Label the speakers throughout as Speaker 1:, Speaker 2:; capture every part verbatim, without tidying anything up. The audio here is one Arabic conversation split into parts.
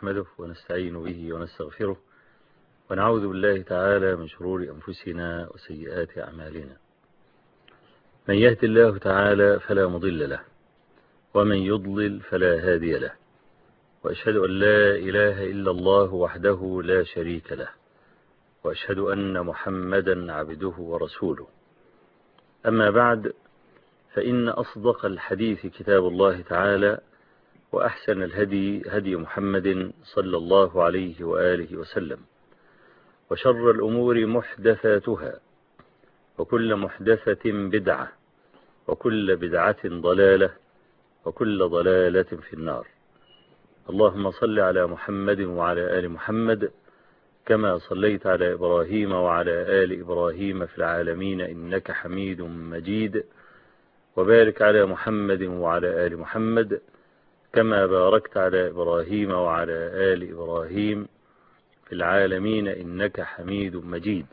Speaker 1: نحمده ونستعين به ونستغفره ونعوذ بالله تعالى من شرور أنفسنا وسيئات أعمالنا. من يهد الله تعالى فلا مضل له ومن يضلل فلا هادي له، وأشهد أن لا إله إلا الله وحده لا شريك له، وأشهد أن محمدا عبده ورسوله. أما بعد، فإن أصدق الحديث كتاب الله تعالى، وأحسن الهدي هدي محمد صلى الله عليه وآله وسلم، وشر الأمور محدثاتها، وكل محدثة بدعة، وكل بدعة ضلالة، وكل ضلالة في النار. اللهم صل على محمد وعلى آل محمد كما صليت على إبراهيم وعلى آل إبراهيم في العالمين إنك حميد مجيد، وبارك على محمد وعلى آل محمد كما باركت على إبراهيم وعلى آل إبراهيم في العالمين إنك حميد مجيد.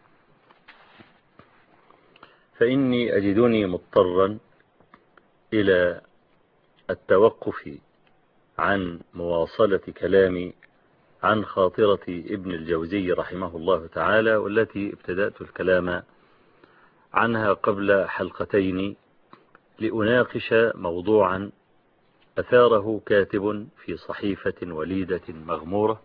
Speaker 1: فإني أجدني مضطرا إلى التوقف عن مواصلة كلامي عن خاطرة ابن الجوزي رحمه الله تعالى، والتي ابتدأت الكلام عنها قبل حلقتين لأناقش موضوعا أثاره كاتب في صحيفة وليدة مغمورة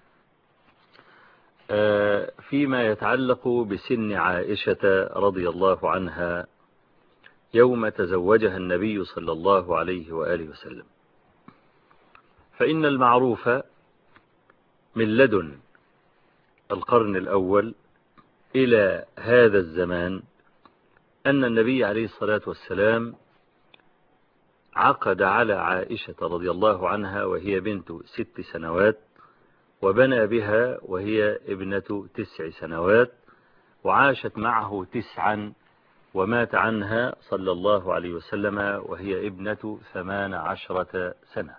Speaker 1: فيما يتعلق بسن عائشة رضي الله عنها يوم تزوجها النبي صلى الله عليه وآله وسلم. فإن المعروف من لدن القرن الأول إلى هذا الزمان أن النبي عليه الصلاة والسلام عقد على عائشة رضي الله عنها وهي بنت ست سنوات، وبنى بها وهي ابنة تسع سنوات، وعاشت معه تسعا، ومات عنها صلى الله عليه وسلم وهي ابنة ثمان عشرة سنة.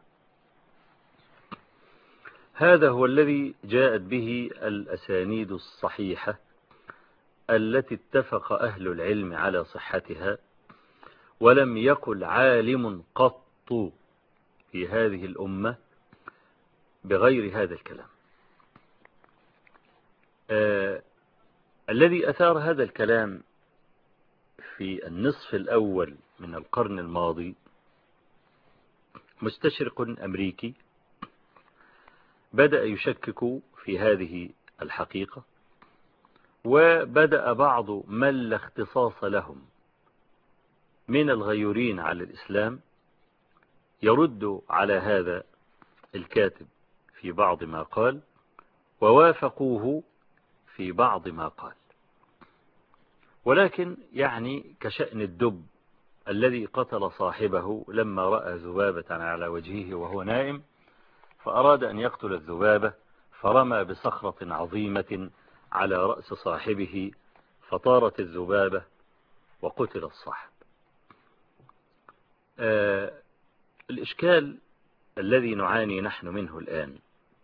Speaker 1: هذا هو الذي جاءت به الأسانيد الصحيحة التي اتفق أهل العلم على صحتها، ولم يقل عالم قط في هذه الأمة بغير هذا الكلام. آه الذي أثار هذا الكلام في النصف الأول من القرن الماضي مستشرق أمريكي بدأ يشكك في هذه الحقيقة، وبدأ بعض من لا اختصاص لهم من الغيورين على الإسلام يرد على هذا الكاتب في بعض ما قال، ووافقوه في بعض ما قال. ولكن يعني كشأن الدب الذي قتل صاحبه لما رأى ذبابة على وجهه وهو نائم، فأراد أن يقتل الذبابة، فرمى بصخرة عظيمة على رأس صاحبه، فطارت الذبابة وقتل الصاحب. آه الإشكال الذي نعاني نحن منه الآن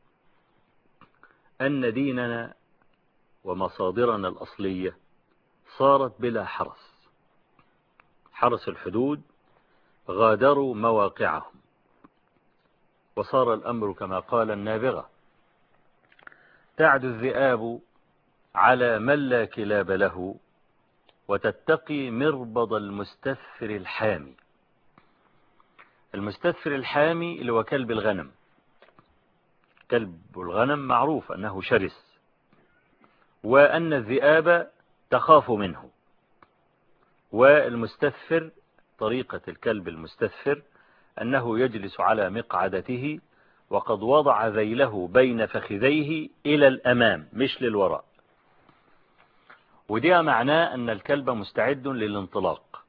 Speaker 1: أن ديننا ومصادرنا الأصلية صارت بلا حرس. حرس الحدود غادروا مواقعهم، وصار الأمر كما قال النابغة: تعد الذئاب على من لا كلاب له، وتتقي مربض المستثفر الحامي. المستثفر الحامي اللي هو كلب الغنم. كلب الغنم معروف أنه شرس، وأن الذئاب تخاف منه. والمستثفر، طريقة الكلب المستثفر أنه يجلس على مقعدته وقد وضع ذيله بين فخذيه إلى الأمام مش للوراء، ودي معناه أن الكلب مستعد للانطلاق.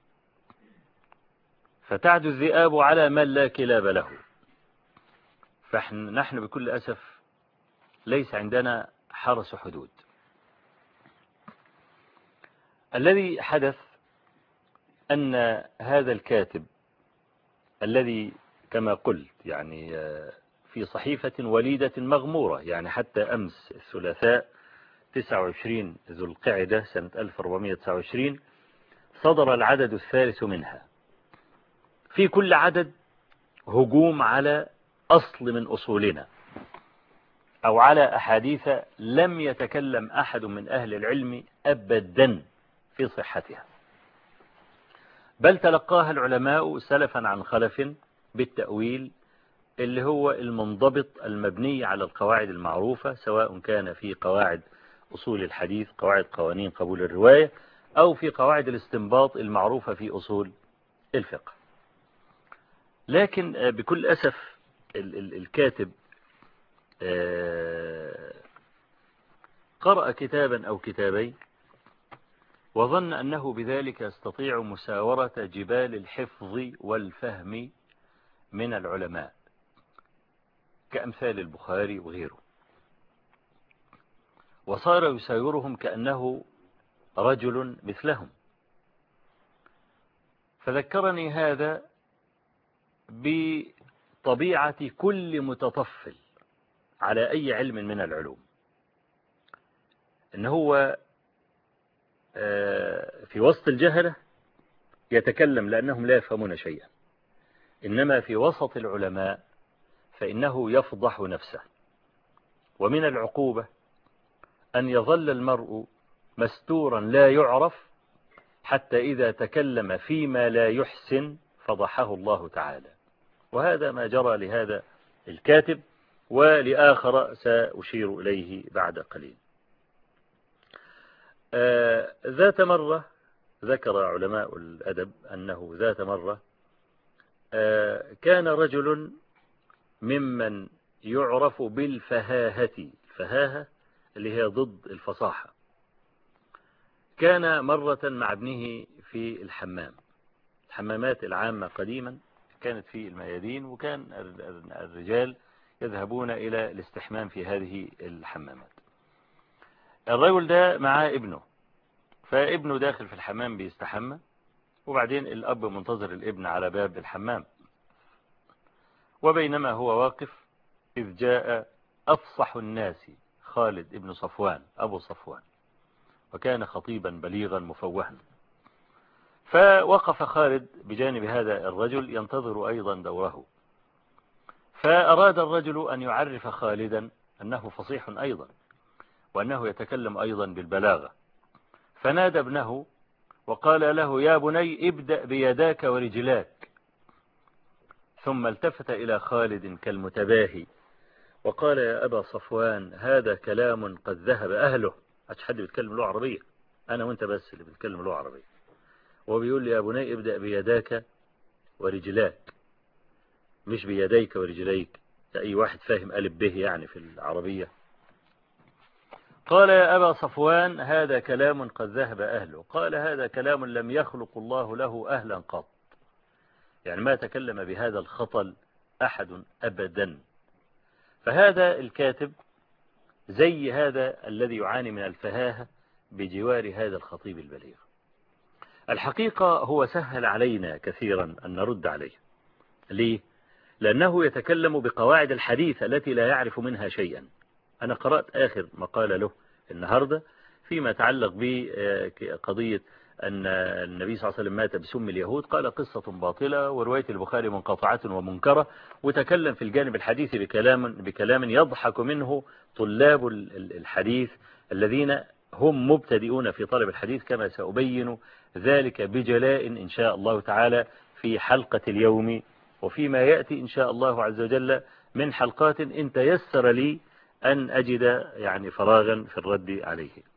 Speaker 1: فتعد الذئاب على من لا كلاب له. فنحن بكل أسف ليس عندنا حرس حدود. الذي حدث أن هذا الكاتب الذي كما قلت يعني في صحيفة وليدة مغمورة، يعني حتى أمس الثلاثاء تسعة وعشرين ذو القعدة سنة ألف وأربعمائة وتسعة وعشرين صدر العدد الثالث منها. في كل عدد هجوم على أصل من أصولنا، أو على أحاديث لم يتكلم أحد من أهل العلم أبدا في صحتها، بل تلقاها العلماء سلفا عن خلف بالتأويل اللي هو المنضبط المبني على القواعد المعروفة، سواء كان في قواعد أصول الحديث، قواعد قوانين قبول الرواية، أو في قواعد الاستنباط المعروفة في أصول الفقه. لكن بكل أسف الكاتب قرأ كتابا أو كتابين وظن أنه بذلك يستطيع مساورة جبال الحفظ والفهم من العلماء كأمثال البخاري وغيره، وصار يساورهم كأنه رجل مثلهم. فذكرني هذا بطبيعة كل متطفل على أي علم من العلوم، إن هو في وسط الجهلة يتكلم لأنهم لا يفهمون شيئا، إنما في وسط العلماء فإنه يفضح نفسه. ومن العقوبة أن يظل المرء مستورا لا يعرف حتى إذا تكلم فيما لا يحسن فضحه الله تعالى. وهذا ما جرى لهذا الكاتب، ولآخر سأشير إليه بعد قليل. آه ذات مرة ذكر علماء الأدب أنه ذات مرة آه كان رجل ممن يعرف بالفهاهة، الفهاهة اللي هي ضد الفصاحة، كان مرة مع ابنه في الحمام، الحمامات العامة قديما كانت في الميادين، وكان الرجال يذهبون إلى الاستحمام في هذه الحمامات. الرجل ده معاه ابنه، فابنه داخل في الحمام بيستحمى، وبعدين الأب منتظر الابن على باب الحمام، وبينما هو واقف إذ جاء أفصح الناس خالد ابن صفوان أبو صفوان، وكان خطيبا بليغا مفوها. فوقف خالد بجانب هذا الرجل ينتظر أيضا دوره، فأراد الرجل أن يعرف خالدا أنه فصيح أيضا، وأنه يتكلم أيضا بالبلاغة، فنادى ابنه وقال له: يا بني ابدأ بيداك ورجلاك. ثم التفت إلى خالد كالمتباهي وقال: يا أبا صفوان، هذا كلام قد ذهب أهله. مش حد بيتكلم له عربية، أنا وأنت بس اللي بيتكلم له عربية. وبيقول لي: يا بني ابدأ بيداك ورجلاك، مش بيديك ورجليك، أي واحد فاهم ألف به يعني في العربية. قال: يا أبا صفوان، هذا كلام قد ذهب أهله. قال: هذا كلام لم يخلق الله له أهلا قط، يعني ما تكلم بهذا الخطل أحد أبدا. فهذا الكاتب زي هذا الذي يعاني من الفهاهة بجوار هذا الخطيب البليغ. الحقيقة هو سهل علينا كثيرا أن نرد عليه. ليه؟ لأنه يتكلم بقواعد الحديث التي لا يعرف منها شيئا. أنا قرأت آخر مقالة له النهاردة فيما يتعلق بقضية أن النبي صلى الله عليه وسلم مات بسم اليهود، قال قصة باطلة ورواية البخاري منقطعة ومنكرة، وتكلم في الجانب الحديثي بكلام, بكلام يضحك منه طلاب الحديث الذين هم مبتدئون في طلب الحديث، كما سأبين ذلك بجلاء إن شاء الله تعالى في حلقة اليوم، وفيما يأتي إن شاء الله عز وجل من حلقات إن تيسر لي أن أجد يعني فراغا في الرد عليه.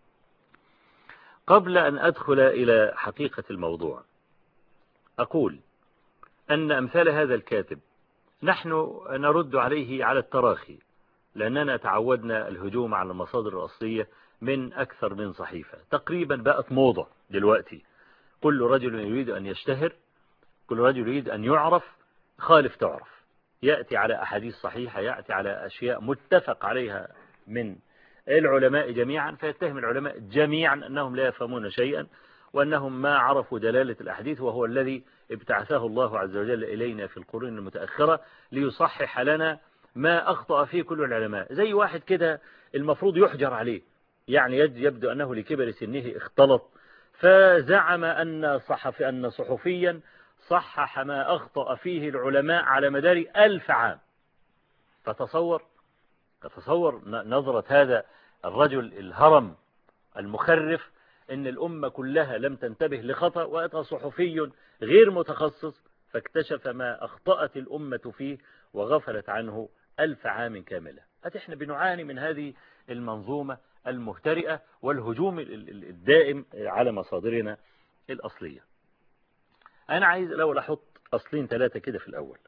Speaker 1: قبل أن أدخل إلى حقيقة الموضوع، أقول أن أمثال هذا الكاتب نحن نرد عليه على التراخي، لأننا تعودنا الهجوم على المصادر الأصلية من أكثر من صحيفة. تقريبا بقت موضة دلوقتي، كل رجل يريد أن يشتهر، كل رجل يريد أن يعرف، خالف تعرف، يأتي على أحاديث صحيحة، يأتي على أشياء متفق عليها من العلماء جميعا، فيتهم العلماء جميعا أنهم لا يفهمون شيئا، وأنهم ما عرفوا دلالة الأحاديث، وهو الذي ابتعثه الله عز وجل إلينا في القرون المتأخرة ليصحح لنا ما أخطأ فيه كل العلماء. زي واحد كده المفروض يحجر عليه، يعني يبدو أنه لكبر سنه اختلط، فزعم أن صحفي أن صحفيا صحح ما أخطأ فيه العلماء على مدار ألف عام. فتصور تصور نظرة هذا الرجل الهرم المخرف ان الأمة كلها لم تنتبه لخطأ، وأتى صحفي غير متخصص فاكتشف ما أخطأت الأمة فيه وغفلت عنه ألف عام كاملة. احنا بنعاني من هذه المنظومة المهترئة والهجوم الدائم على مصادرنا الأصلية. أنا عايز الأول أحط أصلين ثلاثة كده في الأول،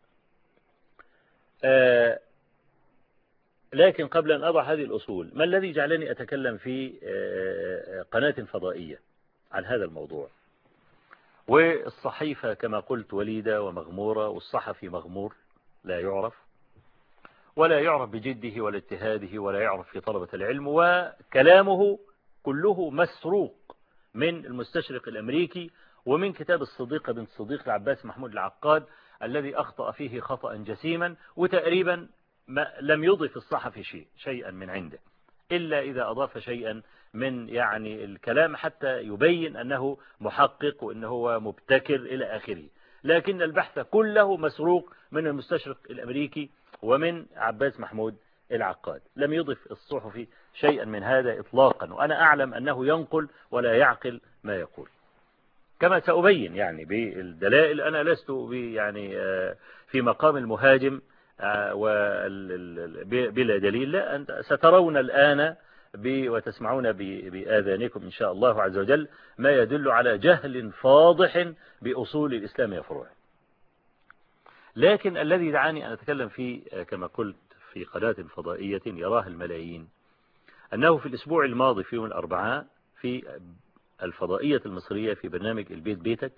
Speaker 1: آه لكن قبل أن أضع هذه الأصول، ما الذي جعلني أتكلم في قناة فضائية عن هذا الموضوع؟ والصحيفة كما قلت وليدة ومغمورة، والصحفي مغمور لا يعرف ولا يعرف بجده ولا اجتهاده ولا يعرف في طلبة العلم، وكلامه كله مسروق من المستشرق الأمريكي ومن كتاب الصديقة بنت صديق العباس محمود العقاد الذي أخطأ فيه خطأ جسيما، وتقريبا ما لم يضف الصحفي شيء شيئا من عنده إلا إذا أضاف شيئا من يعني الكلام حتى يبين أنه محقق وأنه هو مبتكر إلى آخره، لكن البحث كله مسروق من المستشرق الأمريكي ومن عباس محمود العقاد. لم يضف الصحفي شيئا من هذا إطلاقا، وأنا أعلم أنه ينقل ولا يعقل ما يقول، كما سأبين يعني بالدلائل. أنا لست يعني في مقام المهاجم بلا دليل، لا، أنت سترون الآن وتسمعون بآذانكم إن شاء الله عز وجل ما يدل على جهل فاضح بأصول الإسلام وفروعه. لكن الذي دعاني أن أتكلم فيه كما قلت في قناة فضائية يراها الملايين، أنه في الأسبوع الماضي في يوم الأربعاء في الفضائية المصرية في برنامج البيت بيتك،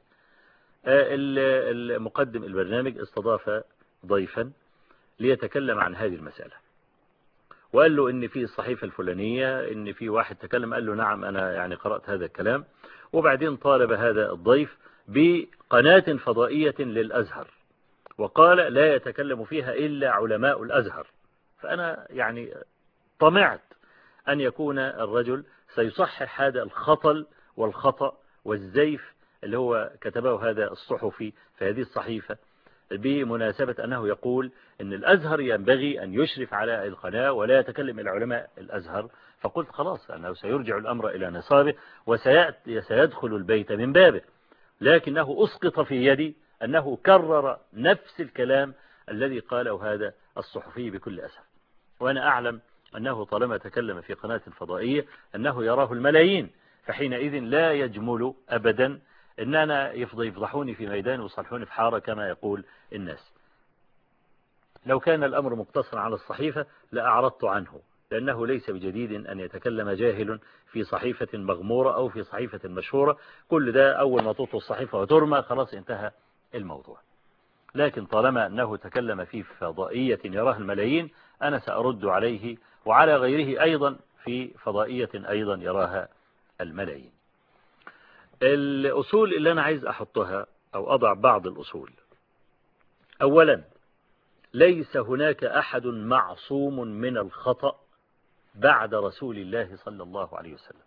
Speaker 1: المقدم البرنامج استضاف ضيفا ليتكلم عن هذه المسألة، وقال له إن في الصحيفة الفلانية إن في واحد تكلم، قال له نعم أنا يعني قرأت هذا الكلام، وبعدين طالب هذا الضيف بقناة فضائية للأزهر وقال لا يتكلم فيها إلا علماء الأزهر. فأنا يعني طمعت أن يكون الرجل سيصحح هذا الخطل والخطأ والزيف اللي هو كتبه هذا الصحفي في هذه الصحيفة، بمناسبة أنه يقول أن الأزهر ينبغي أن يشرف على القناة ولا يتكلم إلى علماء الأزهر. فقلت خلاص أنه سيرجع الأمر إلى نصابه وسيدخل البيت من بابه، لكنه أسقط في يدي أنه كرر نفس الكلام الذي قاله هذا الصحفي بكل أسف. وأنا أعلم أنه طالما تكلم في قناة فضائية أنه يراه الملايين، فحينئذ لا يجمل أبدا إن أنا يفضحوني في ميدان ويصلحوني في حارة كما يقول الناس. لو كان الأمر مقتصرا على الصحيفة لأعرضت عنه، لأنه ليس بجديد أن يتكلم جاهل في صحيفة مغمورة أو في صحيفة مشهورة، كل ده أول ما تطلع الصحيفة وترمى خلاص انتهى الموضوع. لكن طالما أنه تكلم في فضائية يراها الملايين أنا سأرد عليه وعلى غيره أيضا في فضائية أيضا يراها الملايين. الأصول اللي أنا عايز أحطها أو أضع بعض الأصول: أولا، ليس هناك أحد معصوم من الخطأ بعد رسول الله صلى الله عليه وسلم.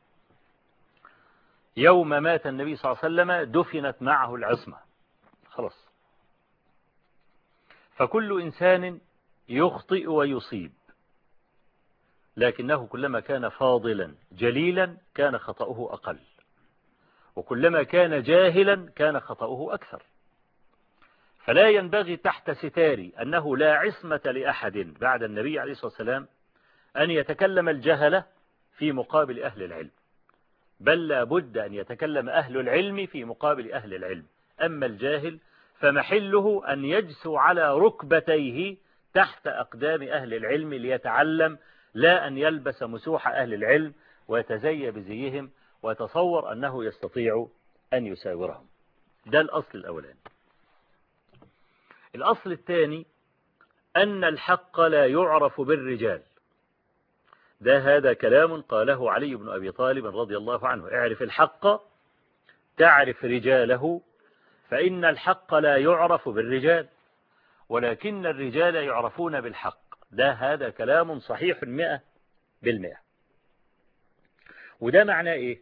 Speaker 1: يوم مات النبي صلى الله عليه وسلم دفنت معه العصمة خلاص، فكل إنسان يخطئ ويصيب، لكنه كلما كان فاضلا جليلا كان خطأه أقل، وكلما كان جاهلا كان خطأه أكثر. فلا ينبغي تحت ستار أنه لا عصمة لأحد بعد النبي عليه الصلاة والسلام أن يتكلم الجهلة في مقابل أهل العلم، بل لا بد أن يتكلم أهل العلم في مقابل أهل العلم. أما الجاهل فمحله أن يجسو على ركبتيه تحت أقدام أهل العلم ليتعلم، لا أن يلبس مسوح أهل العلم ويتزي بزيهم ويتصور أنه يستطيع أن يساورهم. ده الأصل الأولاني. الأصل الثاني أن الحق لا يعرف بالرجال. ده هذا كلام قاله علي بن أبي طالب رضي الله عنه: اعرف الحق تعرف رجاله، فإن الحق لا يعرف بالرجال ولكن الرجال يعرفون بالحق. ده هذا كلام صحيح مئة بالمئة. وده معناه إيه؟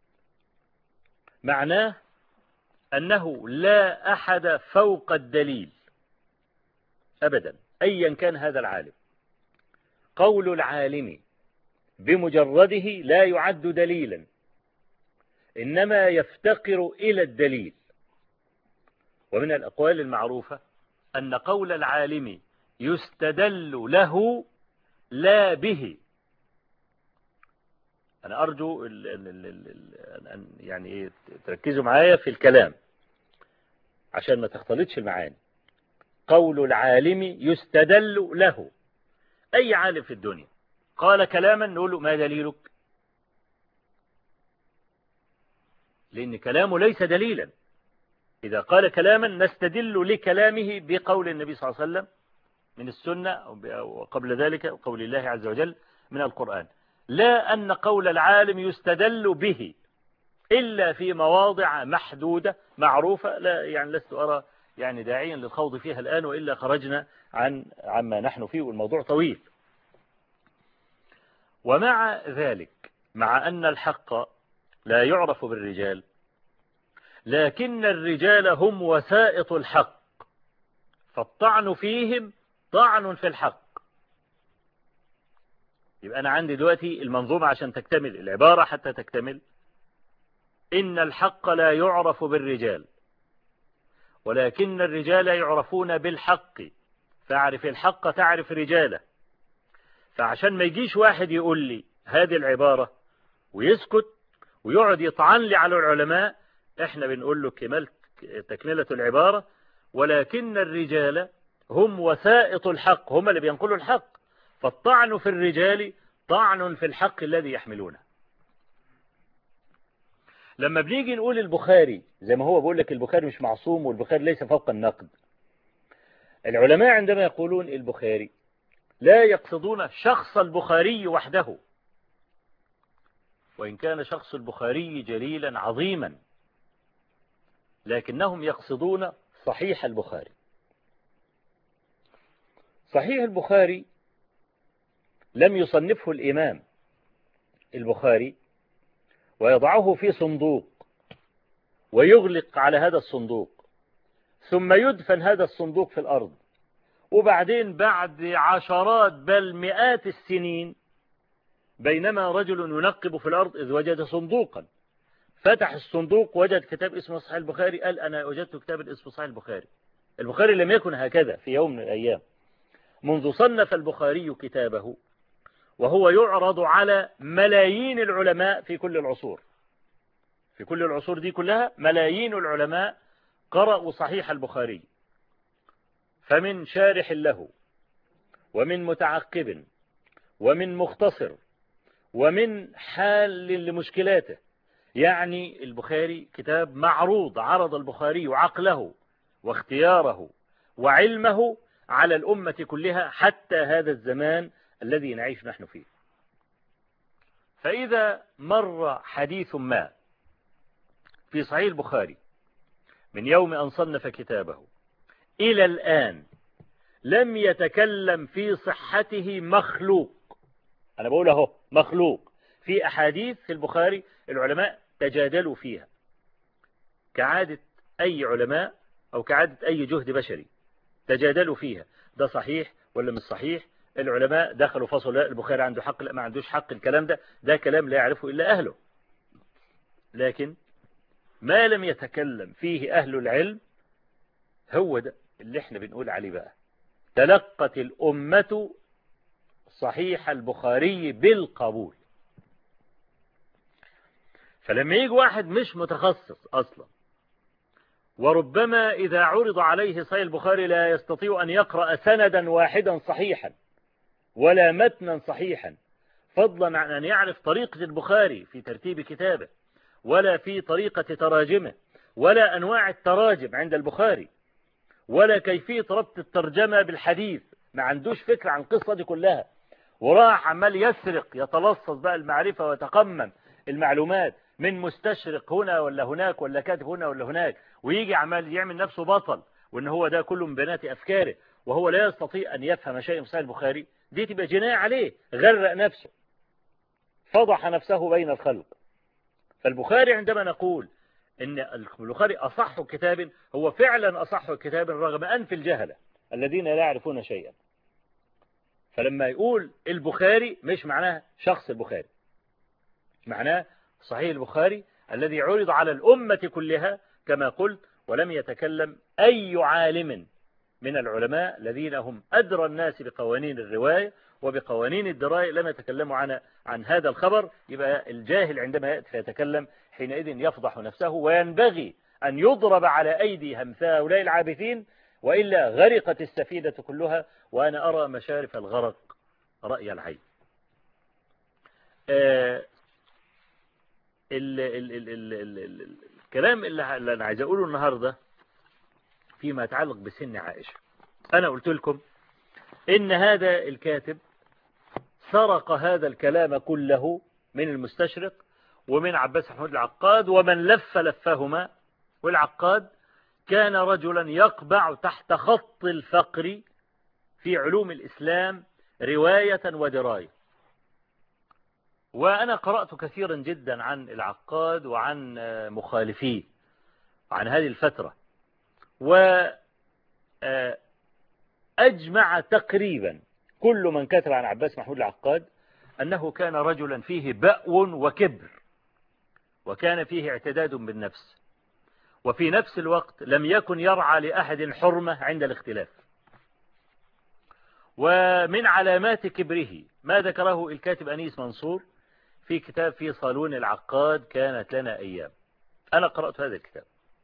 Speaker 1: معناه أنه لا أحد فوق الدليل أبدا أيا كان هذا العالم، قول العالم بمجرده لا يعد دليلا، إنما يفتقر إلى الدليل. ومن الأقوال المعروفة أن قول العالم يستدل له لا به. أنا أرجو ال ال ال ال أن يعني تركزوا معايا في الكلام عشان ما تختلطش المعاني. قول العالم يستدل له، أي عالم في الدنيا قال كلاما نقول له ما دليلك؟ لأن كلامه ليس دليلا. إذا قال كلاما نستدل لكلامه بقول النبي صلى الله عليه وسلم من السنة، وقبل ذلك قول الله عز وجل من القرآن. لا أن قول العالم يستدل به إلا في مواضع محدودة معروفة، لا يعني لست أرى يعني داعيا للخوض فيها الآن، وإلا خرجنا عن عما نحن فيه والموضوع طويل. ومع ذلك، مع أن الحق لا يعرف بالرجال، لكن الرجال هم وسائط الحق، فالطعن فيهم طعن في الحق. يبقى أنا عندي دلوقتي المنظومة عشان تكتمل العبارة حتى تكتمل: إن الحق لا يعرف بالرجال، ولكن الرجال يعرفون بالحق، فاعرف الحق تعرف رجاله. فعشان ما يجيش واحد يقول لي هذه العبارة ويسكت ويقعد يطعن لي على العلماء، احنا بنقول له كمال تكملة العبارة: ولكن الرجال هم وسائط الحق، هم اللي بينقلوا الحق، فالطعن في الرجال طعن في الحق الذي يحملونه. لما بنيجي نقول البخاري زي ما هو بيقول لك البخاري مش معصوم والبخاري ليس فوق النقد، العلماء عندما يقولون البخاري لا يقصدون شخص البخاري وحده، وإن كان شخص البخاري جليلا عظيما، لكنهم يقصدون صحيح البخاري. صحيح البخاري لم يصنفه الإمام البخاري ويضعه في صندوق ويغلق على هذا الصندوق، ثم يدفن هذا الصندوق في الأرض، وبعدين بعد عشرات بل مئات السنين بينما رجل ينقب في الأرض إذ وجد صندوقا، فتح الصندوق وجد كتاب اسمه صحيح البخاري، قال أنا وجدت كتاب اسمه صحيح البخاري. البخاري لم يكن هكذا في يوم من الأيام. منذ صنف البخاري كتابه وهو يعرض على ملايين العلماء في كل العصور، في كل العصور دي كلها ملايين العلماء قرأوا صحيح البخاري، فمن شارح له ومن متعقب ومن مختصر ومن حال لمشكلاته. يعني البخاري كتاب معروض، عرض البخاري عقله واختياره وعلمه على الأمة كلها حتى هذا الزمان الذي نعيش نحن فيه. فإذا مر حديث ما في صحيح البخاري من يوم أن صنف كتابه إلى الآن لم يتكلم في صحته مخلوق، أنا بقول اهو مخلوق، في أحاديث في البخاري العلماء تجادلوا فيها كعادة أي علماء أو كعادة أي جهد بشري، تجادلوا فيها ده صحيح ولا مش صحيح. العلماء دخلوا فصلوا لا البخاري عنده حق لا ما عندوش حق، الكلام ده ده كلام لا يعرفه إلا أهله. لكن ما لم يتكلم فيه أهل العلم هو ده اللي احنا بنقول عليه بقى: تلقت الأمة صحيح البخاري بالقبول. فلما يجي واحد مش متخصص أصلا، وربما إذا عرض عليه صحيح البخاري لا يستطيع أن يقرأ سندا واحدا صحيحا ولا متنا صحيحا، فضلا عن أن يعرف طريقة البخاري في ترتيب كتابه ولا في طريقة تراجمه ولا أنواع التراجم عند البخاري ولا كيفية ربط الترجمة بالحديث، ما عندوش فكرة عن القصة دي كلها، وراح عمال يسرق يتلصص بقى المعرفة ويتقمم المعلومات من مستشرق هنا ولا هناك ولا كاتب هنا ولا هناك، ويجي عمال يعمل نفسه بطل وان هو ده كله من بنات أفكاره وهو لا يستطيع أن يفهم شيء في صحيح البخاري. دي تبقى جناية عليه، غرق نفسه، فضح نفسه بين الخلق. فالبخاري عندما نقول ان البخاري أصح كتاب، هو فعلا أصح كتاب رغم أنف الجهلة الذين لا يعرفون شيئا. فلما يقول البخاري مش معناه شخص البخاري، معناه صحيح البخاري الذي عرض على الأمة كلها كما قلت، ولم يتكلم أي عالم من العلماء الذين هم أدرى الناس بقوانين الرواية وبقوانين الدراية لم يتكلموا عن عن هذا الخبر. يبقى الجاهل عندما يأتي فيتكلم حينئذ يفضح نفسه، وينبغي أن يضرب على أيدي هؤلاء العابثين، وإلا غرقت السفينة كلها، وأنا أرى مشارف الغرق رأي العين. آه ال ال ال ال ال ال الكلام اللي, اللي أنا عايز أقوله النهاردة فيما يتعلق بسن عائشة. أنا قلت لكم إن هذا الكاتب سرق هذا الكلام كله من المستشرق ومن عباس محمود العقاد ومن لف لفهما. والعقاد كان رجلا يقبع تحت خط الفقر في علوم الإسلام رواية ودراية. وأنا قرأت كثيرا جدا عن العقاد وعن مخالفيه عن هذه الفترة، وأجمع تقريبا كل من كتب عن عباس محمود العقاد أنه كان رجلا فيه بأو وكبر، وكان فيه اعتداد بالنفس، وفي نفس الوقت لم يكن يرعى لأحد حرمة عند الاختلاف. ومن علامات كبره ما ذكره الكاتب أنيس منصور في كتاب في صالون العقاد كانت لنا أيام. أنا قرأت هذا الكتاب.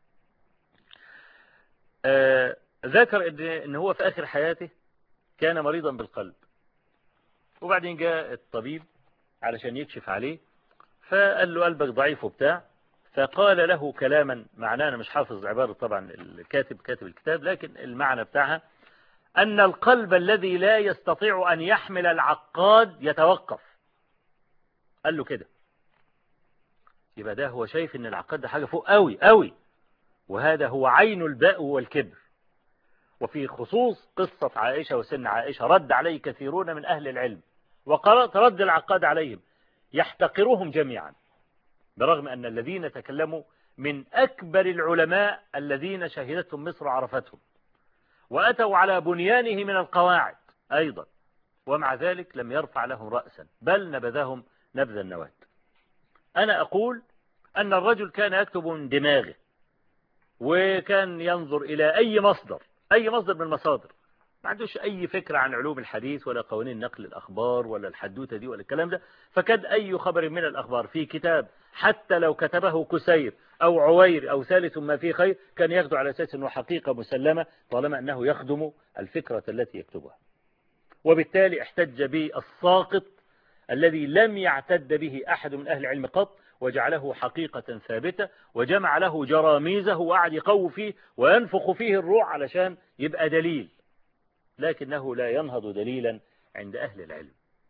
Speaker 1: آه ذكر إن هو في آخر حياته كان مريضا بالقلب، وبعدين جاء الطبيب علشان يكشف عليه، فقال له قلبك ضعيف وبتاع، فقال له كلاما معناه، أنا مش حافظ عبارة طبعا الكاتب كاتب الكتاب، لكن المعنى بتاعها أن القلب الذي لا يستطيع أن يحمل العقاد يتوقف. قال له كده. يبقى ده هو شايف ان العقاد ده حاجة فوق قوي قوي، وهذا هو عين الباء والكبر. وفي خصوص قصة عائشة وسن عائشة رد عليه كثيرون من أهل العلم، وقرأت رد العقاد عليهم يحتقرهم جميعا، برغم أن الذين تكلموا من أكبر العلماء الذين شهدتهم مصر عرفتهم، وأتوا على بنيانه من القواعد أيضا، ومع ذلك لم يرفع لهم رأسا، بل نبذهم نبذ النواة. أنا أقول أن الرجل كان يكتب من دماغه، وكان ينظر إلى أي مصدر أي مصدر من المصادر، ما عندوش أي فكرة عن علوم الحديث ولا قوانين نقل الأخبار ولا الحدوتة دي ولا الكلام ده. فكاد أي خبر من الأخبار في كتاب حتى لو كتبه كسير أو عوير أو ثالث ما فيه خير كان ياخده على أساس أنه حقيقة مسلمة طالما أنه يخدم الفكرة التي يكتبها. وبالتالي احتج به الساقط الذي لم يعتد به أحد من أهل العلم قط، وجعله حقيقة ثابتة، وجمع له جراميزه وقعد يقوي فيه وينفخ فيه الروح علشان يبقى دليل، لكنه لا ينهض دليلا عند أهل العلم.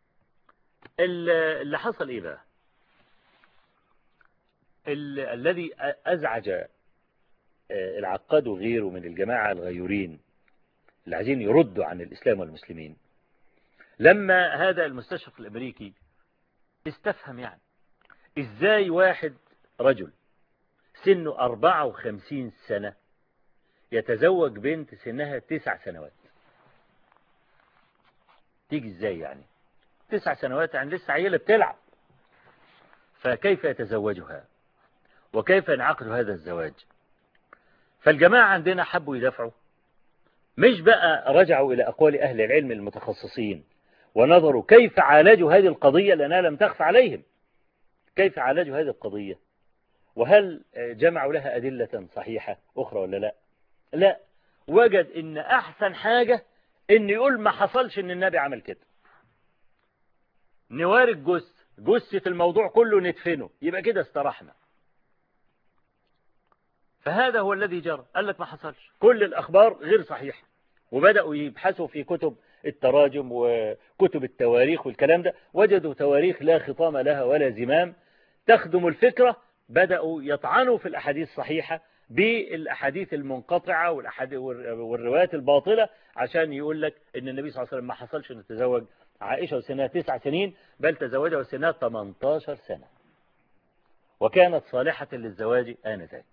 Speaker 1: اللي حصل إيه بقى؟ الذي أزعج العقاد وغيره من الجماعة الغيورين اللي عايزين يردوا عن الإسلام والمسلمين، لما هذا المستشرق الأمريكي استفهم يعني إزاي واحد رجل سنه أربعة وخمسين سنة يتزوج بنت سنها تسع سنوات. تيجي إزاي يعني؟ تسع سنوات يعني لسه عيلة بتلعب، فكيف يتزوجها وكيف ينعقد هذا الزواج؟ فالجماعة عندنا حبوا يدافعوا، مش بقى رجعوا إلى أقوال أهل العلم المتخصصين ونظروا كيف عالجوا هذه القضية لأنها لم تخف عليهم، كيف عالجوا هذه القضية وهل جمعوا لها أدلة صحيحة أخرى ولا لا؟ لا، وجد إن أحسن حاجة إن يقول ما حصلش إن النبي عمل كده، نواري الجثة جثة الموضوع كله ندفنه، يبقى كده استرحنا. فهذا هو الذي جرى، قال لك ما حصلش، كل الأخبار غير صحيحة، وبدأوا يبحثوا في كتب التراجم وكتب التواريخ والكلام ده، وجدوا تواريخ لا خطام لها ولا زمام تخدم الفكرة. بدأوا يطعنوا في الأحاديث الصحيحة بالأحاديث المنقطعة والروايات الباطلة عشان يقول لك إن النبي صلى الله عليه وسلم ما حصلش إنه تزوج عائشة وسنها تسع سنين، بل تزوجها وسنها ثمانية عشر سنة، وكانت صالحة للزواج آنذاك.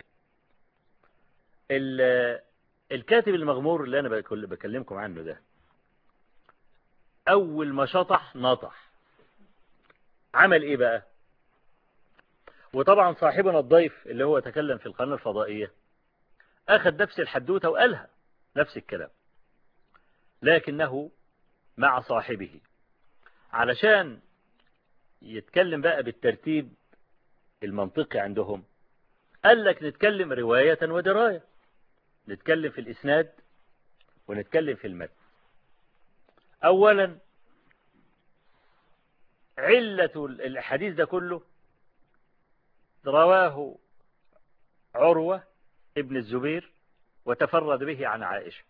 Speaker 1: الكاتب المغمور اللي أنا بكلمكم عنه ده أول ما شطح نطح. عمل إيه بقى؟ وطبعا صاحبنا الضيف اللي هو تكلم في القناة الفضائية أخذ نفس الحدوتة وقالها نفس الكلام، لكنه مع صاحبه علشان يتكلم بقى بالترتيب المنطقي عندهم، قال لك نتكلم رواية ودراية، نتكلم في الإسناد ونتكلم في المتن. أولا علة الحديث ده كله رواه عروة ابن الزبير وتفرد به عن عائشة،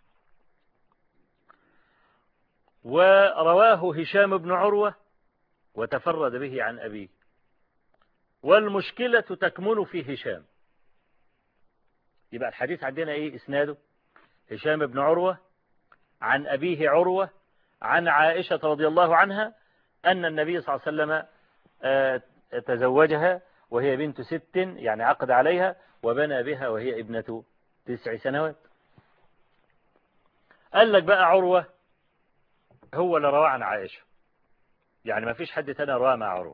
Speaker 1: ورواه هشام بن عروة وتفرد به عن أبيه، والمشكلة تكمن في هشام. يبقى الحديث عندنا إيه إسناده؟ هشام بن عروة عن أبيه عروة عن عائشة رضي الله عنها أن النبي صلى الله عليه وسلم تزوجها وهي بنت ست، يعني عقد عليها وبنى بها وهي ابنة تسع سنوات. قال لك بقى عروة هو اللي رواه عن عائشة، يعني ما فيش حد تاني رواه مع عروة،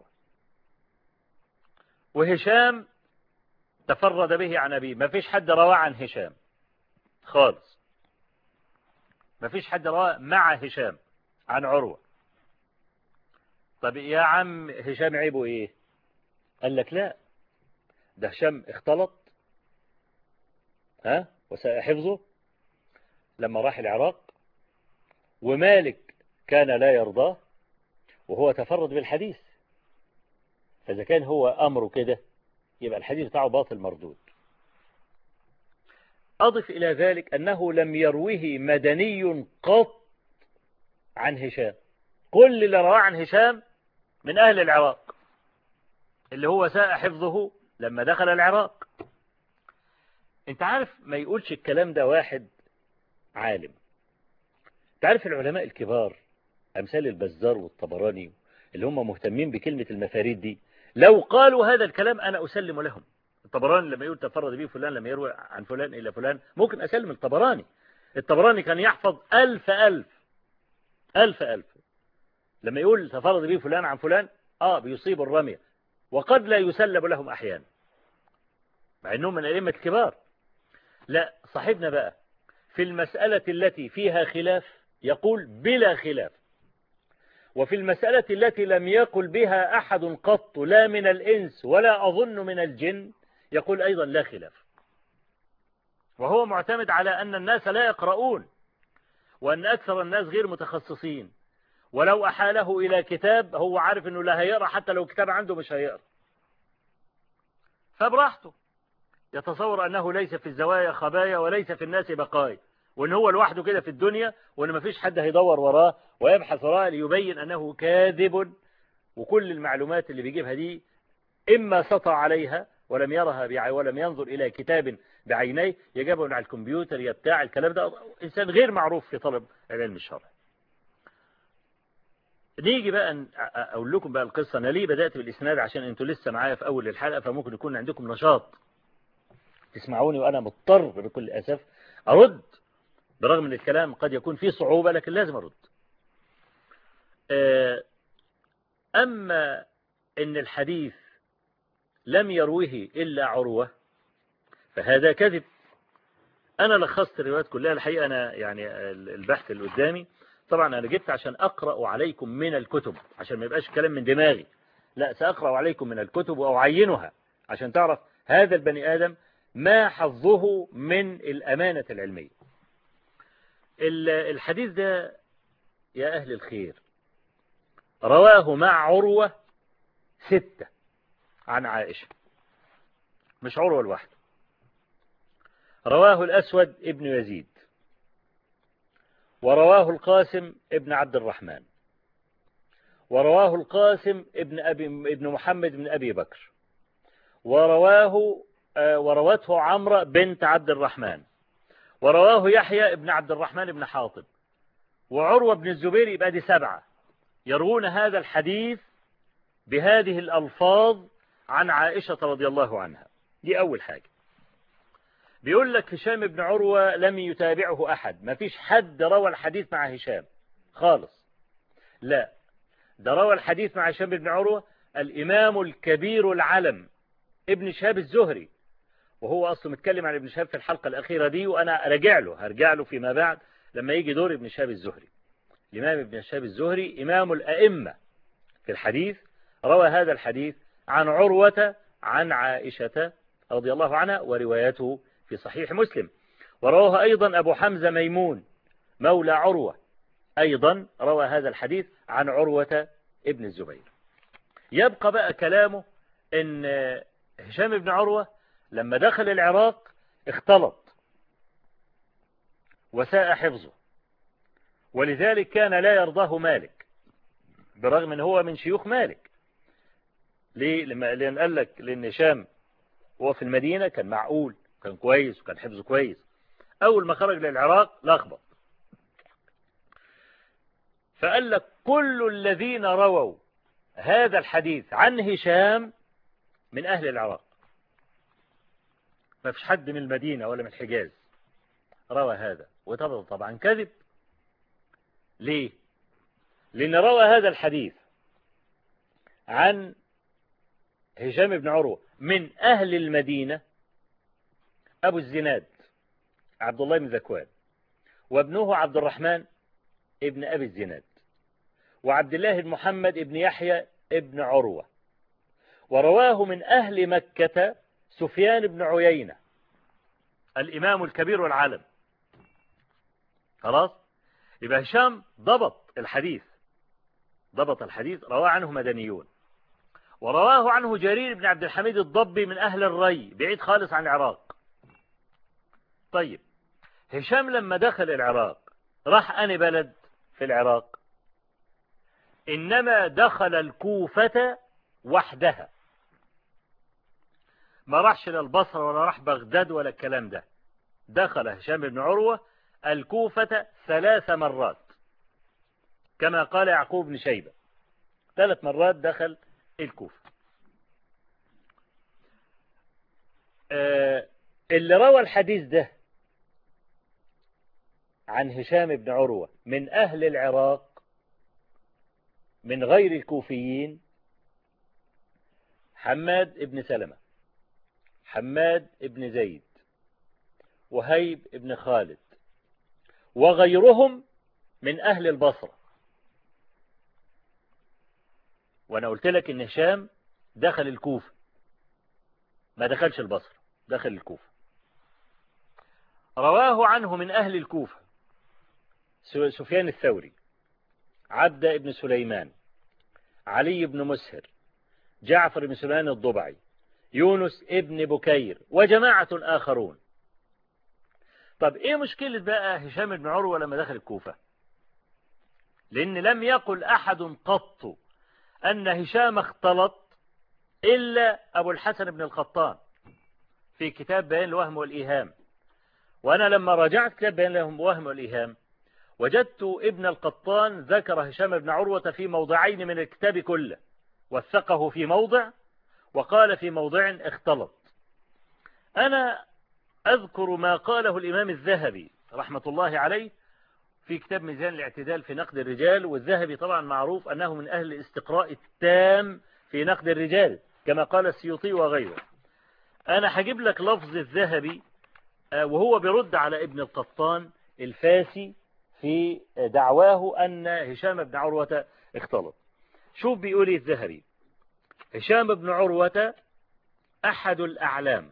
Speaker 1: وهشام تفرد به عن أبيه، ما فيش حد رواه عن هشام خالص، ما فيش حد رواه مع هشام عن عروة. طب يا عم هشام عيبه ايه؟ قال لك لا، ده هشام اختلط ها وساء حفظه لما راح العراق، ومالك كان لا يرضاه وهو تفرد بالحديث، فإذا كان هو أمره كده يبقى الحديث بتاعه باطل مردود. أضف إلى ذلك أنه لم يروه مدني قط عن هشام، كل اللي رواه عن هشام من أهل العراق اللي هو ساء حفظه لما دخل العراق. انت عارف ما يقولش الكلام ده واحد عالم. انت عارف العلماء الكبار أمثال البزار والطبراني اللي هم مهتمين بكلمة المفاريد دي، لو قالوا هذا الكلام أنا أسلم لهم. الطبراني لما يقول تفرد به فلان لما يروي عن فلان إلى فلان ممكن أسلم الطبراني. الطبراني كان يحفظ ألف ألف ألف ألف، لما يقول تفرد به فلان عن فلان آه بيصيب الرمية، وقد لا يسلب لهم أحيانا مع أنهم من الأئمة الكبار. لا، صاحبنا بقى في المسألة التي فيها خلاف يقول بلا خلاف، وفي المسألة التي لم يقل بها أحد قط لا من الإنس ولا أظن من الجن يقول أيضا لا خلاف، وهو معتمد على أن الناس لا يقرؤون وأن أكثر الناس غير متخصصين، ولو أحاله إلى كتاب هو عارف أنه لا هيقرأ، حتى لو كتاب عنده مش هيقرأ، فبراحته يتصور أنه ليس في الزوايا خبايا وليس في الناس بقايا، وأن هو لوحده كده في الدنيا، وأن ما فيش حد هيدور وراه ويبحث وراه ليبين أنه كاذب، وكل المعلومات اللي بيجيبها دي إما سطع عليها ولم يرها بعي ولم ينظر إلى كتاب بعينيه، يجيبه على الكمبيوتر يبتاع الكلام ده، إنسان غير معروف في طلب العلم الشرعي. نيجي بقى أقول لكم بقى القصة. أنا ليه بدأت بالإسناد؟ عشان أنتوا لسه معايا في أول الحلقة، فممكن يكون عندكم نشاط تسمعوني وأنا مضطر بكل أسف أرد، برغم من الكلام قد يكون فيه صعوبة لكن لازم أرد. أما إن الحديث لم يروه إلا عروة فهذا كذب. أنا لخصت الروايات كلها الحقيقة، أنا يعني البحث اللي قدامي طبعا أنا جبت عشان أقرأ عليكم من الكتب، عشان ما يبقاش كلام من دماغي، لا سأقرأ عليكم من الكتب وأعينها عشان تعرف هذا البني آدم ما حظه من الأمانة العلمية. الحديث ده يا أهل الخير رواه مع عروة ستة عن عائشة، مش عروة لوحده. رواه الأسود ابن يزيد، ورواه القاسم ابن عبد الرحمن، ورواه القاسم ابن أبي ابن محمد بن أبي بكر، ورواه وروته عمرو بنت عبد الرحمن، ورواه يحيى ابن عبد الرحمن بن حاطب، وعروة بن الزبير. يبقى دي سبعة يروون هذا الحديث بهذه الألفاظ عن عائشة رضي الله عنها. دي أول حاجة. بيقول لك هشام بن عروة لم يتابعه أحد، ما فيش حد روى الحديث مع هشام خالص، لا، ده روى الحديث مع هشام بن عروة الإمام الكبير العلم ابن شهاب الزهري، وهو أصله متكلم عن ابن شهاب في الحلقة الأخيرة دي، وأنا راجع له هرجع له فيما بعد لما يجي دور ابن شهاب الزهري. الإمام ابن شهاب الزهري إمام الأئمة في الحديث، روى هذا الحديث عن عروة عن عائشة رضي الله عنها، وروايته في صحيح مسلم. ورواه أيضا أبو حمزة ميمون مولى عروة، أيضا روى هذا الحديث عن عروة ابن الزبير. يبقى بقى كلامه إن هشام بن عروة لما دخل العراق اختلط وساء حفظه، ولذلك كان لا يرضاه مالك برغم ان هو من شيوخ مالك. ليه؟ لأن قال لك لأن هشام هو في المدينة كان معقول، كان كويس وكان حفظه كويس، أول ما خرج للعراق لخبط. فقال لك كل الذين رووا هذا الحديث عن هشام من أهل العراق، ما فيش حد من المدينة ولا من الحجاز روى هذا. وطبعا طبعا كذب. ليه؟ لأن روى هذا الحديث عن هشام بن عروة من أهل المدينة أبو الزناد عبد الله بن ذكوان، وابنه عبد الرحمن ابن أبي الزناد، وعبد الله بن محمد ابن يحيى ابن عروة. ورواه من أهل مكة سفيان بن عيينة الإمام الكبير والعالم. خلاص، يبقى هشام ضبط الحديث، ضبط الحديث، رواه عنه مدنيون. ورواه عنه جرير بن عبد الحميد الضبي من أهل الري، بعيد خالص عن العراق. طيب، هشام لما دخل العراق راح أني بلد في العراق؟ إنما دخل الكوفة وحدها، ما راحش للبصرة ولا راح بغداد ولا الكلام ده. دخل هشام بن عروة الكوفة ثلاث مرات كما قال يعقوب بن شيبة، ثلاث مرات دخل الكوفة. آه اللي روى الحديث ده عن هشام بن عروة من أهل العراق من غير الكوفيين حماد بن سلمة، حماد بن زيد، وهيب بن خالد، وغيرهم من أهل البصرة. وأنا قلت لك إن هشام دخل الكوفة، ما دخلش البصرة، دخل الكوفة. رواه عنه من أهل الكوفة سفيان الثوري، عبد بن سليمان، علي بن مسهر، جعفر بن سليمان الضبعي، يونس ابن بكير، وجماعة آخرون. طب إيه مشكلة بقى هشام بن عروة لما دخل الكوفة؟ لأن لم يقل أحد قط أن هشام اختلط إلا أبو الحسن بن القطان في كتاب بيان الوهم والإيهام. وأنا لما راجعت كتاب بيان الوهم والإيهام وجدت ابن القطان ذكر هشام بن عروة في موضعين من الكتاب كله، وثقه في موضع وقال في موضع اختلط. أنا أذكر ما قاله الإمام الذهبي رحمة الله عليه في كتاب ميزان الاعتدال في نقد الرجال، والذهبي طبعا معروف أنه من أهل الاستقراء التام في نقد الرجال كما قال السيوطي وغيره. أنا هجيب لك لفظ الذهبي وهو برد على ابن القطان الفاسي في دعواه أن هشام بن عروة اختلط. شوف بيقول الذهبي: هشام بن عروة أحد الأعلام،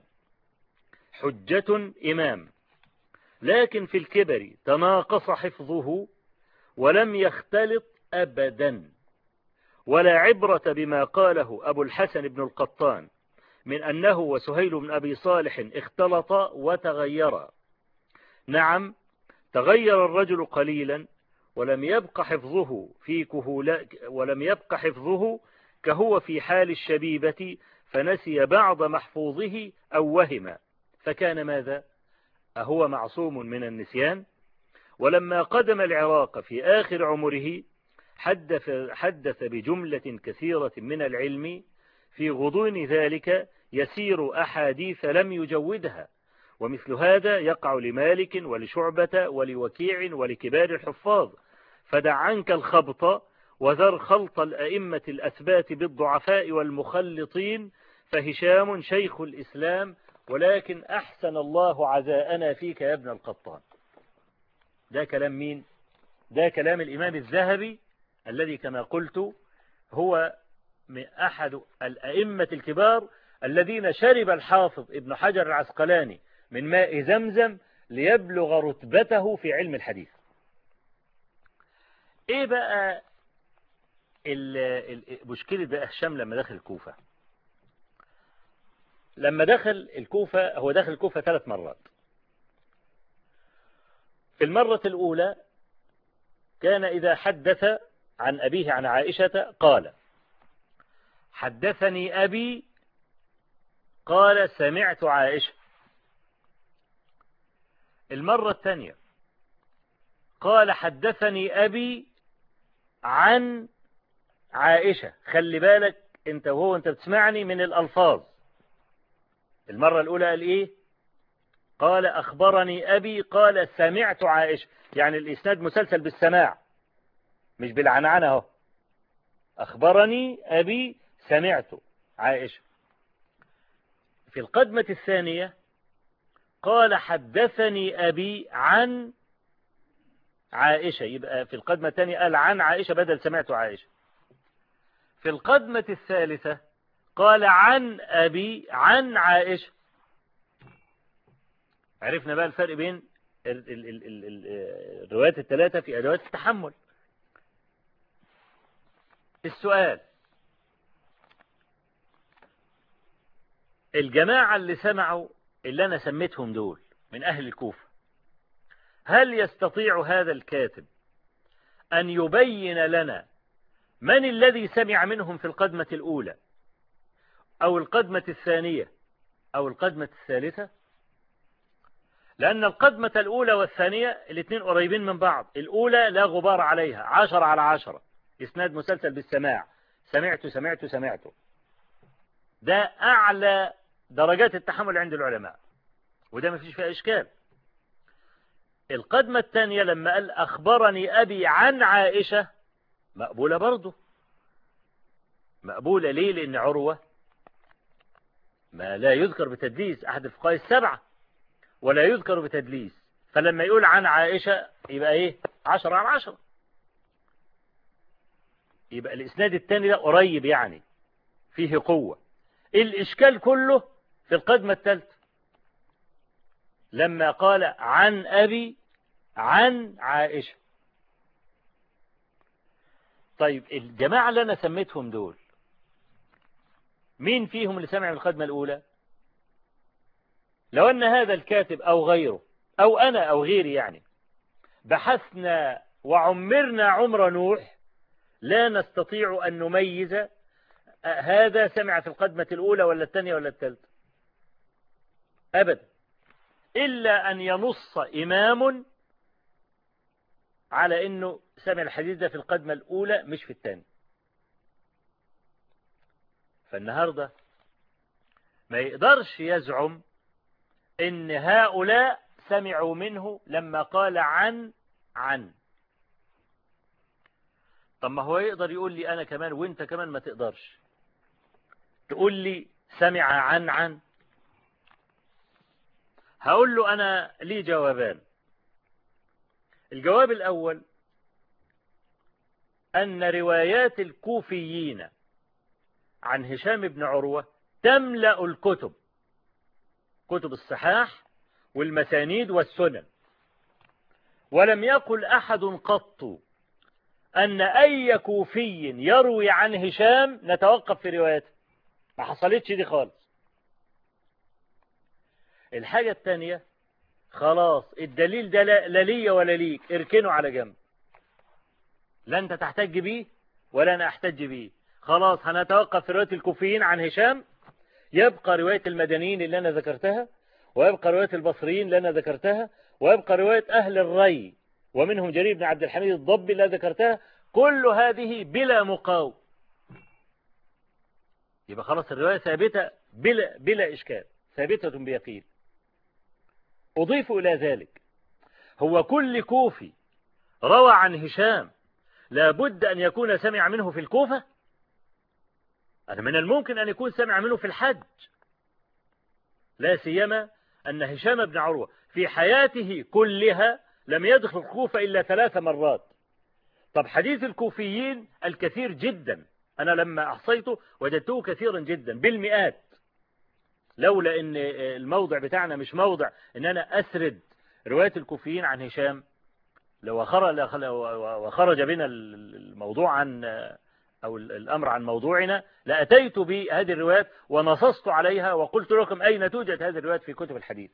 Speaker 1: حجة إمام، لكن في الكبر تناقص حفظه ولم يختلط أبدا، ولا عبرة بما قاله أبو الحسن بن القطان من أنه وسهيل بن أبي صالح اختلطا وتغيرا. نعم، تغير الرجل قليلا ولم يبق حفظه في كهولا ولم يبق حفظه كهو في حال الشبيبة، فنسي بعض محفوظه أو وهم، فكان ماذا؟ أهو معصوم من النسيان؟ ولما قدم العراق في آخر عمره حدث, حدث بجملة كثيرة من العلم، في غضون ذلك يسير أحاديث لم يجودها، ومثل هذا يقع لمالك ولشعبة ولوكيع ولكبار الحفاظ، فدع عنك الخبط وذر خلط الأئمة الأثبات بالضعفاء والمخلطين، فهشام شيخ الإسلام، ولكن أحسن الله عزاءنا فيك يا ابن القطان. ده كلام مين؟ ده كلام الإمام الذهبي الذي كما قلت هو من أحد الأئمة الكبار الذين شرب الحافظ ابن حجر العسقلاني من ماء زمزم ليبلغ رتبته في علم الحديث. ايه بقى المشكلة بقى هشام لما دخل الكوفة؟ لما دخل الكوفة هو دخل الكوفة ثلاث مرات. في المرة الأولى كان إذا حدث عن أبيه عن عائشة قال حدثني أبي قال سمعت عائشة. المرة الثانية قال حدثني أبي عن عائشة. خلي بالك انت وهو انت بتسمعني من الألفاظ. المرة الأولى قال إيه؟ قال أخبرني أبي قال سمعت عائشة، يعني الإسناد مسلسل بالسماع مش بالعنعنة اهو. أخبرني أبي سمعت عائشة. في القدمة الثانية قال حدثني أبي عن عائشة، يبقى في القدمة الثانية قال عن عائشة بدل سمعت عائشة. في القدمة الثالثة قال عن أبي عن عائشة. عرفنا بقى الفرق بين الروايات الثلاثة في أدوات التحمل. السؤال: الجماعة اللي سمعوا اللي أنا سميتهم دول من أهل الكوفة، هل يستطيع هذا الكاتب أن يبين لنا من الذي سمع منهم في القدمة الأولى أو القدمة الثانية أو القدمة الثالثة؟ لأن القدمة الأولى والثانية الاثنين قريبين من بعض. الأولى لا غبار عليها، عشرة على عشرة، إسناد مسلسل بالسماع، سمعت سمعت سمعت. ده أعلى درجات التحمل عند العلماء، وده ما فيش فيها إشكال. القدمة الثانية لما قال أخبرني أبي عن عائشة مقبولة برضه. مقبولة ليه؟ لأن عروة ما لا يذكر بتدليس، أحد الفقهاء السبعة، ولا يذكر بتدليس، فلما يقول عن عائشة يبقى إيه؟ عشرة على عشرة. يبقى الإسناد الثاني ده قريب، يعني فيه قوة. الإشكال كله في القدمة الثالثة لما قال عن أبي عن عائشة. طيب الجماعة اللي أنا سميتهم دول مين فيهم اللي سمع من القدمة الأولى؟ لو أن هذا الكاتب أو غيره أو أنا أو غيري يعني بحثنا وعمرنا عمر نوح لا نستطيع أن نميز هذا سمع في القدمة الأولى ولا الثانية ولا الثالثة أبدا، إلا أن ينص إمام على أنه سمع الحديث ده في القدمة الأولى مش في الثانية. فالنهاردة ما يقدرش يزعم ان هؤلاء سمعوا منه لما قال عن عن. طب ما هو يقدر يقول لي انا كمان وانت كمان ما تقدرش تقول لي سمع عن عن. هقول له انا لي جوابان. الجواب الاول ان روايات الكوفيين عن هشام بن عروة تملأ الكتب، كتب الصحاح والمسانيد والسنن، ولم يقل أحد قط أن أي كوفي يروي عن هشام نتوقف في روايته. ما حصلتش دي خالص. الحاجة الثانية خلاص الدليل ده لا لي ولا ليك، اركنه على جنب، لا أنت تحتج بيه ولا أنا أحتج بيه. خلاص هنتوقف في رواية الكوفيين عن هشام، يبقى رواية المدنيين اللي أنا ذكرتها، ويبقى رواية البصريين اللي أنا ذكرتها، ويبقى رواية أهل الري ومنهم جرير بن عبد الحميد الضبي اللي ذكرتها، كل هذه بلا مقاوم. يبقى خلاص الرواية ثابتة بلا, بلا إشكال، ثابتة بيقين. أضيف إلى ذلك هو كل كوفي روى عن هشام لابد أن يكون سمع منه في الكوفة؟ أنا من الممكن أن يكون سمع منه في الحج، لا سيما أن هشام بن عروة في حياته كلها لم يدخل الكوفة إلا ثلاث مرات. طب حديث الكوفيين الكثير جدا، أنا لما أحصيته وجدته كثيرا جدا بالمئات، لولا أن الموضع بتاعنا مش موضع أن أنا أسرد رواية الكوفيين عن هشام، لو وخرج بنا الموضوع عن أو الأمر عن موضوعنا لأتيت بهذه الروايات ونصصت عليها وقلت لكم أين توجد هذه الروايات في كتب الحديث.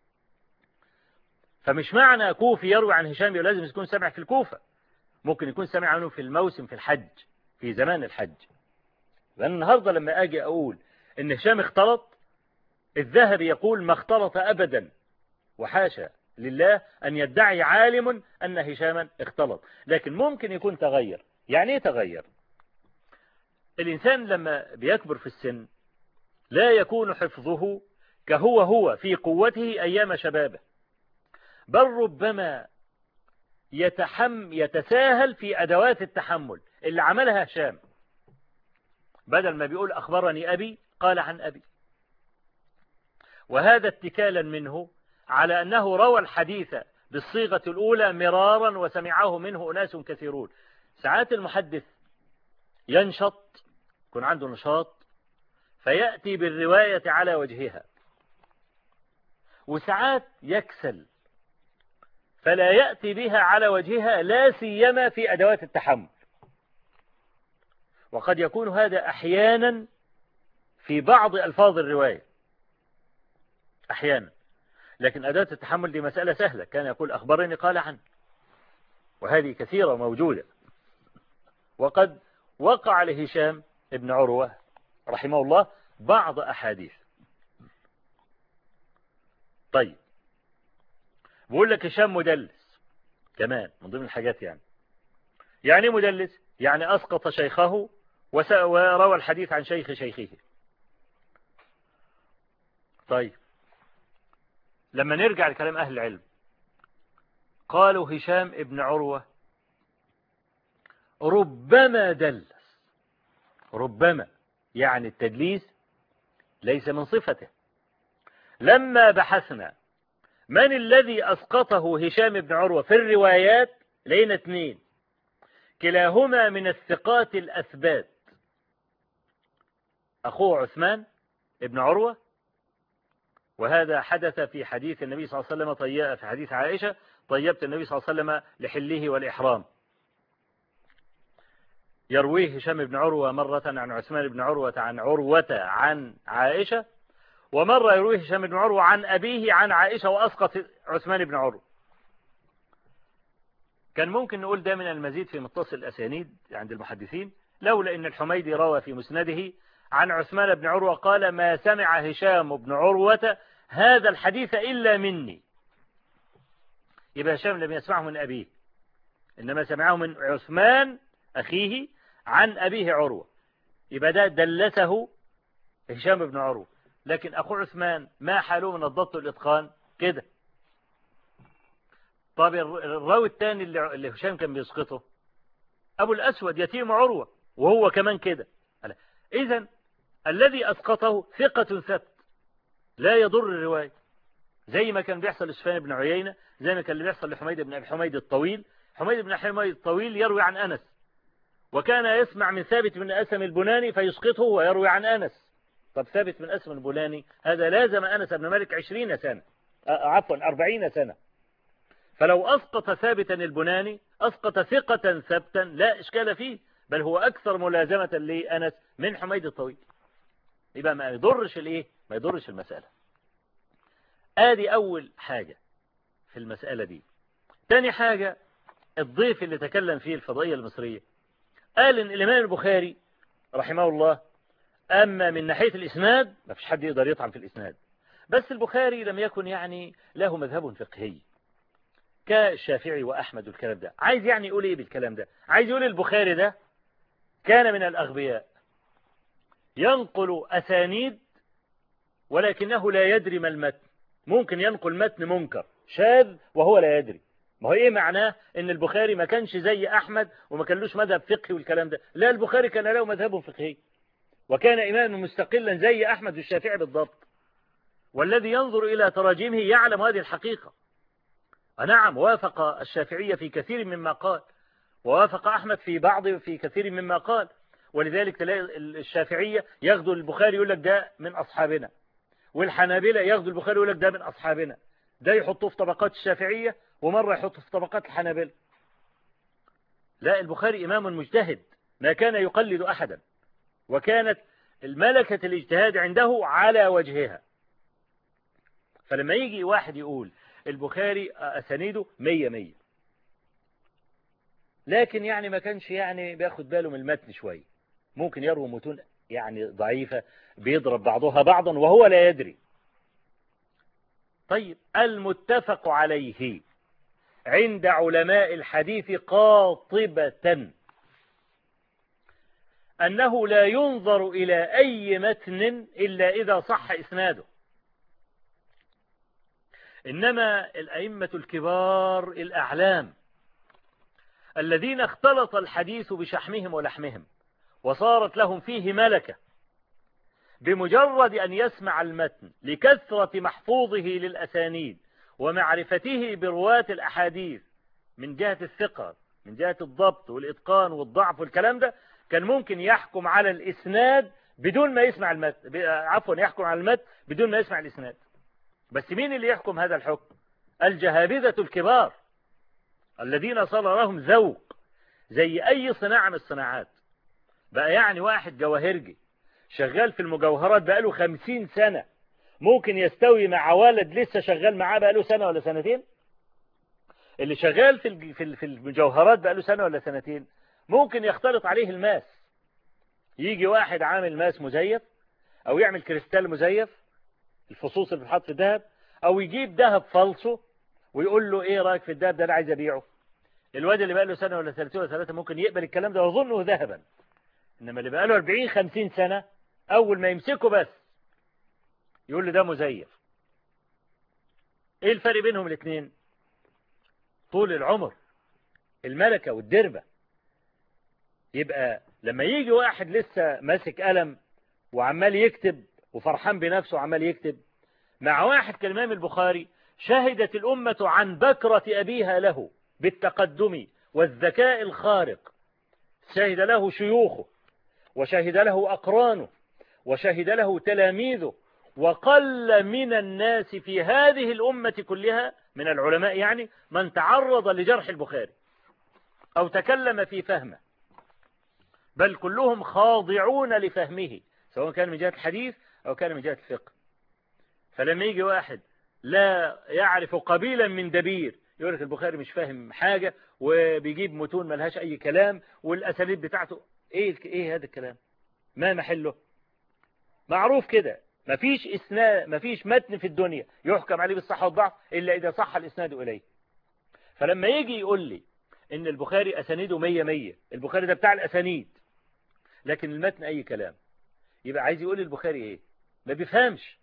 Speaker 1: فمش معنى كوفي يروي عن هشام لازم يكون سمع في الكوفة، ممكن يكون سمع عنه في الموسم في الحج، في زمان الحج. لأن النهاردة لما أجي أقول إن هشام اختلط، الذهبي يقول ما اختلط أبدا، وحاشا لله أن يدعي عالم أن هشاما اختلط، لكن ممكن يكون تغير. يعني ايه تغير؟ الإنسان لما بيكبر في السن لا يكون حفظه كهو هو في قوته أيام شبابه، بل ربما يتحم يتساهل في أدوات التحمل اللي عملها هشام. بدل ما بيقول أخبرني أبي قال عن أبي، وهذا اتكالا منه على أنه روى الحديث بالصيغة الأولى مرارا وسمعه منه أناس كثيرون. ساعات المحدث ينشط، يكون عنده نشاط فيأتي بالرواية على وجهها، وساعات يكسل فلا يأتي بها على وجهها، لا سيما في أدوات التحمل. وقد يكون هذا أحيانا في بعض ألفاظ الرواية أحيانا، لكن أداة التحمل دي مسألة سهلة، كان يقول أخبرني قال عنه، وهذه كثيرة موجودة. وقد وقع لهشام ابن عروة رحمه الله بعض أحاديث. طيب بقول لك هشام مدلس كمان من ضمن الحاجات. يعني يعني مدلس يعني أسقط شيخه وروى الحديث عن شيخ شيخه. طيب لما نرجع لكلام أهل العلم، قالوا هشام ابن عروة ربما دلس، ربما يعني التدليس ليس من صفته. لما بحثنا من الذي أسقطه هشام بن عروة في الروايات لقينا اثنين، كلاهما من الثقات الأثبات، أخوه عثمان ابن عروة، وهذا حدث في حديث النبي صلى الله عليه وسلم طيب في حديث عائشة طيبت النبي صلى الله عليه وسلم لحله والإحرام. يرويه هشام بن عروة مرة عن عثمان بن عروة عن عروة عن عائشة، ومرة يرويه هشام بن عروة عن أبيه عن عائشة وأسقط عثمان بن عروة. كان ممكن نقول ده من المزيد في متصل الأسانيد عند المحدثين، لولا أن الحميدي روى في مسنده عن عثمان بن عروة قال ما سمع هشام بن عروة هذا الحديث إلا مني. يبقى هشام لم يسمعه من أبيه، إنما سمعه من عثمان أخيه عن أبيه عروة، يبقى ده دلسه هشام بن عروة. لكن أخو عثمان ما حاله من الضبط والإتقان كده. طب الراوي الثاني اللي هشام كان بيسقطه أبو الأسود يتيم عروة، وهو كمان كده. إذن الذي أسقطه ثقة ثبت لا يضر الرواية، زي ما كان بيحصل لسفيان بن عيينة، زي ما كان بيحصل لحميد بن أبي حميد الطويل. حميد بن حميد الطويل يروي عن أنس، وكان يسمع من ثابت بن أسم البناني فيسقطه ويروي عن أنس. طب ثابت بن أسم البناني هذا لازم أنس بن مالك عشرين سنة، عفوا أربعين سنة، فلو أسقط ثابتا البناني أسقط ثقة ثبتا لا إشكال فيه، بل هو أكثر ملازمة لأنس من حميد الطويل. يبقى ما يضرش الإيه؟ ما يضرش المسألة. آدي أول حاجة في المسألة دي. تاني حاجة، الضيف اللي تكلم فيه الفضائية المصرية قال إن الإمام البخاري رحمه الله أما من ناحية الإسناد ما فيش حد يقدر يطعن في الإسناد، بس البخاري لم يكن يعني له مذهب فقهي كالشافعي وأحمد والكلام ده. عايز يعني يقول إيه بالكلام ده؟ عايز يقول البخاري ده كان من الأغبياء ينقل أسانيد ولكنه لا يدري ما المتن، ممكن ينقل متن منكر شاذ وهو لا يدري، ما هو ايه معناه ان البخاري ما كانش زي احمد وما كانلوش مذهب فقهي والكلام ده؟ لا، البخاري كان له مذهبه فقهي وكان اماما مستقلا زي احمد والشافعي بالضبط، والذي ينظر الى تراجمه يعلم هذه الحقيقة. نعم، وافق الشافعي في كثير مما قال، ووافق أحمد في بعض في كثير مما قال، ولذلك تلاقي الشافعية ياخدوا البخاري يقول لك ده من أصحابنا، والحنابلة ياخدوا البخاري يقول لك ده من أصحابنا، ده يحطوه في طبقات الشافعية ومرة يحطوه في طبقات الحنابلة. لا، البخاري إمام مجتهد ما كان يقلد أحدا، وكانت الملكة الاجتهاد عنده على وجهها. فلما يجي واحد يقول البخاري أسانيده مية مية، لكن يعني ما كانش يعني بياخد باله من المتن شوية، ممكن يروي متون يعني ضعيفة بيضرب بعضها بعضا وهو لا يدري. طيب، المتفق عليه عند علماء الحديث قاطبة أنه لا ينظر إلى أي متن إلا إذا صح إسناده. إنما الأئمة الكبار الأعلام الذين اختلط الحديث بشحمهم ولحمهم وصارت لهم فيه ملكة، بمجرد أن يسمع المتن لكثرة محفوظه للأسانيد ومعرفته برواة الأحاديث من جهة الثقة، من جهة الضبط والإتقان والضعف والكلام ده، كان ممكن يحكم على الإسناد بدون ما يسمع المتن، عفوا يحكم على المتن بدون ما يسمع الإسناد. بس مين اللي يحكم هذا الحكم؟ الجهابذة الكبار الذين صار لهم ذوق زي أي صناعة من الصناعات. بقى يعني واحد جواهرجي شغال في المجوهرات بقاله خمسين سنة ممكن يستوي مع ولد لسه شغال معاه بقاله سنة ولا سنتين؟ اللي شغال في في المجوهرات بقاله سنة ولا سنتين ممكن يختلط عليه الماس. يجي واحد عامل ماس مزيف أو يعمل كريستال مزيف، الفصوص اللي بتحط في الذهب، أو يجيب ذهب فالصو ويقول له إيه رأيك في الذهب ده أنا عايز أبيعه. الواد اللي بقى له سنة ولا سنتين ولا ثلاثة ممكن يقبل الكلام ده ويظنه ذهبا، إنما اللي بقى له أربعين خمسين سنة أول ما يمسكه بس يقول له ده مزيف. إيه الفرق بينهم الاثنين؟ طول العمر، الملكة والدربة. يبقى لما يجي واحد لسه ماسك قلم وعمال يكتب وفرحان بنفسه وعمال يكتب مع واحد كالإمام البخاري شهدت الأمة عن بكرة أبيها له بالتقدم والذكاء الخارق، شهد له شيوخه وشهد له أقرانه وشهد له تلاميذه، وقل من الناس في هذه الأمة كلها من العلماء يعني من تعرض لجرح البخاري أو تكلم في فهمه، بل كلهم خاضعون لفهمه سواء كان من جهة الحديث أو كان من جهة الفقه. فلما يجي واحد لا يعرف قبيلا من دبير يقول لك البخاري مش فاهم حاجة وبيجيب متون ملهاش أي كلام والأساليب بتاعته إيه إيه هذا الكلام؟ ما محله؟ معروف كده، مفيش إسناد، مفيش متن في الدنيا يحكم عليه بالصحة والضعف إلا إذا صح الإسناد إليه. فلما يجي يقول لي إن البخاري أسانيده مية مية، البخاري ده بتاع الأسانيد لكن المتن أي كلام، يبقى عايز يقول البخاري إيه؟ ما بيفهمش.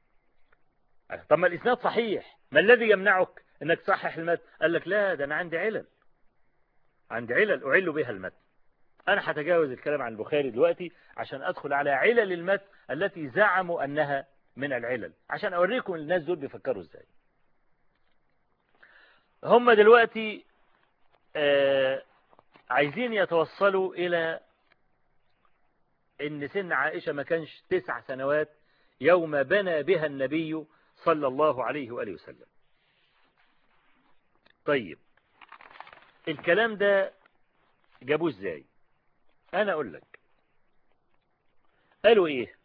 Speaker 1: طب ما الإسناد صحيح، ما الذي يمنعك إنك تصحح المتن؟ قال لك لا، ده أنا عندي علل، عندي علل أعل بها المتن. أنا هتجاوز الكلام عن البخاري دلوقتي عشان أدخل على علل المتن التي زعموا أنها من العلل، عشان أوريكم الناس دول بيفكروا إزاي. هم دلوقتي آه عايزين يتوصلوا إلى إن سن عائشة ما كانش تسع سنوات يوم بنى بها النبي صلى الله عليه وآله وسلم. طيب الكلام ده جابوه إزاي؟ أنا أقول لك. قالوا إيه؟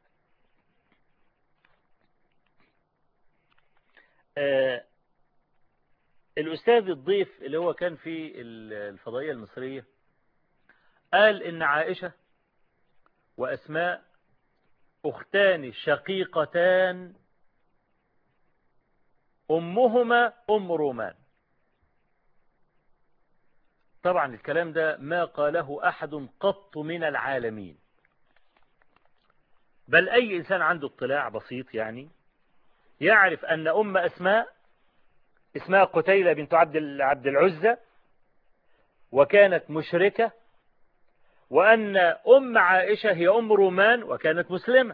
Speaker 1: آه الأستاذ الضيف اللي هو كان في الفضائية المصرية قال إن عائشة وأسماء أختان شقيقتان أمهما أم رومان. طبعا الكلام ده ما قاله أحد قط من العالمين، بل أي إنسان عنده اطلاع بسيط يعني يعرف أن أم أسماء اسمها قتيلة بنت عبد عبد العزة، وكانت مشركة، وأن أم عائشة هي أم رومان وكانت مسلمة.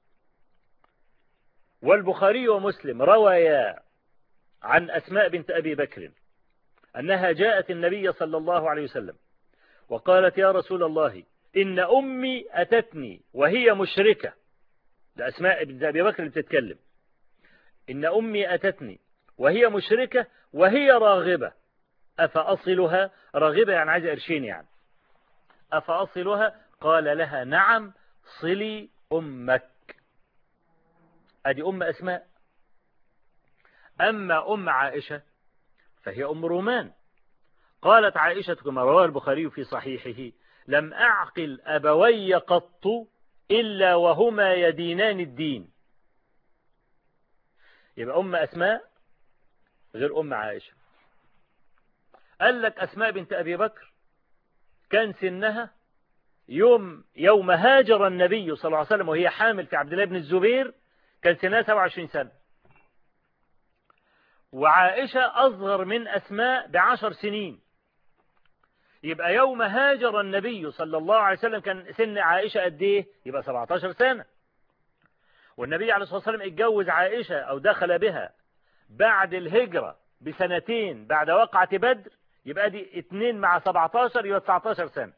Speaker 1: والبخاري ومسلم روايا عن أسماء بنت أبي بكر أنها جاءت النبي صلى الله عليه وسلم وقالت: يا رسول الله، إن أمي أتتني وهي مشركة. لأسماء بنت أبي بكر اللي بتتكلم. إن أمي أتتني وهي مشركة وهي راغبة، أفأصلها؟ راغبة يعني عايزة قرشين يعني. أفأصلها؟ قال لها: نعم، صلي أمك. أدي أم أسماء. أما أم عائشة فهي أم رومان. قالت عائشة كما رواه البخاري في صحيحه: لم أعقل أبوي قط إلا وهما يدينان الدين. يبقى أم أسماء غير أم عائشة. قال لك أسماء بنت أبي بكر كان سنها يوم يوم هاجر النبي صلى الله عليه وسلم وهي حامل في عبد الله بن الزبير كان سنها سبعة وعشرين سنة. وعائشة أصغر من أسماء بعشر سنين. يبقى يوم هاجر النبي صلى الله عليه وسلم كان سن عائشة قد ايه؟ يبقى سبعة عشر سنة. والنبي عليه الصلاة والسلام اتجوز عائشة أو دخل بها بعد الهجرة بسنتين بعد وقعة بدر. يبقى دي اتنين مع سبعة عشر يبقى تسعة عشر سنة.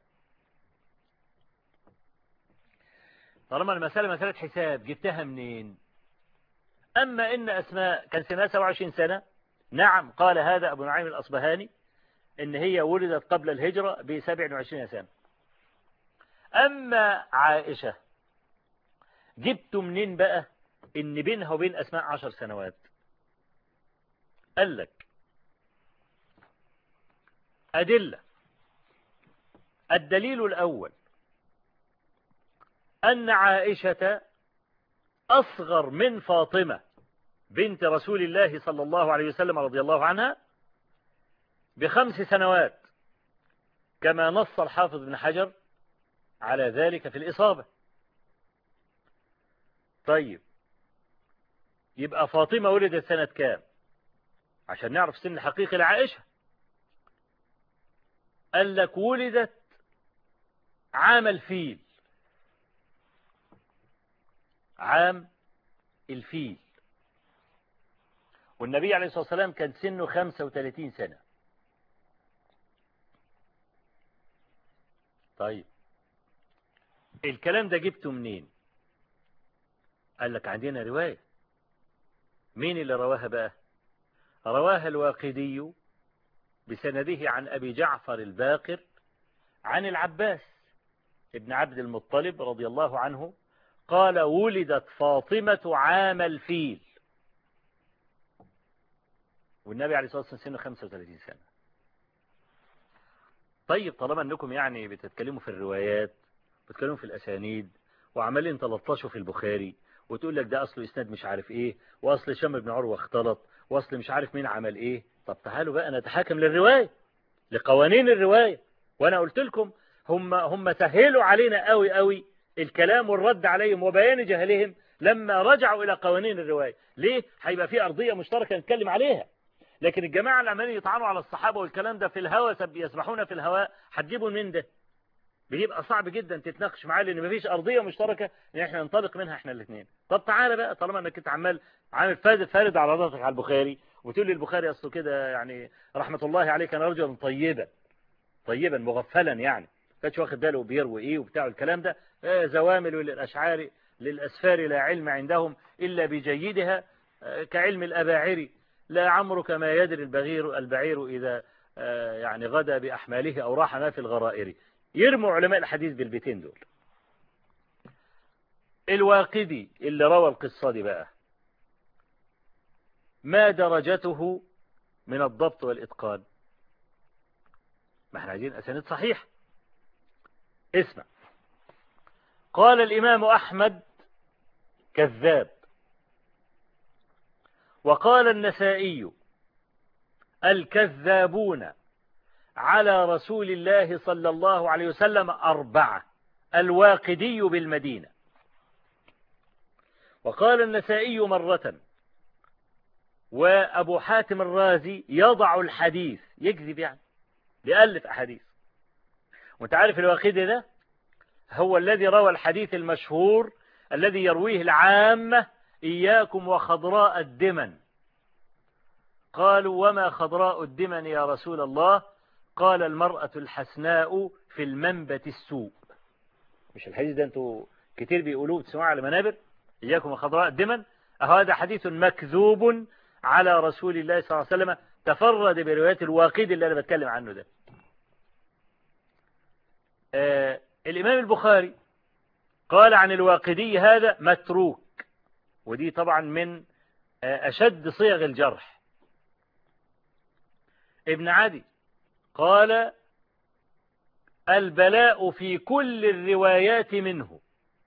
Speaker 1: طالما المسألة مسألة حساب جبتها منين؟ أما إن أسماء كان سنها سبعة وعشرين سنة، نعم، قال هذا أبو نعيم الأصبهاني إن هي ولدت قبل الهجرة بسبع وعشرين سنة. أما عائشة جبت منين بقى إن بينها وبين أسماء عشر سنوات؟ قال لك أدلة. الدليل الأول أن عائشة أصغر من فاطمة بنت رسول الله صلى الله عليه وسلم رضي الله عنها بخمس سنوات، كما نص الحافظ بن حجر على ذلك في الإصابة. طيب، يبقى فاطمة ولدت سنة كام عشان نعرف سن حقيقي لعائشة؟ قال لك ولدت عام الفيل. عام الفيل. والنبي عليه الصلاة والسلام كان سنه خمسة وثلاثين سنة. طيب، الكلام ده جبته منين؟ قال لك عندنا رواية. مين اللي رواها بقى؟ رواها الواقدي بسنده عن أبي جعفر الباقر عن العباس ابن عبد المطلب رضي الله عنه قال: ولدت فاطمة عام الفيل. والنبي عليه الصلاة والسلام سنه خمسة وثلاثين سنة. طيب، طالما أنكم يعني بتتكلموا في الروايات بتتكلموا في الأسانيد وعمالين تلطشوا في البخاري وتقول لك ده أصله إسناد مش عارف إيه، وأصل هشام بن عروة اختلط، وأصل مش عارف مين عمل إيه. طب تعالوا بقى نتحاكم للرواية، لقوانين الرواية. وأنا قلت لكم هم هم سهلوا علينا قوي قوي الكلام والرد عليهم وبيان جهلهم لما رجعوا إلى قوانين الرواية. ليه؟ هيبقى في أرضية مشتركة نتكلم عليها. لكن الجماعة اللي عمالين يطعنوا على الصحابة والكلام ده في الهواء، يسبحون في الهواء، هتجيبوا من ده؟ بيبقى صعب جدا تتناقش معاه لان مفيش ارضيه مشتركه ان احنا ننطلق منها احنا الاثنين. طب تعالى بقى، طالما انك انت عمال عامل فارد فارد على راسك على البخاري وتقول لي البخاري اصله كده يعني رحمه الله عليه كان رجلا طيبا طيبا مغفلا، يعني كانش واخد باله بيروي ايه وبتاع الكلام ده. آه زوامل للاشعار للاسفار لا علم عندهم الا بجيدها، آه كعلم الاباعري لا عمرك ما يدري البغير البعير اذا آه يعني غدا باحماله او راح ما في الغرائر. يرموا علماء الحديث بالبيتين دول. الواقدي اللي روى القصة دي بقى ما درجته من الضبط والإتقان؟ ما احنا عايزين أسانيد صحيح. اسمع، قال الإمام أحمد كذاب، وقال النسائي الكذابون على رسول الله صلى الله عليه وسلم أربعة: الواقدي بالمدينة. وقال النسائي مرة وأبو حاتم الرازي يضع الحديث، يكذب يعني، يألف أحاديث. وانت عارف الواقدي ده هو الذي روى الحديث المشهور الذي يرويه العامة: إياكم وخضراء الدمن. قالوا: وما خضراء الدمن يا رسول الله؟ قال: المرأة الحسناء في المنبت السوء. مش الحديث ده انتوا كتير بيقولوه بتسمعوا على منابر؟ إياكم وخضراء الدمن. هذا حديث مكذوب على رسول الله صلى الله عليه وسلم، تفرد برواية الواقدي اللي أنا بتكلم عنه ده. آه الإمام البخاري قال عن الواقدي هذا متروك، ودي طبعا من آه أشد صيغ الجرح. ابن عدي قال: البلاء في كل الروايات منه.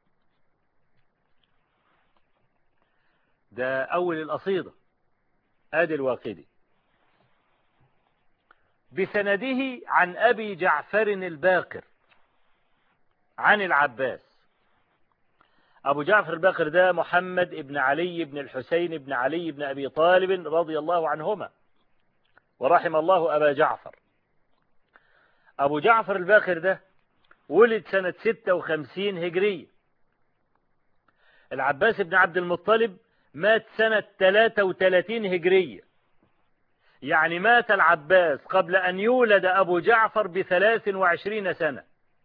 Speaker 1: ده أول القصيدة، آدي الواقدي بسنده عن أبي جعفر الباقر عن العباس. أبو جعفر الباقر ده محمد ابن علي بن الحسين بن علي بن أبي طالب رضي الله عنهما، ورحم الله أبا جعفر. أبو جعفر الباقر ده ولد سنة ستة وخمسين هجرية. العباس بن عبد المطلب مات سنة ثلاثة وثلاثين هجرية، يعني مات العباس قبل أن يولد أبو جعفر بثلاث وعشرين سنة،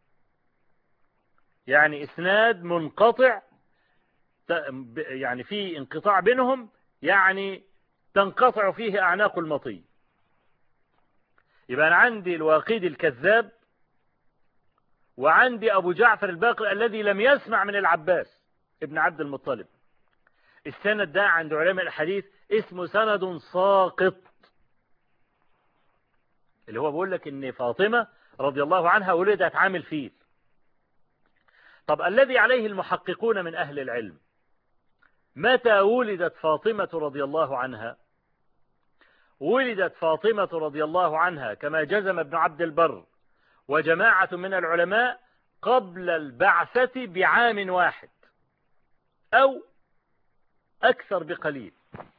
Speaker 1: يعني إسناد منقطع، يعني في انقطاع بينهم، يعني تنقطع فيه أعناق المطي. يبقى أنا عندي الواقدي الكذاب، وعندي أبو جعفر الباقر الذي لم يسمع من العباس ابن عبد المطلب. السند ده عند علماء الحديث اسمه سند ساقط، اللي هو بيقول لك ان فاطمة رضي الله عنها ولدت عام الفيل. طب الذي عليه المحققون من أهل العلم، متى ولدت فاطمة رضي الله عنها؟ ولدت فاطمة رضي الله عنها كما جزم ابن عبد البر وجماعة من العلماء قبل البعثة بعام واحد أو أكثر بقليل،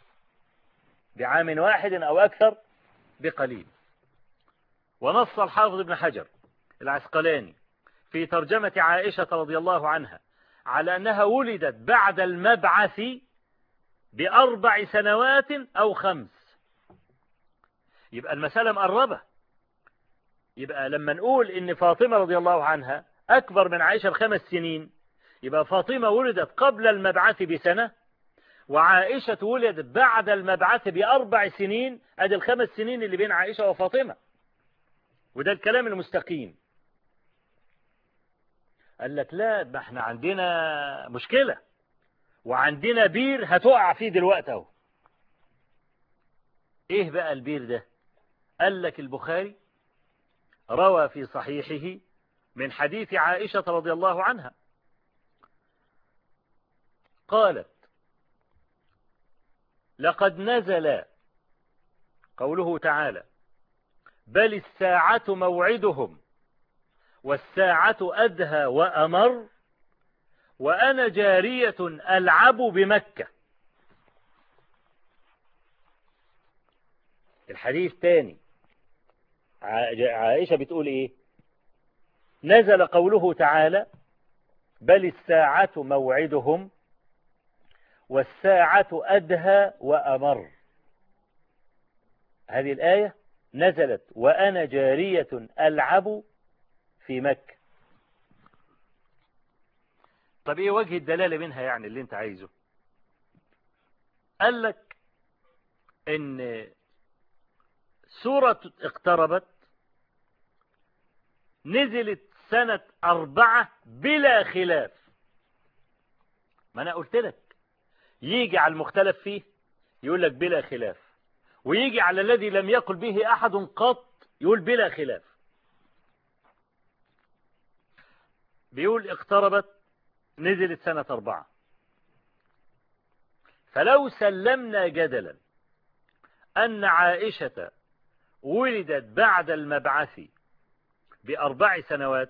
Speaker 1: بعام واحد أو أكثر بقليل. ونص الحافظ ابن حجر العسقلاني في ترجمة عائشة رضي الله عنها على أنها ولدت بعد المبعث بأربع سنوات أو خمس. يبقى المسألة مقربة. يبقى لما نقول إن فاطمة رضي الله عنها أكبر من عائشة بخمس سنين، يبقى فاطمة ولدت قبل المبعث بسنة، وعائشة ولدت بعد المبعث بأربع سنين. أدي الخمس سنين اللي بين عائشة وفاطمة، وده الكلام المستقيم. قال لك لا، ما احنا عندنا مشكلة، وعندنا بير هتقع فيه دلوقتي اهو. ايه بقى البير ده؟ قال لك البخاري روى في صحيحه من حديث عائشة رضي الله عنها قالت: لقد نزل قوله تعالى: بل الساعة موعدهم والساعة أدهى وأمر وأنا جارية ألعب بمكة. الحديث تاني، عائشة بتقول إيه؟ نزل قوله تعالى: بل الساعة موعدهم والساعة أدهى وأمر. هذه الآية نزلت وأنا جارية ألعب في مكة. طب ايه وجه الدلالة منها يعني اللي انت عايزه؟ قال لك ان سورة اقتربت نزلت سنة أربعة بلا خلاف. ما أنا قلت لك يجي على المختلف فيه يقول لك بلا خلاف، ويجي على الذي لم يقل به أحد قط يقول بلا خلاف. بيقول اقتربت نزلت سنة أربعة، فلو سلمنا جدلا أن عائشة ولدت بعد المبعث بأربع سنوات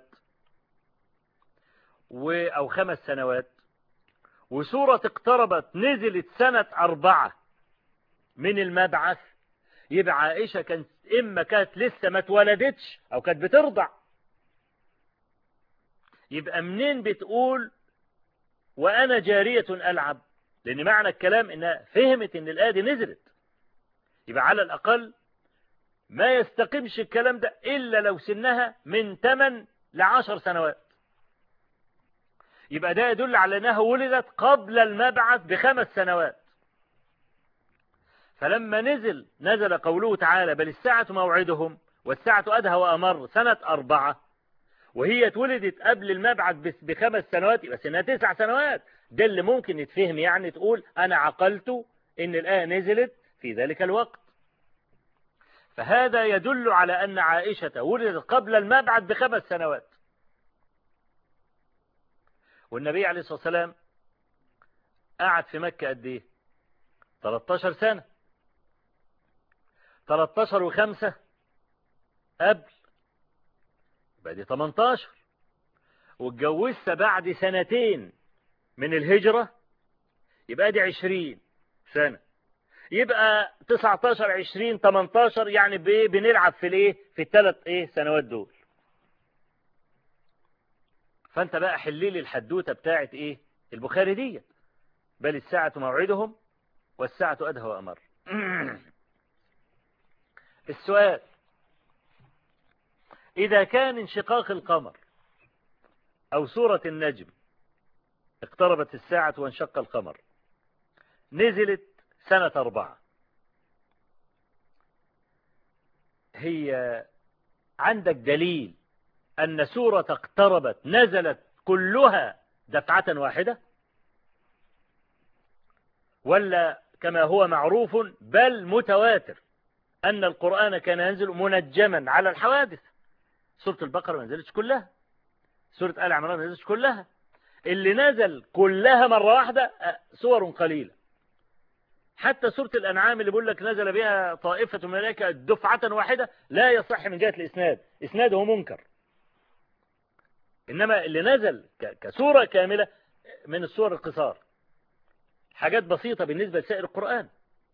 Speaker 1: أو خمس سنوات، وسورة اقتربت نزلت سنة أربعة، من المبعث، يبقى عائشة كانت إما كانت لسه ما اتولدتش أو كانت بترضع. يبقى منين بتقول وأنا جارية ألعب؟ لأن معنى الكلام إنها فهمت إن الآية دي نزلت. يبقى على الأقل ما يستقيمش الكلام ده إلا لو سنها من ثمان لعشر سنوات. يبقى ده يدل على أنها ولدت قبل المبعث بخمس سنوات. فلما نزل نزل قوله تعالى بل الساعة موعدهم والساعة أدهى وأمر سنة أربعة، وهي اتولدت قبل المبعث بخمس سنوات، يبقى سنها تسع سنوات. ده اللي ممكن يتفهم، يعني تقول أنا عقلت إن الآية نزلت في ذلك الوقت. فهذا يدل على أن عائشة ولدت قبل المبعث بخمس سنوات. والنبي عليه الصلاة والسلام قعد في مكة قد إيه؟ ثلاثة عشر سنة. ثلاثة عشر وخمسة قبل، يبقى دي ثمانية عشر. واتجوزت بعد سنتين من الهجرة، يبقى دي عشرين سنة. يبقى تسعة عشر عشرين ثمانية عشر، يعني بنلعب في الايه في الثلاث ايه سنوات دول. فانت بقى حليلي الحدوته بتاعت ايه البخاري دي، بل الساعة موعدهم والساعة أدهى وأمر. السؤال: إذا كان انشقاق القمر أو سورة النجم اقتربت الساعة وانشق القمر نزلت سنة أربعة، هي عندك دليل أن سورة اقتربت نزلت كلها دفعة واحدة، ولا كما هو معروف بل متواتر أن القرآن كان ينزل منجما على الحوادث؟ سورة البقرة ما نزلتش كلها، سورة آل عمران ما نزلتش كلها، اللي نزل كلها مرة واحدة سور قليلة. حتى سورة الأنعام اللي بيقول لك نزل بها طائفة من الملائكة دفعة واحدة لا يصح من جهة الإسناد، إسناده منكر. إنما اللي نزل كسورة كاملة من السور القصار، حاجات بسيطة بالنسبة لسائر القرآن.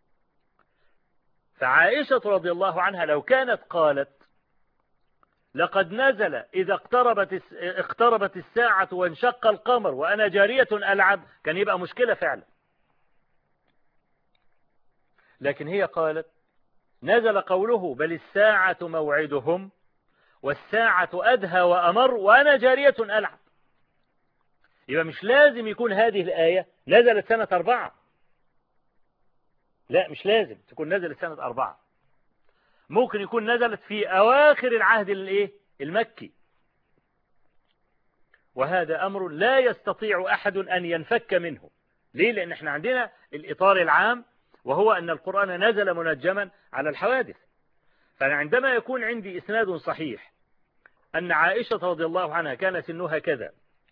Speaker 1: فعائشة رضي الله عنها لو كانت قالت لقد نزل إذا اقتربت اقتربت الساعة وانشق القمر وأنا جارية ألعب، كان يبقى مشكلة فعلا. لكن هي قالت نزل قوله بل الساعة موعدهم والساعة أدهى وأمر وأنا جارية ألعب. يبقى مش لازم يكون هذه الآية نزلت سنة أربعة، لا مش لازم تكون نزلت سنة أربعة، ممكن يكون نزلت في أواخر العهد الايه المكي. وهذا أمر لا يستطيع أحد أن ينفك منه. ليه؟ لأن احنا عندنا الإطار العام وهو أن القرآن نزل منجما على الحوادث. فعندما يكون عندي إسناد صحيح أن عائشة رضي الله عنها كان سنها كذا،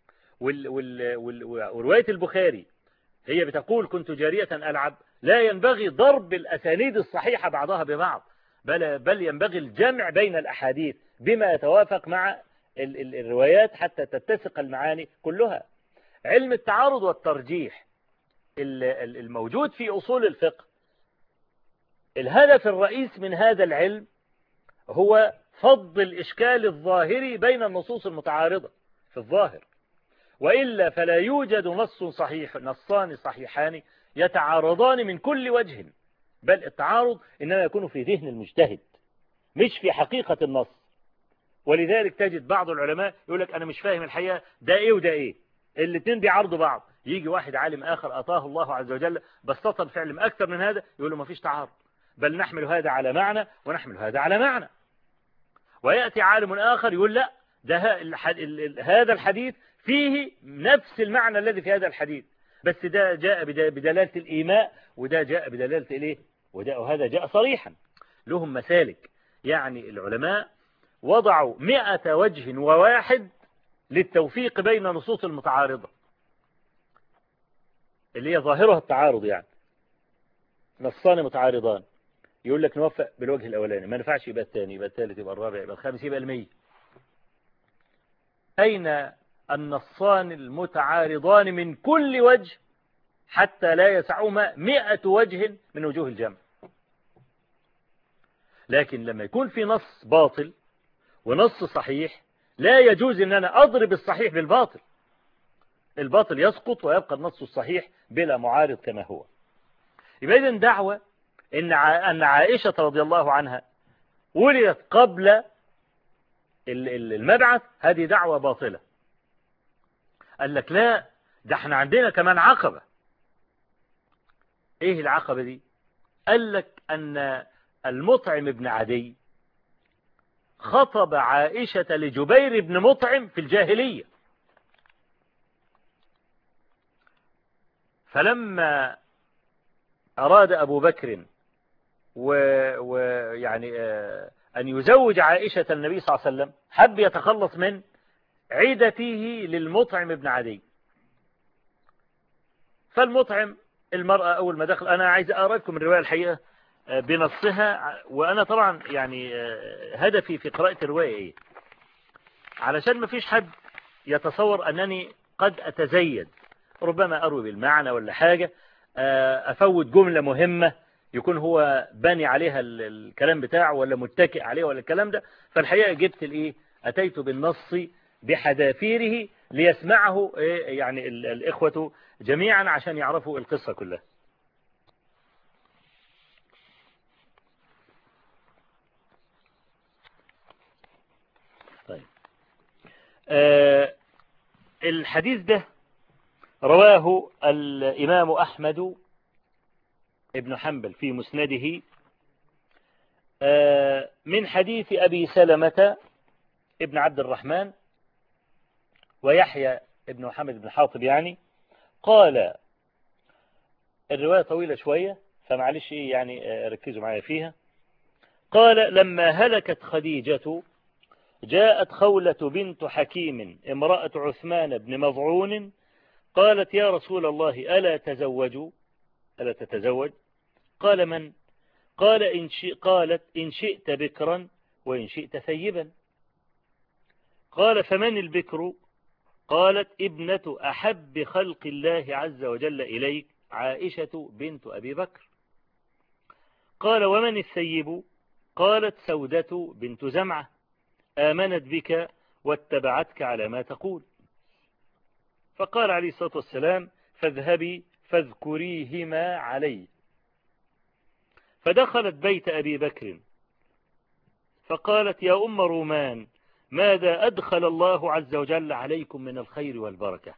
Speaker 1: ورواية البخاري هي بتقول كنت جارية ألعب، لا ينبغي ضرب الأسانيد الصحيحة بعضها ببعض، بل, بل ينبغي الجمع بين الأحاديث بما يتوافق مع ال ال الروايات حتى تتسق المعاني كلها. علم التعارض والترجيح الموجود في أصول الفقه، الهدف الرئيس من هذا العلم هو فض الإشكال الظاهري بين النصوص المتعارضة في الظاهر، وإلا فلا يوجد نص صحيح نصان صحيحان يتعارضان من كل وجه، بل التعارض إنما يكون في ذهن المجتهد مش في حقيقة النص. ولذلك تجد بعض العلماء يقول لك أنا مش فاهم الحقيقة ده إيه وده إيه، الاثنين بيعارضوا بعض. يجي واحد عالم آخر أعطاه الله عز وجل بسطة فعل أكثر من هذا يقول له ما فيش تعارض، بل نحمل هذا على معنى ونحمل هذا على معنى. ويأتي عالم آخر يقول لا ده هذا الحديث فيه نفس المعنى الذي في هذا الحديث، بس ده جاء بدلالة الإيماء وده جاء بدلالة إليه وهذا جاء صريحا. لهم مسالك، يعني العلماء وضعوا مئة وجه وواحد للتوفيق بين النصوص المتعارضة اللي هي ظاهرها التعارض، يعني نصان متعارضان يقول لك نوفق بالوجه الأولاني، ما نفعش يبقى الثاني، يبقى الثالث، يبقى الرابع، يبقى الخامس، يبقى المية. أين النصان المتعارضان من كل وجه حتى لا يسعهما مئة وجه من وجوه الجمع؟ لكن لما يكون في نص باطل ونص صحيح لا يجوز ان انا اضرب الصحيح بالباطل، الباطل يسقط ويبقى النص الصحيح بلا معارض كما هو. يبقى إذن دعوة ان ان عائشة رضي الله عنها ولدت قبل المبعث، هذه دعوة باطلة. قال لك لا، ده احنا عندنا كمان عقبة. ايه العقبة دي؟ قال لك ان المطعم بن عدي خطب عائشة لجبير بن مطعم في الجاهلية، فلما أراد أبو بكر ويعني أن يزوج عائشة النبي صلى الله عليه وسلم حب يتخلص من عدته للمطعم بن عدي. فالمطعم المرأة أول ما دخل، أنا عايز أقرأ لكم الرواية الحقيقة بنصها، وأنا طبعا يعني هدفي في قراءة الرواية إيه، علشان ما فيش حد يتصور أنني قد أتزيد، ربما أروي بالمعنى ولا حاجة، أفوت جملة مهمة يكون هو باني عليها الكلام بتاعه ولا متكئ عليه ولا الكلام ده. فالحقيقة جبت الإيه، أتيت بالنص بحذافيره ليسمعه يعني الإخوة جميعا عشان يعرفوا القصة كلها. طيب، آه الحديث ده رواه الإمام أحمد ابن حنبل في مسنده آه من حديث أبي سلمة ابن عبد الرحمن ويحيى ابن محمد بن حاطب، يعني قال، الرواية طويلة شوية فمعلش إيه يعني ركزوا معايا فيها. قال: لما هلكت خديجة جاءت خولة بنت حكيم امرأة عثمان بن مظعون قالت: يا رسول الله ألا تزوج ألا تتزوج؟ قال: من؟ قال إن شئ قالت: إن شئت بكرا وإن شئت ثيبا. قال: فمن البكر؟ قالت: ابنة أحب خلق الله عز وجل إليك عائشة بنت أبي بكر. قال: ومن الثيب؟ قالت: سودة بنت زمعة آمنت بك واتبعتك على ما تقول. فقال عليه الصلاة والسلام: فاذهبي فاذكريهما علي. فدخلت بيت أبي بكر فقالت: يا أم رومان، ماذا أدخل الله عز وجل عليكم من الخير والبركة؟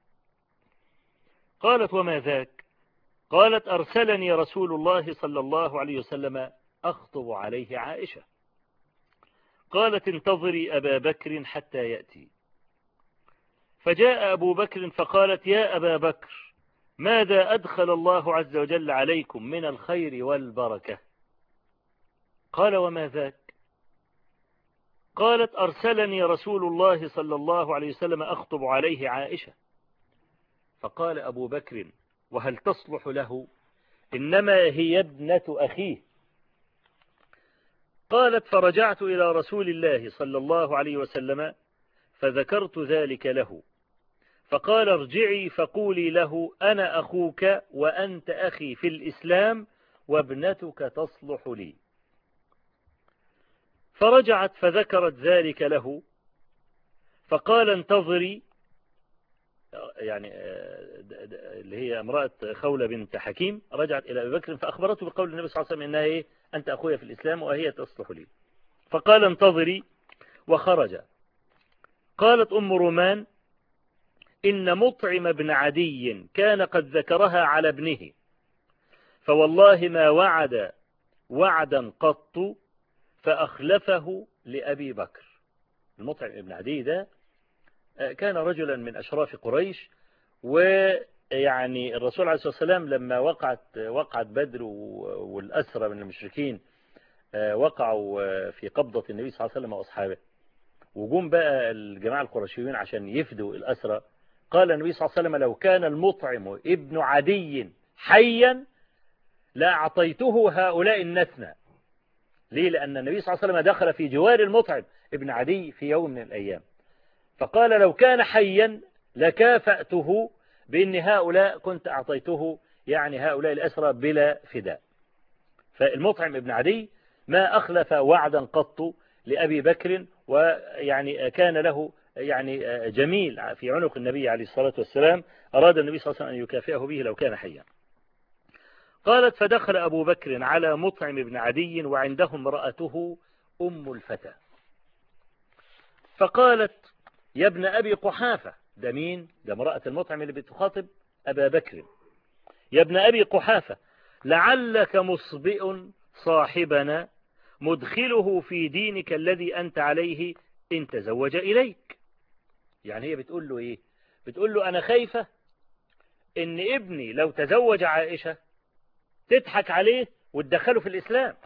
Speaker 1: قالت: وما ذاك؟ قالت: أرسلني رسول الله صلى الله عليه وسلم أخطب عليه عائشة. قالت: انتظري أبا بكر حتى يأتي. فجاء أبو بكر فقالت: يا أبا بكر، ماذا أدخل الله عز وجل عليكم من الخير والبركة؟ قال: وما ذاك؟ قالت: أرسلني رسول الله صلى الله عليه وسلم أخطب عليه عائشة. فقال أبو بكر: وهل تصلح له؟ إنما هي ابنة أخيه. قالت: فرجعت إلى رسول الله صلى الله عليه وسلم فذكرت ذلك له، فقال: ارجعي فقولي له أنا أخوك وأنت أخي في الإسلام وابنتك تصلح لي. فرجعت فذكرت ذلك له، فقال: انتظري، يعني اللي هي امرأة خولة بنت حكيم رجعت إلى أبي بكر فأخبرته بقول النبي صلى الله عليه وسلم إنها إيه؟ أنت أخويا في الإسلام وهي تصلح لي. فقال: انتظري، وخرج. قالت أم رومان: إن مطعم بن عدي كان قد ذكرها على ابنه، فوالله ما وعد وعدا قط فأخلفه لأبي بكر. المطعم بن عدي ده كان رجلا من أشراف قريش، ويعني الرسول عليه الصلاة والسلام لما وقعت وقعت بدر والأسرى من المشركين وقعوا في قبضة النبي صلى الله عليه وسلم وأصحابه، وجم بقى الجماعة القرشيين عشان يفدوا الأسرى، قال النبي صلى الله عليه وسلم: لو كان المطعم ابن عدي حيا لأعطيته هؤلاء النثنى. ليه؟ لأن النبي صلى الله عليه وسلم دخل في جوار المطعم ابن عدي في يوم من الأيام، فقال: لو كان حيا لكافأته بأن هؤلاء كنت أعطيته يعني هؤلاء الأسرى بلا فداء. فالمطعم ابن عدي ما أخلف وعدا قط لأبي بكر، ويعني كان له يعني جميل في عنق النبي عليه الصلاة والسلام، أراد النبي صلى الله عليه وسلم أن يكافئه به لو كان حيا. قالت فدخل أبو بكر على مطعم بن عدي وعنده امرأته أم الفتى، فقالت يا ابن أبي قحافة، ده مين؟ ده امرأة المطعم اللي بتخاطب أبا بكر، يا ابن أبي قحافة لعلك مصبئ صاحبنا مدخله في دينك الذي أنت عليه إن تزوج إليك. يعني هي بتقول له إيه؟ بتقول له أنا خايفة إن ابني لو تزوج عائشة تضحك عليه وتدخله في الإسلام.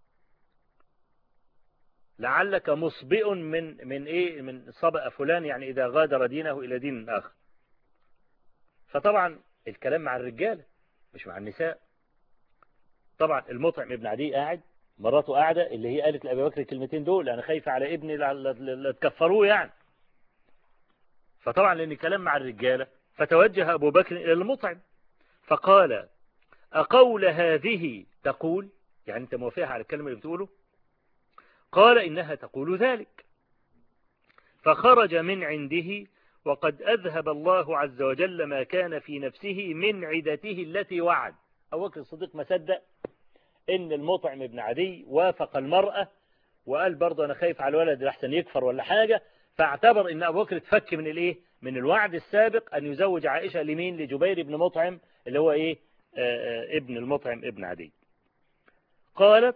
Speaker 1: لعلك مصبئ من من إيه؟ من صبأ فلان، يعني إذا غادر دينه إلى دين آخر. فطبعا الكلام مع الرجال مش مع النساء. طبعا المطعم ابن عدي قاعد، مراته قاعدة، اللي هي قالت لأبي بكر الكلمتين دول أنا خايفة على ابني لا تكفروه يعني. فطبعا لأن كلام مع الرجالة، فتوجه أبو بكر إلى المطعم فقال أقول هذه تقول؟ يعني أنت موافقها على الكلمة اللي بتقوله؟ قال إنها تقول ذلك. فخرج من عنده وقد أذهب الله عز وجل ما كان في نفسه من عدته التي وعد. أبو بكر الصديق ما صدق إن المطعم ابن عدي وافق المرأة، وقال برضه أنا خايف على الولد لحسن يكفر ولا حاجة، فاعتبر إن أبو بكر اتفك من الإيه؟ من الوعد السابق أن يزوج عائشة لمين؟ لجبير بن مطعم اللي هو إيه؟ آآ آآ ابن المطعم ابن عدي. قالت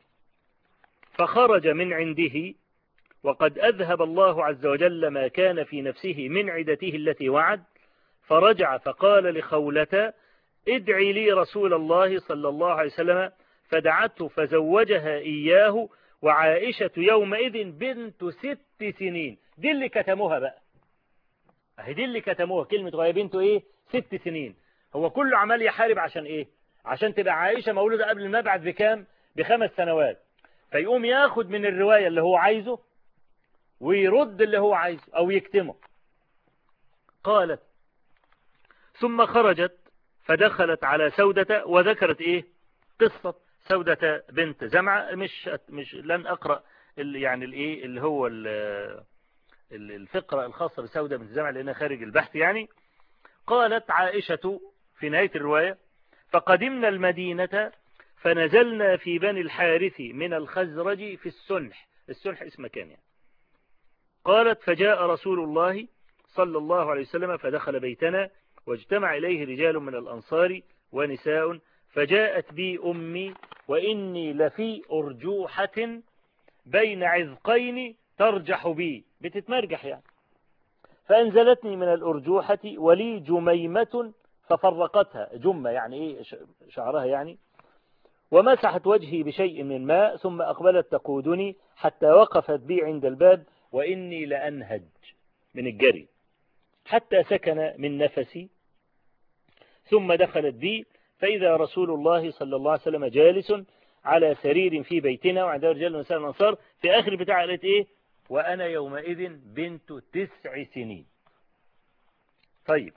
Speaker 1: فخرج من عنده وقد أذهب الله عز وجل ما كان في نفسه من عدته التي وعد، فرجع فقال لخولة ادعي لي رسول الله صلى الله عليه وسلم، فدعته فزوجها إياه، وعائشة يومئذ بنت ست سنين. دي اللي كتموها بقى، اهي دي اللي كتموها كلمة وهي بنته ايه؟ ست سنين. هو كله عمال يحارب عشان ايه؟ عشان تبقى عائشة مولودة قبل المبعث بكام؟ بخمس سنوات. فيقوم ياخد من الرواية اللي هو عايزه ويرد اللي هو عايزه او يكتمه. قالت ثم خرجت فدخلت على سودة وذكرت ايه؟ قصة سودة بنت زمعة. مش مش لن اقرأ يعني الايه اللي هو الفقرة الخاصة بسودة بنت زمعة لانها خارج البحث يعني. قالت عائشة في نهاية الرواية فقدمنا المدينة فنزلنا في بني الحارث من الخزرج في السنح. السنح اسم مكان يعني. قالت فجاء رسول الله صلى الله عليه وسلم فدخل بيتنا واجتمع إليه رجال من الأنصار ونساء، فجاءت بي أمي وإني لفي أرجوحة بين عذقين ترجح بي، بتتمرجح يعني. فأنزلتني من الأرجوحة ولي جميمة ففرقتها، جمة يعني إيه؟ شعرها يعني. ومسحت وجهي بشيء من الماء ثم أقبلت تقودني حتى وقفت بي عند الباب وإني لأنهج من الجري حتى سكن من نفسي، ثم دخلت بي فإذا رسول الله صلى الله عليه وسلم جالس على سرير في بيتنا وعنده رجال ونساء الأنصار. في آخر بتاع قالت إيه؟ وأنا يومئذ بنت تسع سنين. طيب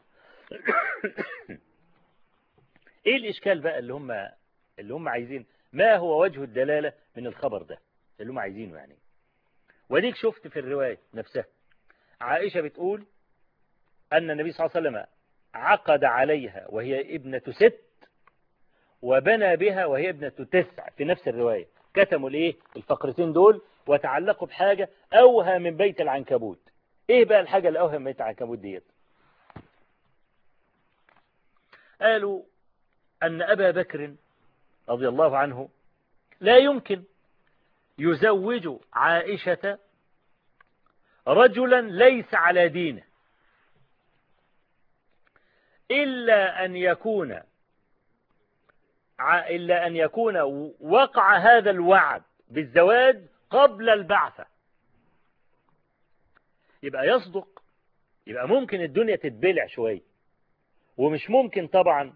Speaker 1: إيه الإشكال بقى اللي هم اللي هم عايزين؟ ما هو وجه الدلالة من الخبر ده اللي هم عايزينه يعني؟ وديك شفت في الرواية نفسها عائشة بتقول أن النبي صلى الله عليه وسلم عقد عليها وهي ابنة ست وبنى بها وهي ابنة تسع. في نفس الرواية كتموا الايه الفقرتين دول وتعلقوا بحاجة أوهى من بيت العنكبوت. ايه بقى الحاجة اللي أوهى من بيت العنكبوت ديت؟ قالوا أن أبا بكر رضي الله عنه لا يمكن يزوج عائشة رجلا ليس على دينه إلا أن يكون إلا أن يكون وقع هذا الوعد بالزواج قبل البعثة. يبقى يصدق، يبقى ممكن الدنيا تتبلع شوية، ومش ممكن طبعا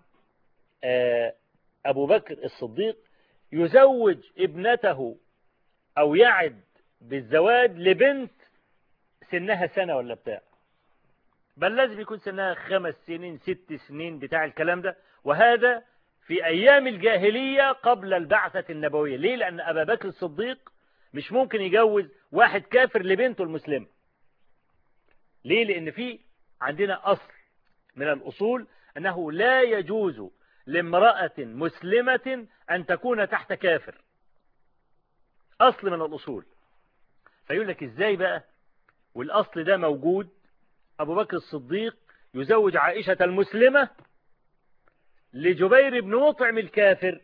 Speaker 1: أبو بكر الصديق يزوج ابنته أو يعد بالزواج لبنت سنها سنة ولا بتاع، بل لازم يكون سنها خمس سنين ست سنين بتاع الكلام ده. وهذا في أيام الجاهلية قبل البعثة النبوية. ليه؟ لأن أبا بكر الصديق مش ممكن يجوز واحد كافر لبنته المسلمة. ليه؟ لأن في عندنا أصل من الأصول أنه لا يجوز لامرأة مسلمة أن تكون تحت كافر. أصل من الأصول. فيقول لك إزاي بقى والأصل ده موجود أبو بكر الصديق يزوج عائشة المسلمة لجبير بن مطعم الكافر؟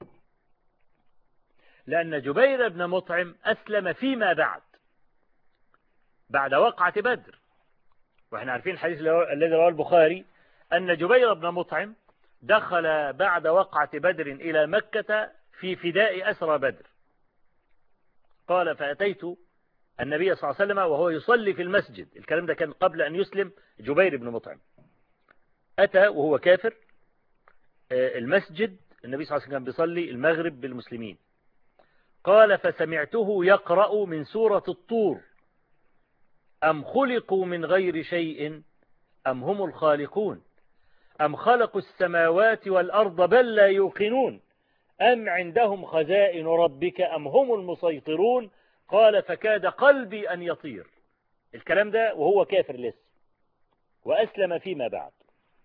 Speaker 1: لأن جبير بن مطعم أسلم فيما بعد بعد وقعة بدر، وإحنا عارفين الحديث الذي رواه البخاري أن جبير بن مطعم دخل بعد وقعة بدر إلى مكة في فداء أسرى بدر. قال فأتيت النبي صلى الله عليه وسلم وهو يصلي في المسجد. الكلام ده كان قبل أن يسلم جبير بن مطعم. أتى وهو كافر المسجد، النبي صلى الله عليه وسلم كان بيصلي المغرب بالمسلمين. قال فسمعته يقرأ من سورة الطور: أم خلقوا من غير شيء أم هم الخالقون أم خلقوا السماوات والأرض بل لا يوقنون أم عندهم خزائن ربك أم هم المسيطرون. قال فكاد قلبي أن يطير. الكلام ده وهو كافر لسه وأسلم فيما بعد.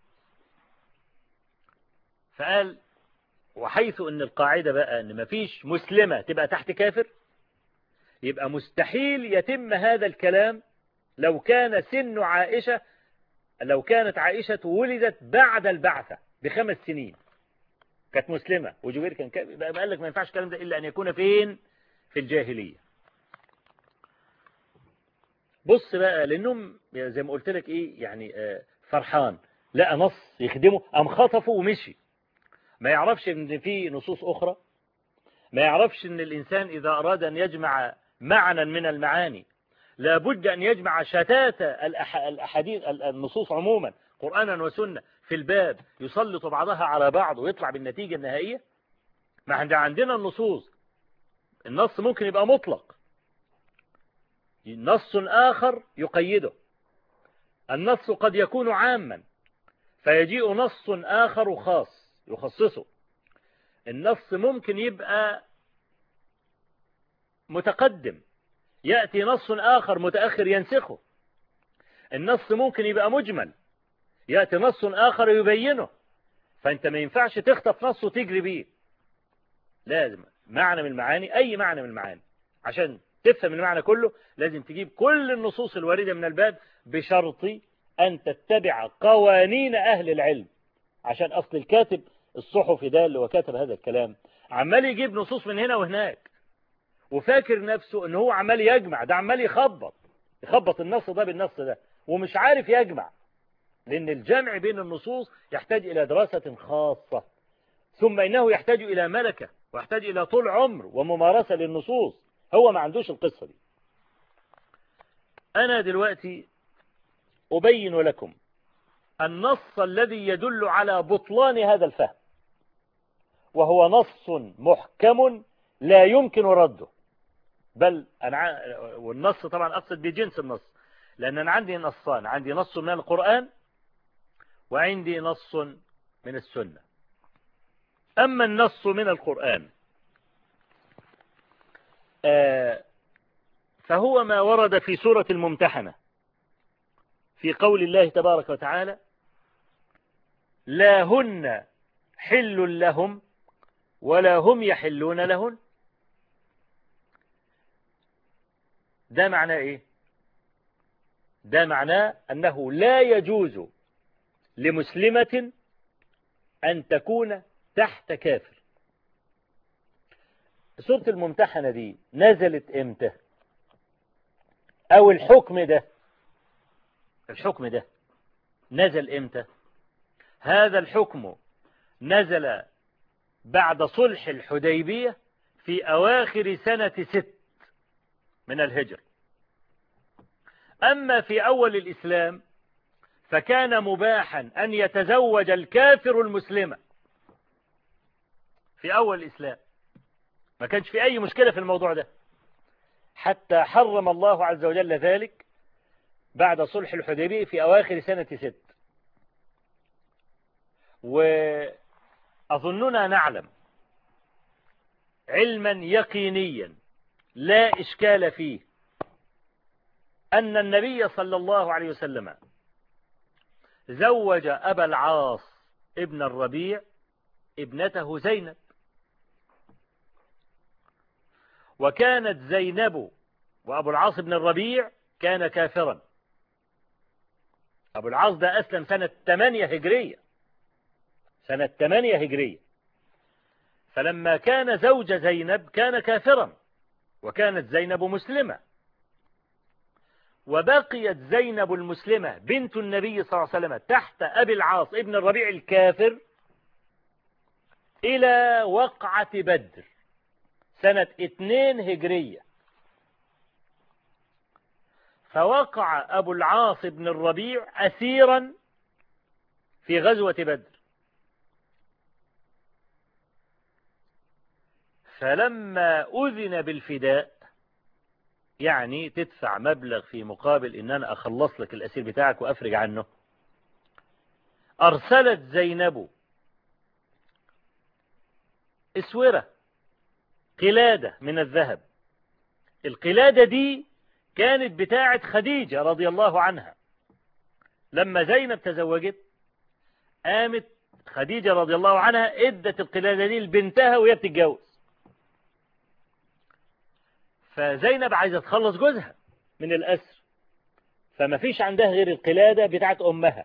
Speaker 1: فقال وحيث أن القاعدة بقى أن مفيش مسلمة تبقى تحت كافر، يبقى مستحيل يتم هذا الكلام لو كان سن عائشة لو كانت عائشة ولدت بعد البعثة بخمس سنين كانت مسلمة وجبير كان كافر. يبقى قال لك ما ينفعش الكلام ده إلا أن يكون فين؟ في الجاهلية. بص بقى لأنهم زي ما قلت لك إيه يعني فرحان لقى نص يخدمه أم خطفه ومشي. ما يعرفش ان في نصوص اخرى، ما يعرفش ان الانسان اذا اراد ان يجمع معنى من المعاني لابد ان يجمع شتات الاحاديث النصوص عموما قرانا وسنه في الباب يسلط بعضها على بعض ويطلع بالنتيجه النهائيه. ما عندنا النصوص، النص ممكن يبقى مطلق، نص اخر يقيده، النص قد يكون عاما فيجيء نص اخر خاص يخصصه. النص ممكن يبقى متقدم يأتي نص آخر متأخر ينسخه. النص ممكن يبقى مجمل يأتي نص آخر يبينه. فأنت ما ينفعش تخطف نص وتجري بيه، لازم معنى من المعاني، أي معنى من المعاني عشان تفهم المعنى كله لازم تجيب كل النصوص الواردة من الباب بشرط أن تتبع قوانين أهل العلم. عشان أصل الكاتب الصحفي ده اللي هو كاتب هذا الكلام عمال يجيب نصوص من هنا وهناك وفاكر نفسه ان هو عمال يجمع، ده عمال يخبط يخبط النص ده بالنص ده ومش عارف يجمع. لأن الجمع بين النصوص يحتاج إلى دراسة خاصة، ثم إنه يحتاج إلى ملكة ويحتاج إلى طول عمر وممارسة للنصوص. هو ما عندوش القصة دي. أنا دلوقتي أبين لكم النص الذي يدل على بطلان هذا الفهم، وهو نص محكم لا يمكن رده. بل أنا والنص طبعا أقصد بجنس النص، لأن أنا عندي نصان، عندي نص من القرآن وعندي نص من السنة. أما النص من القرآن فهو ما ورد في سورة الممتحنة في قول الله تبارك وتعالى: لا هن حل لهم ولا هم يحلون لهن. ده معناه ايه؟ ده معناه انه لا يجوز لمسلمة ان تكون تحت كافر. سورة الممتحنة دي نزلت امتى؟ او الحكم ده الحكم ده نزل امتى؟ هذا الحكم نزل بعد صلح الحديبية في أواخر سنة ست من الهجرة. أما في أول الإسلام فكان مباحا أن يتزوج الكافر المسلمة. في أول الإسلام ما كانش في أي مشكلة في الموضوع ده، حتى حرم الله عز وجل ذلك بعد صلح الحديبية في أواخر سنة ست. أظننا نعلم علما يقينيا لا إشكال فيه أن النبي صلى الله عليه وسلم زوج أبا العاص ابن الربيع ابنته زينب، وكانت زينب وأبو العاص بن الربيع كان كافرا. أبو العاص ده أسلم سنة ثمانية هجرية، سنة ثمانية هجرية. فلما كان زوج زينب كان كافرا، وكانت زينب مسلمة، وبقيت زينب المسلمة بنت النبي صلى الله عليه وسلم تحت أبي العاص ابن الربيع الكافر إلى وقعة بدر سنة اثنين هجرية. فوقع أبو العاص بن الربيع أسيرا في غزوة بدر. فلما أذن بالفداء، يعني تدفع مبلغ في مقابل إن أنا أخلص لك الأسير بتاعك وأفرج عنه، أرسلت زينب اسورة قلادة من الذهب. القلادة دي كانت بتاعت خديجة رضي الله عنها. لما زينب تزوجت قامت خديجة رضي الله عنها ادت القلادة دي لبنتها وهي بتتجوز. فزينب عايزة تخلص جوزها من الأسر، فما فيش عندها غير القلادة بتاعت أمها.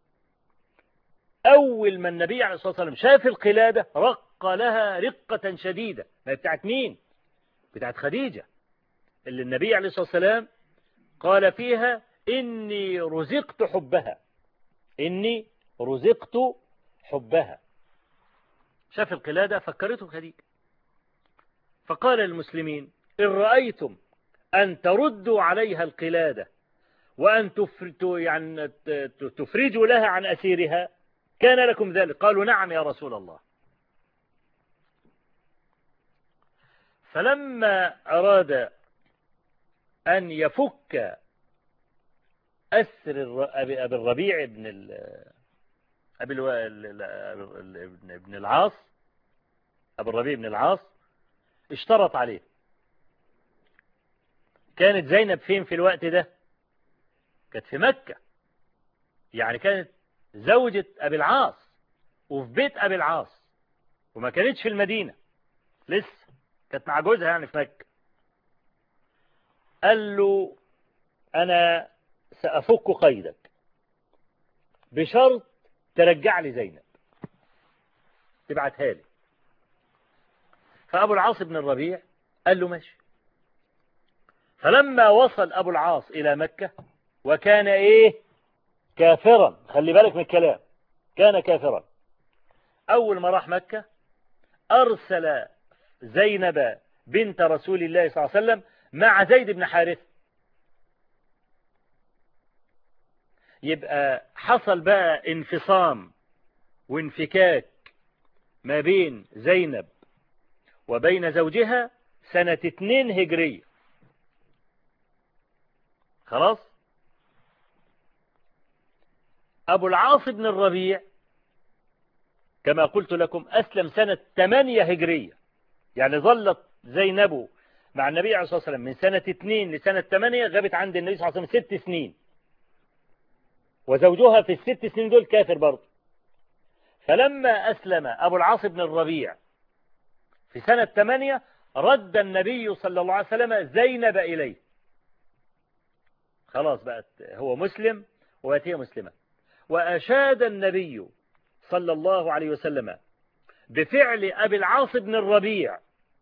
Speaker 1: أول ما النبي عليه الصلاة والسلام شاف القلادة رق لها رقة شديدة. ما بتاعت مين؟ بتاعت خديجة، اللي النبي عليه الصلاة والسلام قال فيها إني رزقت حبها، إني رزقت حبها. شاف القلادة فكرته بخديجة، فقال للمسلمين إن رأيتم أن تردوا عليها القلادة وأن يعني تفرجوا لها عن أسيرها كان لكم ذلك. قالوا نعم يا رسول الله. فلما أراد أن يفك أسر أبي الربيع بن أبي ابن العاص، أبي الربيع بن العاص، اشترط عليه. كانت زينب فين في الوقت ده؟ كانت في مكة، يعني كانت زوجة أبي العاص وفي بيت أبي العاص، وما كانتش في المدينة لسه، كانت مع جوزها يعني في مكة. قال له أنا سأفك قيدك بشرط ترجع لي زينب، تبعتها لي. فأبو العاص بن الربيع قال له ماشي. فلما وصل أبو العاص إلى مكة وكان إيه؟ كافرا. خلي بالك من الكلام، كان كافرا. أول ما راح مكة أرسل زينب بنت رسول الله صلى الله عليه وسلم مع زيد بن حارثة. يبقى حصل بقى انفصام وانفكاك ما بين زينب وبين زوجها سنة اتنين هجرية. خلاص. أبو العاص بن الربيع كما قلت لكم أسلم سنة ثمانية هجرية، يعني ظلت زينب مع النبي عليه الصلاة والسلام من سنة اثنين لسنة ثمانية، غابت عند النبي صلى الله عليه وسلم ست سنين، وزوجها في الست سنين دول كافر برضه. فلما أسلم أبو العاص بن الربيع في سنة ثمانية رد النبي صلى الله عليه وسلم زينب إليه. خلاص بقت هو مسلم وبقت هي مسلمة. وأشاد النبي صلى الله عليه وسلم بفعل أبي العاص بن الربيع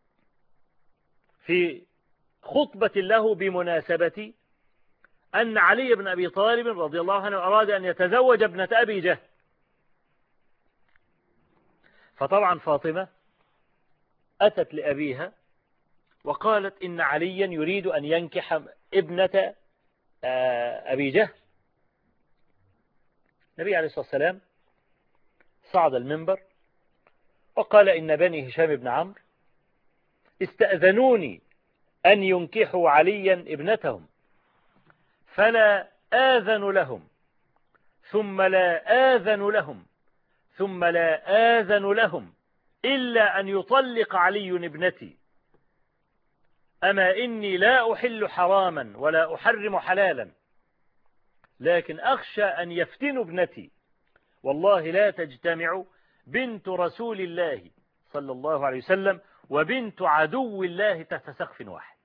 Speaker 1: في خطبة له بمناسبة أن علي بن أبي طالب رضي الله عنه أراد أن يتزوج ابنة أبي جهل. فطبعا فاطمة أتت لأبيها وقالت إن عليا يريد أن ينكح ابنة أبي جهل. النبي عليه الصلاة والسلام صعد المنبر وقال إن بني هشام بن عمرو استأذنوني أن ينكحوا عليا ابنتهم، فلا آذن لهم ثم لا آذن لهم، ثم لا آذن لهم إلا أن يطلق علي ابنتي. أما إني لا أحل حراما ولا أحرم حلالا، لكن أخشى أن يفتنوا ابنتي. والله لا تجتمع بنت رسول الله صلى الله عليه وسلم وبنت عدو الله تحت سقف واحد.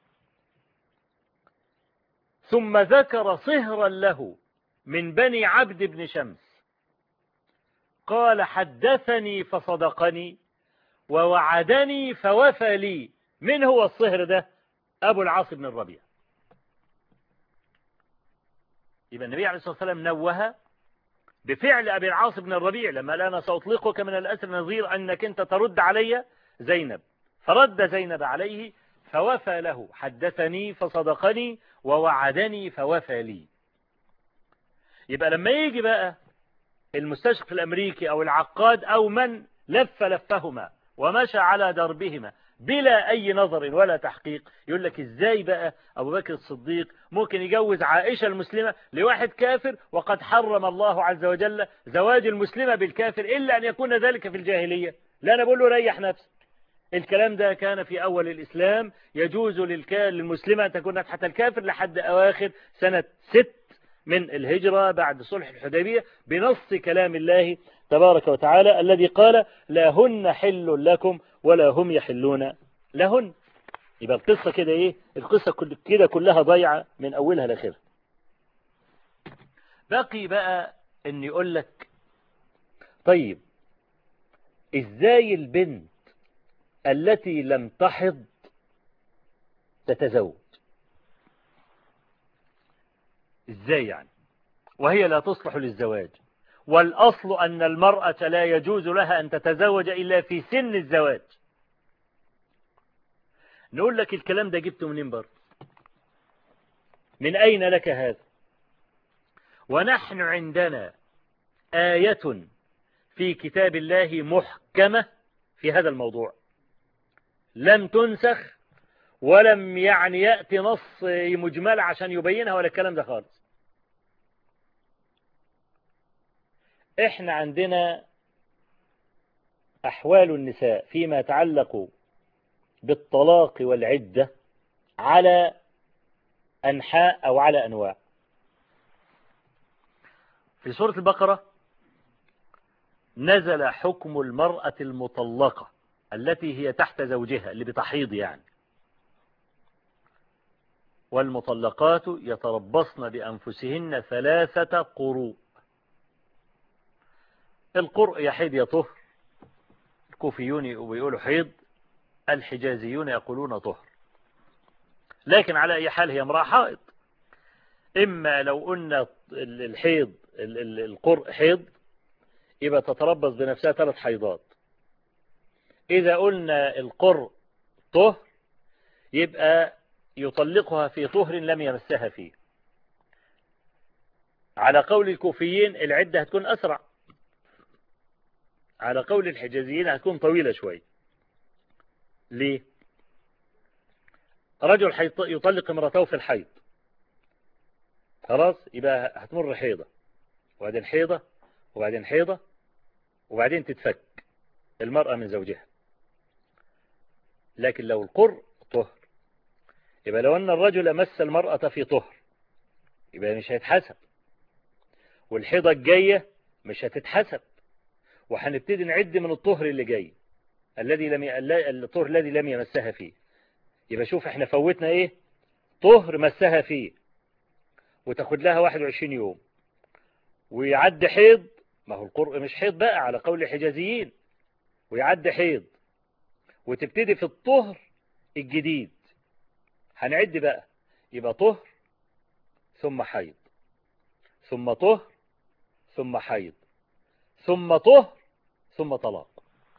Speaker 1: ثم ذكر صهرا له من بني عبد بن شمس قال حدثني فصدقني ووعدني فوفى لي. من هو الصهر ده؟ أبو العاص بن الربيع. يبقى النبي عليه الصلاة والسلام نوه بفعل أبي العاص بن الربيع لما قال أنا سأطلقك من الأسر نظير أنك أنت ترد علي زينب، فرد زينب عليه فوفى له. حدثني فصدقني ووعدني فوفى لي. يبقى لما يجي بقى المستشرق الأمريكي أو العقاد أو من لف لفهما ومشى على دربهما بلا أي نظر ولا تحقيق، يقول لك إزاي بقى أبو بكر الصديق ممكن يجوز عائشة المسلمة لواحد كافر وقد حرم الله عز وجل زواج المسلمة بالكافر إلا أن يكون ذلك في الجاهلية؟ لا، أنا بقول له ريح نفسك. الكلام ده كان في أول الإسلام، يجوز للمسلمة أن تكون تحت الكافر لحد أواخر سنة ست من الهجرة بعد صلح الحديبية بنص كلام الله تبارك وتعالى الذي قال لا هن حل لكم ولا هم يحلون لهن. يبقى القصة كده إيه؟ القصة كده كلها ضيعة من أولها لآخرها. بقي بقى إن يقول لك طيب إزاي البنت التي لم تحض تتزوج؟ إزاي يعني وهي لا تصلح للزواج؟ والأصل أن المرأة لا يجوز لها أن تتزوج إلا في سن الزواج. نقول لك الكلام ده جبته منين برضه؟ من أين لك هذا؟ ونحن عندنا آية في كتاب الله محكمة في هذا الموضوع لم تنسخ ولم يعني يأتي نص مجمل عشان يبينها ولا الكلام ده خالص. احنا عندنا أحوال النساء فيما يتعلق بالطلاق والعدة على أنحاء أو على أنواع. في سورة البقرة نزل حكم المرأة المطلقة التي هي تحت زوجها اللي بتحيض يعني. والمطلقات يتربصن بأنفسهن ثلاثة قروء. القرء يحيض يطهر، الكوفيون يقولوا حيض، الحجازيون يقولون طهر. لكن على أي حال هي امرأة حائض. إما لو قلنا الحيض القرء حيض يبقى تتربص بنفسها ثلاث حيضات. إذا قلنا القرء طهر يبقى يطلقها في طهر لم يمسها فيه. على قول الكوفيين العدة هتكون أسرع، على قول الحجازيين هتكون طويلة شوي. ليه؟ رجل يطلق امرأته في الحيض، خلاص يبقى هتمر حيضة وبعدين حيضة وبعدين حيضة وبعدين تتفك المرأة من زوجها. لكن لو القرء طهر يبقى لو أن الرجل مس المرأة في طهر يبقى مش هيتحسب، والحيضة الجاية مش هتتحسب، وهنبتدي نعد من الطهر اللي جاي الذي لم ي... الطهر الذي لم يمسها فيه. يبقى شوف احنا فوتنا ايه؟ طهر مسها فيه وتاخد لها واحد وعشرين يوم ويعد حيض. ما هو القرء مش حيض بقى على قول الحجازيين، ويعد حيض وتبتدي في الطهر الجديد. هنعد بقى يبقى طهر ثم حيض ثم طهر ثم حيض ثم طهر ثم طلاق.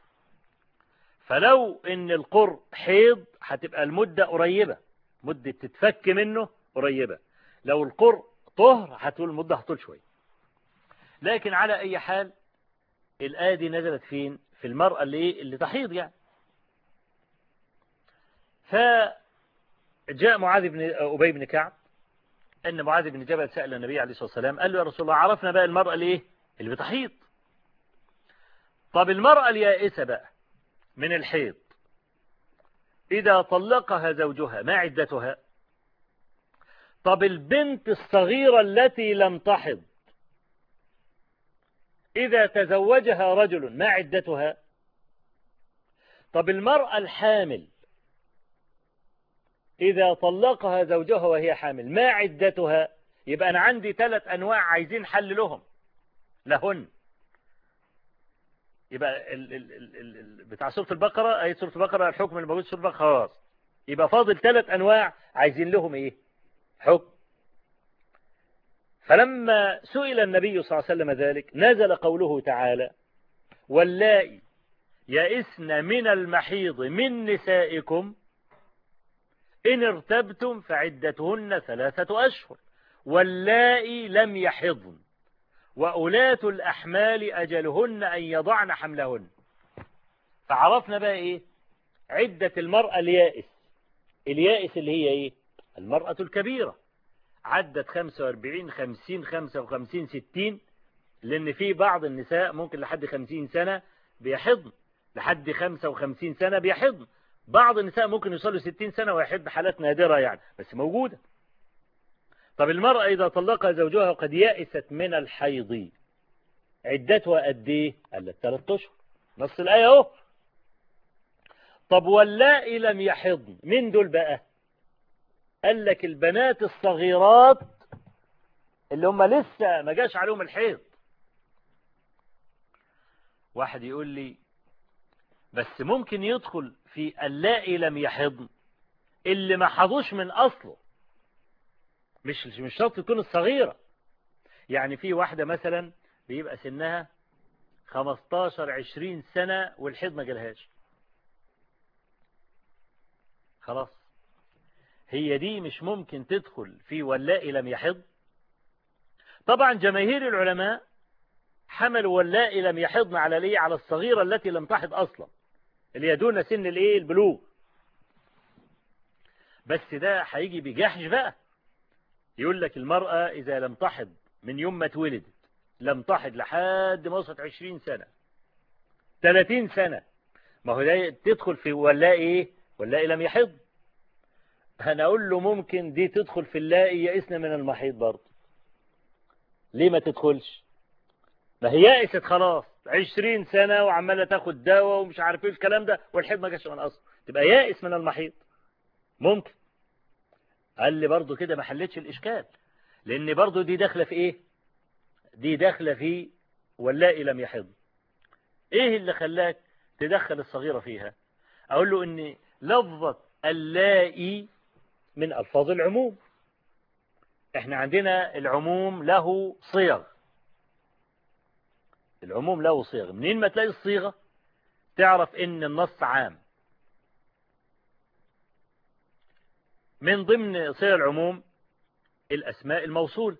Speaker 1: فلو ان القرء حيض هتبقى المدة قريبة، مدة تتفك منه قريبة. لو القرء طهر هتقول المدة هتطول شوية. لكن على اي حال الآية دي نزلت فين؟ في المرأة اللي اللي تحيض يعني. فجاء معاذ بن أبي بن كعب ان معاذ بن جبل سأل النبي عليه الصلاة والسلام قال له يا رسول الله عرفنا بقى المرأة اللي ايه؟ اللي بتحيض. طب المرأة اليائسة بقى من الحيض إذا طلقها زوجها ما عدتها؟ طب البنت الصغيرة التي لم تحض إذا تزوجها رجل ما عدتها؟ طب المرأة الحامل إذا طلقها زوجها وهي حامل ما عدتها؟ يبقى أنا عندي ثلاث أنواع عايزين حل لهم لهن. يبقى ال ال ال ال ال بتاع سورة البقرة، أي سورة البقرة الحكم اللي موجود في سورة البقرة خلاص، يبقى فاضل ثلاث أنواع عايزين لهم إيه؟ حكم. فلما سئل النبي صلى الله عليه وسلم ذلك نزل قوله تعالى: واللائي يئسن من المحيض من نسائكم إن ارتبتم فعدتهن ثلاثة أشهر واللائي لم يحضن وأولاة الأحمال أجلهن أن يضعن حملهن. فعرفنا بقى إيه عدة المرأة اليائس. اليائس اللي هي إيه؟ المرأة الكبيرة، عدت خمسة وأربعين خمسين خمسة وخمسين ستين، لأن في بعض النساء ممكن لحد خمسين سنة بيحضن، لحد خمسة وخمسين سنة بيحضن، بعض النساء ممكن يوصلوا ستين سنة ويحض، حالات نادرة يعني بس موجودة. طب المرأة إذا طلقها زوجها وقد يأست من الحيض عدتها قد إيه؟ قال ثلاثة أشهر، نص الآية أهو. طب واللائي لم يحضن من دول بقى؟ قال لك البنات الصغيرات اللي هم لسه ما جاش عليهم الحيض. واحد يقول لي بس ممكن يدخل في اللائي لم يحضن اللي ما حضوش من أصله، مش مش شرط تكون الصغيرة. يعني في واحدة مثلا بيبقى سنها خمستاشر عشرين سنة والحيض ما جالهاش، خلاص هي دي مش ممكن تدخل في واللائي لم يحض. طبعا جماهير العلماء حملوا واللائي لم يحضن على ليه؟ على الصغيرة التي لم تحض أصلا، اللي هي دون سن الايه البلوغ. بس ده هيجي بجحش بقى، يقول لك المرأة إذا لم تحض من يوم ما اتولدت لم تحض لحد ما وصلت عشرين سنة ثلاثين سنة، ما هو ده تدخل في واللائي ايه؟ واللائي لم يحض. هنقول له ممكن دي تدخل في اللائي يئسن من المحيض برضه. ليه ما تدخلش؟ ما هي يائست خلاص عشرين سنة وعمالة تاخد دواء ومش عارف ايه الكلام ده والحيض ما جاش من اصله، تبقى يائس من المحيض. ممكن. قال لي برضه كده ما حلتش الاشكال، لان برضه دي داخله في ايه؟ دي داخله في واللائي لم يحض. ايه اللي خلاك تدخل الصغيرة فيها؟ اقول له ان لفظة اللائي من الفاظ العموم. احنا عندنا العموم له صيغ، العموم له صيغ. منين ما تلاقي الصيغة تعرف ان النص عام. من ضمن صيغ العموم الاسماء الموصول: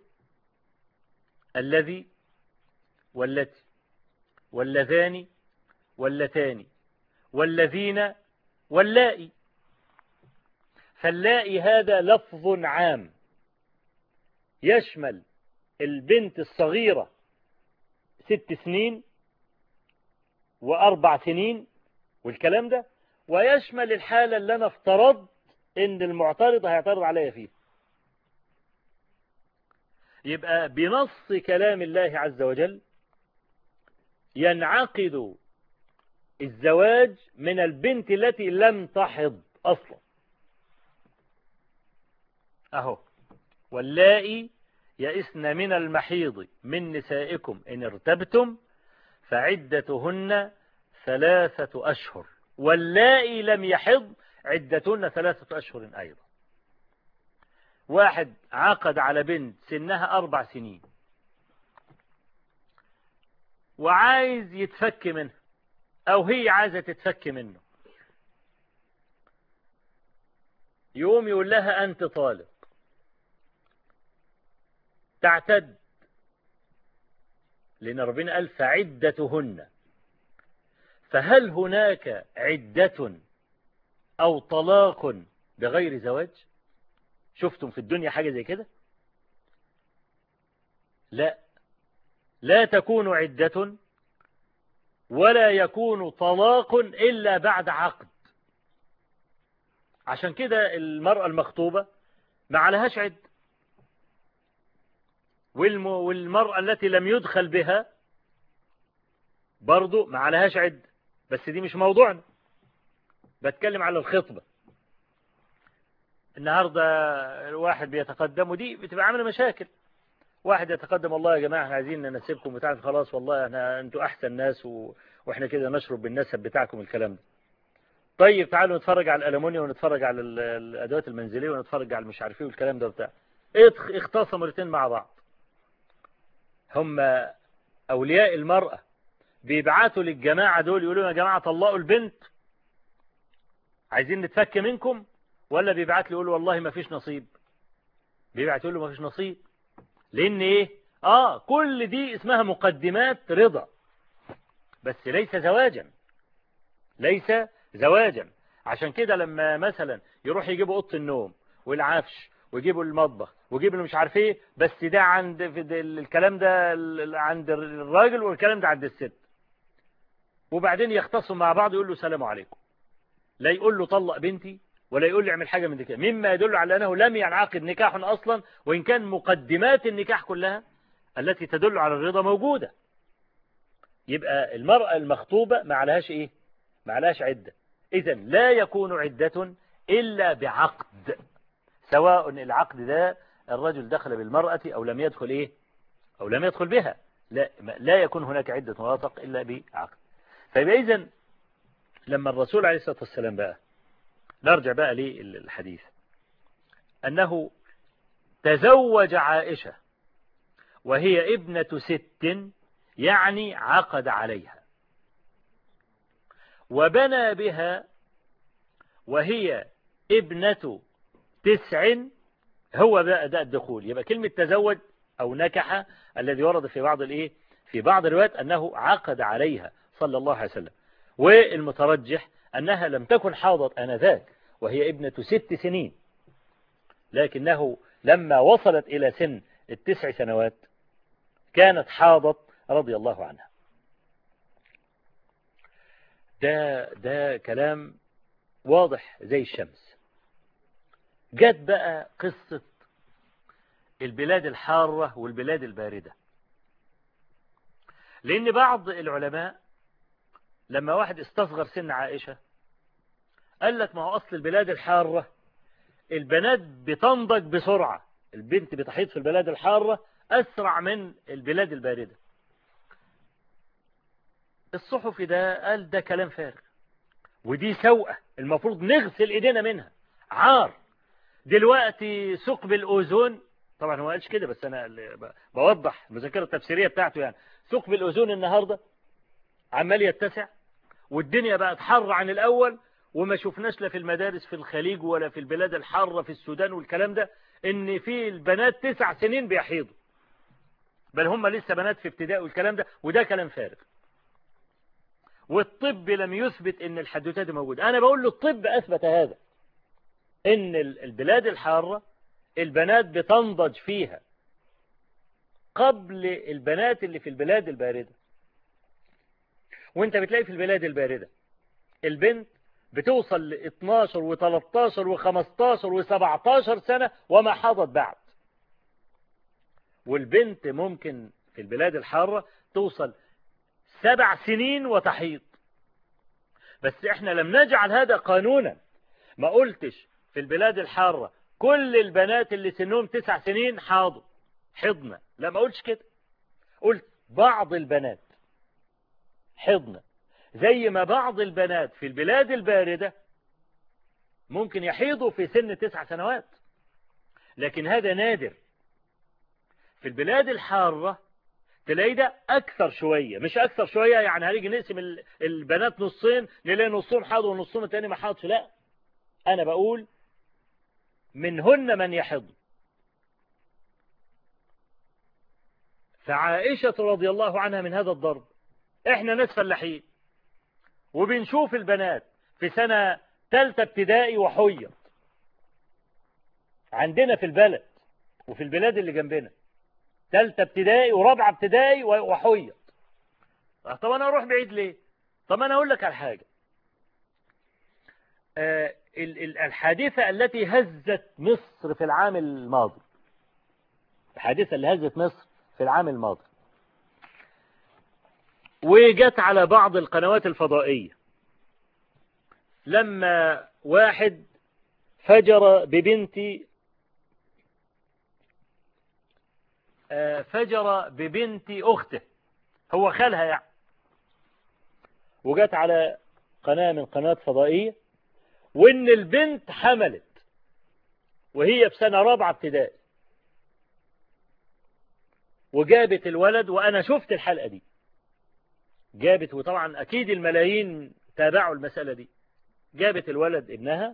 Speaker 1: الذي والتي واللذان واللتان والذين واللائي. فاللائي هذا لفظ عام يشمل البنت الصغيرة ست سنين وأربع سنين والكلام ده، ويشمل الحالة اللي أنا افترض إن المعترض هيعترض عليا فيه. يبقى بنص كلام الله عز وجل ينعقد الزواج من البنت التي لم تحض أصلا. أهو: واللائي يئسن من المحيض من نسائكم إن ارتبتم فعدتهن ثلاثة أشهر واللائي لم يحض عدتهن ثلاثة أشهر أيضا. واحد عقد على بنت سنها أربع سنين وعايز يتفك منها أو هي عايزة تتفك منه، يقوم يقول لها أنت طالق، تعتد، لأن ربنا قال فعدتهن. فهل هناك عدة أو طلاق بغير زواج؟ شفتم في الدنيا حاجة زي كده؟ لا، لا تكون عدة ولا يكون طلاق إلا بعد عقد. عشان كده المرأة المخطوبة ما عليهاش عد، والمرأة التي لم يدخل بها برضو ما عليهاش عد. بس دي مش موضوعنا، بتكلم على الخطبة. النهاردة الواحد بيتقدم، ودي بتبقى عامله مشاكل. واحد يتقدم، والله يا جماعة احنا عايزين ننسبكم بتاعكم، خلاص والله احنا انتوا احسن ناس و... واحنا كده نشرب بالنسب بتاعكم الكلام ده. طيب تعالوا نتفرج على الألمونيا ونتفرج على الأدوات المنزلية ونتفرج على مش عارف ايه والكلام ده بتاع. اختصموا الاثنين مع بعض. هم أولياء المرأة بيبعتوا للجماعة دول يقولوا يا جماعة طلقوا البنت، عايزين نتفك منكم، ولا بيبعت لي يقول والله ما فيش نصيب؟ بيبعت يقول له ما فيش نصيب. لأن إيه؟ آه كل دي اسمها مقدمات رضا، بس ليس زواجا، ليس زواجا. عشان كده لما مثلا يروح يجيبوا أوضة النوم والعفش ويجيبوا المطبخ ويجيبوا مش عارف ايه، بس ده عند في الكلام ده عند الراجل والكلام ده عند الست، وبعدين يختصموا مع بعض يقول له سلام عليكم، لا يقول له طلق بنتي ولا يقول له اعمل حاجة من كده، مما يدل على أنه لم ينعقد نكاح أصلا، وإن كان مقدمات النكاح كلها التي تدل على الرضا موجودة. يبقى المرأة المخطوبة ما عليهاش إيه؟ ما عليهاش عدة. إذن لا يكون عدة إلا بعقد، سواء العقد ده الرجل دخل بالمرأة أو لم يدخل إيه؟ أو لم يدخل بها، لا, لا يكون هناك عدة وثق إلا بعقد. فيبقى إذن لما الرسول عليه الصلاة والسلام بقى، نرجع بقى للحديث، أنه تزوج عائشة وهي ابنة ست، يعني عقد عليها، وبنى بها وهي ابنة تسع، هو بقى ده الدخول. يبقى كلمة تزوج أو نكح الذي ورد في بعض الإيه في بعض الروايات أنه عقد عليها صلى الله عليه وسلم، والمترجح أنها لم تكن حاضت آنذاك وهي ابنة ست سنين، لكنه لما وصلت إلى سن التسع سنوات كانت حاضت رضي الله عنها. ده ده كلام واضح زي الشمس. جت بقى قصة البلاد الحارة والبلاد الباردة، لأن بعض العلماء لما واحد استصغر سن عائشة قال لك ما هو أصل البلاد الحارة البنات بتنضج بسرعة، البنت بتحيض في البلاد الحارة أسرع من البلاد الباردة. الصحفي ده قال ده كلام فارغ، ودي سوءة المفروض نغسل ايدينا منها، عار. دلوقتي ثقب الأوزون، طبعا هو قالش كده بس أنا بوضح المذكرة التفسيرية بتاعته، يعني ثقب الأوزون النهاردة عمال يتسع، والدنيا بقت حر عن الأول، وما شفناش لا في المدارس في الخليج ولا في البلاد الحارة في السودان والكلام ده ان في البنات تسع سنين بيحيضوا، بل هم لسه بنات في ابتدائي والكلام ده، وده كلام فارغ. والطب لم يثبت ان الحدوثات دي موجودة. انا بقول له الطب اثبت هذا، ان البلاد الحارة البنات بتنضج فيها قبل البنات اللي في البلاد الباردة. وانت بتلاقي في البلاد الباردة البنت بتوصل ل اتناشر وتلتاشر وخمستاشر وسبعتاشر سنة وما حاضت بعد، والبنت ممكن في البلاد الحارة توصل سبع سنين وتحيض. بس احنا لم نجعل هذا قانونا، ما قلتش في البلاد الحارة كل البنات اللي سنهم تسع سنين حاضوا حضنا، لا ما قلتش كده، قلت بعض البنات حضنا، زي ما بعض البنات في البلاد الباردة ممكن يحيضوا في سن تسع سنوات، لكن هذا نادر. في البلاد الحارة تلاقي ده أكثر شوية، مش أكثر شوية يعني هنيجي نقسم البنات نصين نلاقي نصهم حاضوا ونصهم التاني ما حاضش، لا، أنا بقول منهن من يحض. فعائشة رضي الله عنها من هذا الضرب. احنا ناس فلاحين وبنشوف البنات في سنة ثالثة ابتدائي وحيض عندنا في البلد وفي البلاد اللي جنبنا، ثالثة ابتدائي ورابعة ابتدائي وحيض. طب أنا أروح بعيد ليه؟ طب أنا أقول لك على حاجة. آه الحادثة التي هزت مصر في العام الماضي، الحادثة اللي هزت مصر في العام الماضي وجت على بعض القنوات الفضائية، لما واحد فجر ببنتي فجر ببنت أخته، هو خالها يعني، وجت على قناة من قنوات فضائية وإن البنت حملت وهي في سنة رابعة ابتدائي، وجابت الولد، وأنا شفت الحلقة دي، جابت، وطبعا أكيد الملايين تابعوا المسألة دي، جابت الولد ابنها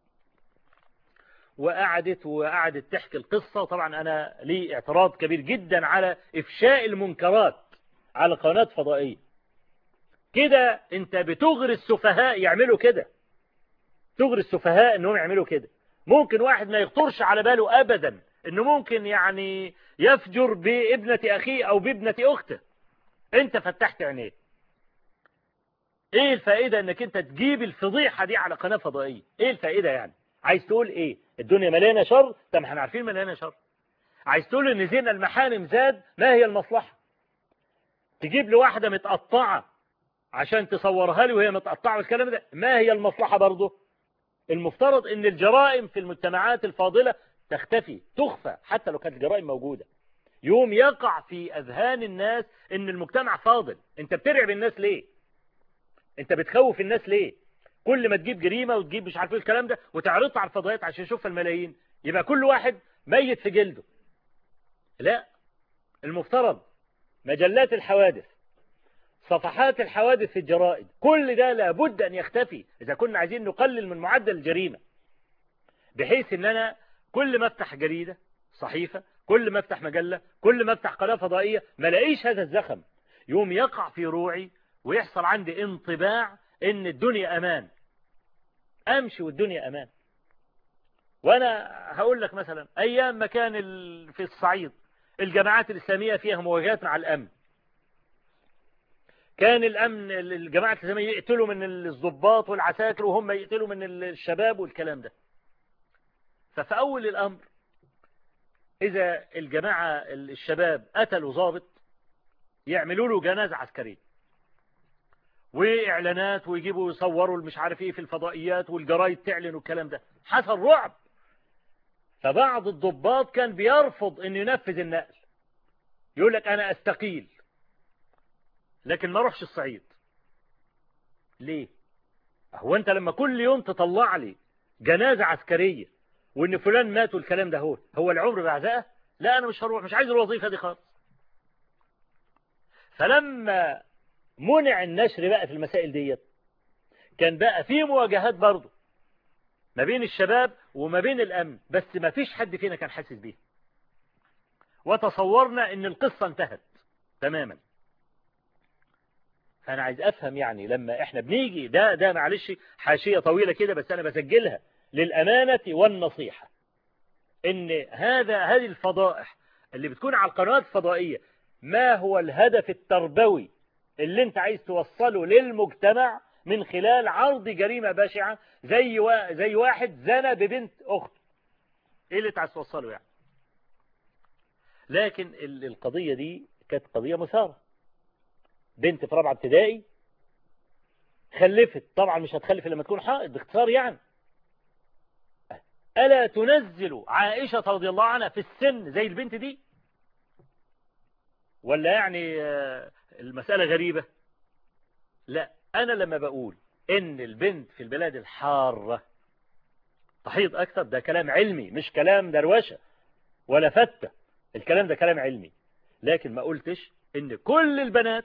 Speaker 1: وقعدت وقعدت تحكي القصة. طبعا أنا لي اعتراض كبير جدا على إفشاء المنكرات على قناة فضائية. كده أنت بتغري السفهاء يعملوا كده، تغري السفهاء أنهم يعملوا كده. ممكن واحد ما يخطرش على باله أبدا أنه ممكن يعني يفجر بابنة أخيه أو بابنة أخته. أنت فتحت عينيه. إيه الفائدة أنك أنت تجيب الفضيحة دي على قناة فضائية؟ إيه الفائدة يعني؟ عايز تقول إيه؟ الدنيا مليانة شر؟ طب احنا عارفين مليانة شر. عايز تقول ان زين المحارم زاد؟ ما هي المصلحة؟ تجيب له واحدة متقطعة عشان تصورها لي وهي متقطعة والكلام ده، ما هي المصلحة برضه؟ المفترض ان الجرائم في المجتمعات الفاضلة تختفي، تخفى، حتى لو كانت الجرائم موجودة. يوم يقع في اذهان الناس ان المجتمع فاضل. انت بترعب الناس ليه؟ انت بتخوف الناس ليه؟ كل ما تجيب جريمة وتجيب مش عارف ايه الكلام ده وتعرضها على الفضائيات عشان يشوفها الملايين، يبقى كل واحد ميت في جلده. لا، المفترض مجلات الحوادث، صفحات الحوادث في الجرائد، كل ده لابد أن يختفي إذا كنا عايزين نقلل من معدل الجريمة، بحيث أن أنا كل ما افتح جريدة، صحيفة، كل ما افتح مجلة، كل ما افتح قناة فضائية ما لاقيش هذا الزخم. يوم يقع في روعي ويحصل عندي انطباع ان الدنيا امان، امشي والدنيا امان. وانا هقول لك مثلا ايام ما كان في الصعيد الجماعات الاسلامية فيها مواجهات مع الامن، كان الامن الجماعات الاسلامية يقتلوا من الضباط والعساكر وهم يقتلوا من الشباب والكلام ده. ففي اول الامر اذا الجماعة الشباب قتلوا ضابط يعملوا له جنازة عسكرية واعلانات ويجيبوا يصوروا المش عارف ايه في الفضائيات والجرايد تعلن والكلام ده، حصل رعب. فبعض الضباط كان بيرفض انه ينفذ النقل، يقول لك انا استقيل لكن ما اروحش الصعيد. ليه؟ هو انت لما كل يوم تطلع لي جنازة عسكرية وان فلان مات والكلام ده، هو هو العمر بعزقه؟ لا انا مش هروح، مش عايز الوظيفة دي خالص. فلما منع النشر بقى في المسائل ديت، كان بقى في مواجهات برضه ما بين الشباب وما بين الامن، بس ما فيش حد فينا كان حاسس بيه، وتصورنا ان القصة انتهت تماما. فانا عايز افهم يعني لما احنا بنيجي ده ده معلش حاشية طويلة كده بس انا بسجلها للامانة والنصيحة، ان هذا هذه الفضائح اللي بتكون على القنوات الفضائية، ما هو الهدف التربوي اللي انت عايز توصله للمجتمع من خلال عرض جريمة بشعة زي وا... زي واحد زنى ببنت اخته؟ ايه اللي انت عايز توصله يعني؟ لكن القضية دي كانت قضية مثارة. بنت في رابعة ابتدائي خلفت، طبعا مش هتخلف لما تكون حائض باختصار يعني. ألا تنزل عائشة رضي الله عنها في السن زي البنت دي؟ ولا يعني المسألة غريبة؟ لا، أنا لما بقول إن البنت في البلاد الحارة تحيض أكثر، ده كلام علمي مش كلام دروشة ولا فتة، الكلام ده كلام علمي. لكن ما قلتش إن كل البنات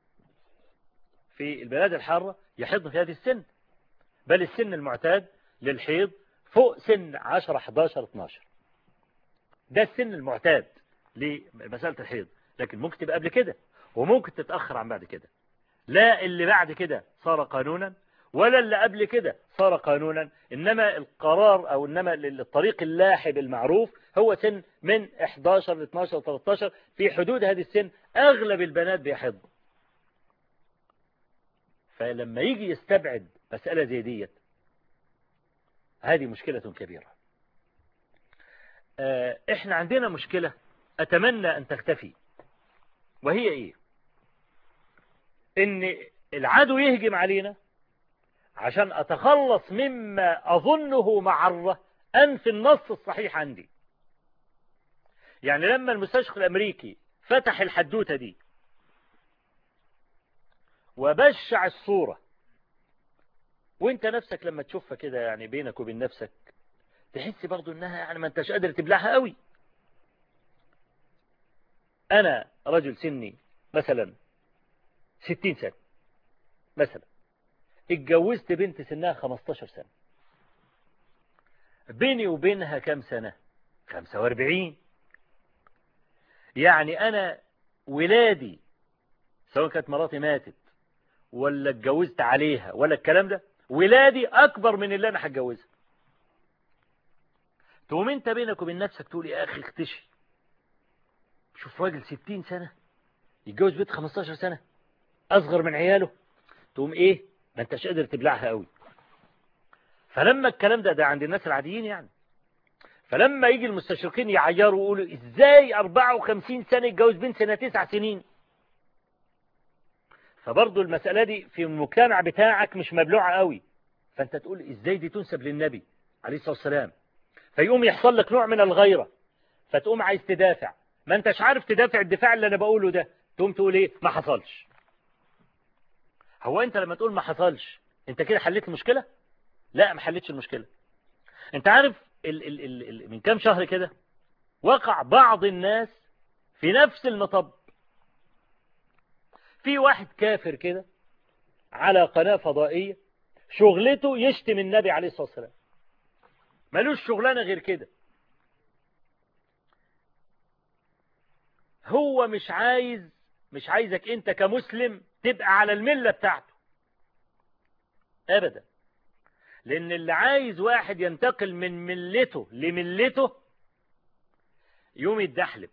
Speaker 1: في البلاد الحارة يحضن في هذه السن، بل السن المعتاد للحيض فوق سن عشرة حداشر اتناشر، ده السن المعتاد لمسألة الحيض. لكن ممكن تبقى قبل كده وممكن تتأخر عن بعد كده. لا اللي بعد كده صار قانونا ولا اللي قبل كده صار قانونا، إنما القرار أو إنما الطريق اللاحب المعروف هو سن من احداشر ل اتناشر تلتاشر، في حدود هذه السن أغلب البنات بيحضن. فلما يجي يستبعد مسألة زي ديت هذه مشكلة كبيرة. احنا عندنا مشكلة اتمنى ان تختفي، وهي ايه؟ ان العدو يهجم علينا عشان اتخلص مما اظنه معرة انفي النص الصحيح عندي. يعني لما المستشرق الامريكي فتح الحدوتة دي وبشع الصورة، وانت نفسك لما تشوفها كده يعني بينك وبين نفسك تحس برضو انها يعني ما انتش قادر تبلعها قوي. انا رجل سني مثلا ستين سنة مثلا، اتجوزت بنت سنها خمستاشر سنة، بيني وبينها كم سنة؟ خمسة واربعين. يعني انا ولادي سواء كانت مراتي ماتت ولا اتجوزت عليها ولا الكلام ده، ولادي اكبر من اللي انا هتجوزها. تقوم انت بينك وبين نفسك تقول يا اخي اختشي، شوف راجل ستين سنة يتجوز بنت خمستاشر سنة اصغر من عياله، تقوم ايه ما انتش قادر تبلعها قوي. فلما الكلام ده ده عند الناس العاديين يعني، فلما يجي المستشرقين يعيروا ويقولوا ازاي اربعة وخمسين سنة يتجوز بنت سنة تسع سنين، فبرضو المسألة دي في المجتمع بتاعك مش مبلوعة قوي، فانت تقول ازاي دي تنسب للنبي عليه الصلاة والسلام، فيقوم يحصل لك نوع من الغيرة، فتقوم عايز تدافع، ما انتش عارف تدافع الدفاع اللي انا بقوله ده، تقوم تقول ايه ما حصلش. هو انت لما تقول ما حصلش انت كده حليت المشكلة؟ لا، ما حليتش المشكلة. انت عارف ال ال ال ال من كام شهر كده وقع بعض الناس في نفس المطب. في واحد كافر كده على قناة فضائية شغلته يشتم النبي عليه الصلاة والسلام، ملوش شغلانة غير كده. هو مش عايز مش عايزك انت كمسلم تبقى على الملة بتاعته ابدا، لان اللي عايز واحد ينتقل من ملته لملته يوم يتدحلب،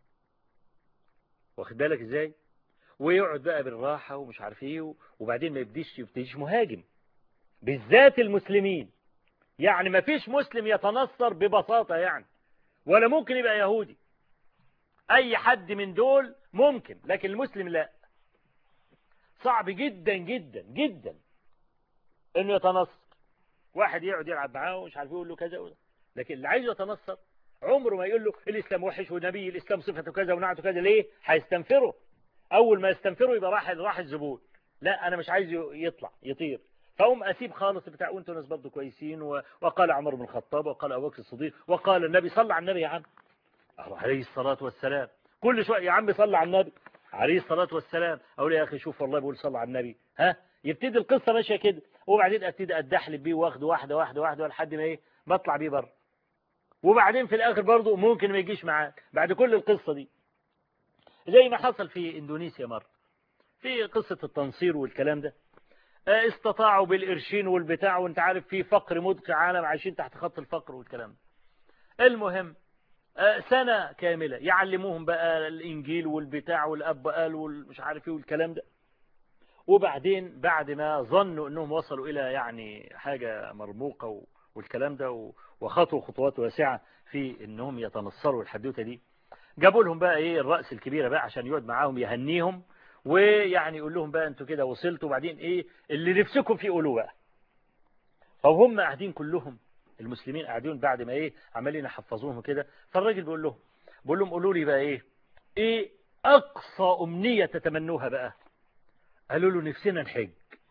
Speaker 1: واخد بالك ازاي، ويقعد بقى بالراحة ومش عارف ايه، وبعدين ما يبديش يبتديش مهاجم، بالذات المسلمين. يعني ما فيش مسلم يتنصر ببساطة يعني، ولا ممكن يبقى يهودي، اي حد من دول ممكن، لكن المسلم لا، صعب جدا جدا جدا انه يتنصر. واحد يقعد يلعب معاه ومش عارف يقول له كذا ولا. لكن اللي عايز يتنصر عمره ما يقول له الاسلام وحش ونبي الاسلام صفته كذا ونعته كذا، ليه؟ هيستنفره، اول ما يستنفره يبقى راح راح الزبون. لا انا مش عايز يطلع يطير، فاقوم اسيب خالص بتاع وانتوا ناس برضه كويسين، وقال عمر بن الخطاب وقال ابو بكر الصديق وقال النبي، صلى على النبي يا عم عليه الصلاه والسلام، كل شويه يا عم صلى على النبي عليه الصلاه والسلام، اقول يا اخي شوف والله بيقول صلى على النبي، ها يبتدي القصه ماشيه كده، وبعدين ابتدي اتدحلب بيه واخده واحده واحده واحده لحد ما ايه ما اطلع بيه بره، وبعدين في الاخر برضه ممكن ما يجيش معاك بعد كل القصه دي، زي ما حصل في اندونيسيا مره في قصه التنصير والكلام ده، استطاعوا بالقرشين والبتاع، وانت عارف في فقر مدقع، عالم عايشين تحت خط الفقر والكلام ده. المهم سنة كاملة يعلموهم بقى الإنجيل والبتاع والأب قال والمش عارف ايه والكلام ده، وبعدين بعد ما ظنوا أنهم وصلوا إلى يعني حاجة مرموقة والكلام ده وخطوا خطوات واسعة في أنهم يتنصروا الحدوتة دي، جابوا لهم بقى إيه الرأس الكبيرة بقى عشان يقعد معاهم يهنيهم، ويعني يقول لهم بقى أنتوا كده وصلتوا، وبعدين إيه اللي نفسكم فيه قولوا بقى. فهم قاعدين كلهم المسلمين قاعدين بعد ما ايه عمالين يحفظوهم كده، فالراجل بيقول لهم بيقول لهم قولوا لي بقى ايه ايه اقصى امنية تتمنوها بقى؟ قالوا له نفسنا نحج.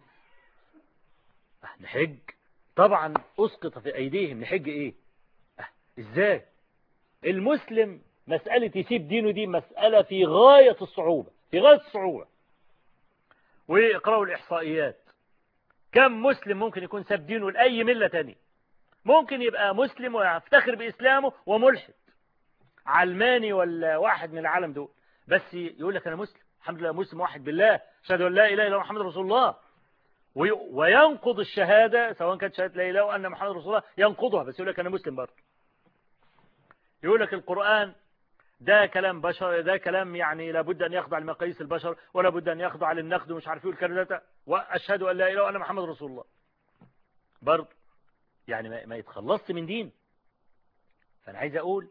Speaker 1: نحج طبعا اسقط في ايديهم، نحج ايه ازاي؟ المسلم مسألة يسيب دينه دي مسألة في غاية الصعوبة، في غاية الصعوبة. ويقرأوا الإحصائيات كم مسلم ممكن يكون ساب دينه لأي ملة تانية، ممكن يبقى مسلم ويفتخر بإسلامه وملحد علماني ولا واحد من العالم دول، بس يقول لك أنا مسلم الحمد لله، مسلم واحد بالله أشهد أن لا إله إلا الله محمد رسول الله، وينقض الشهادة سواء كانت شهادة لا إله وأن محمد رسول الله ينقضها، بس يقول لك أنا مسلم برضه. يقول لك القرآن ده كلام بشر، ده كلام يعني لابد أن يخضع لمقاييس البشر ولا بد أن يخضع للنقد ومش عارف ايه الكلام ده، وأشهد أن لا إله إلا أنا محمد رسول الله. برضه يعني ما يتخلصش من دين. فأنا عايز أقول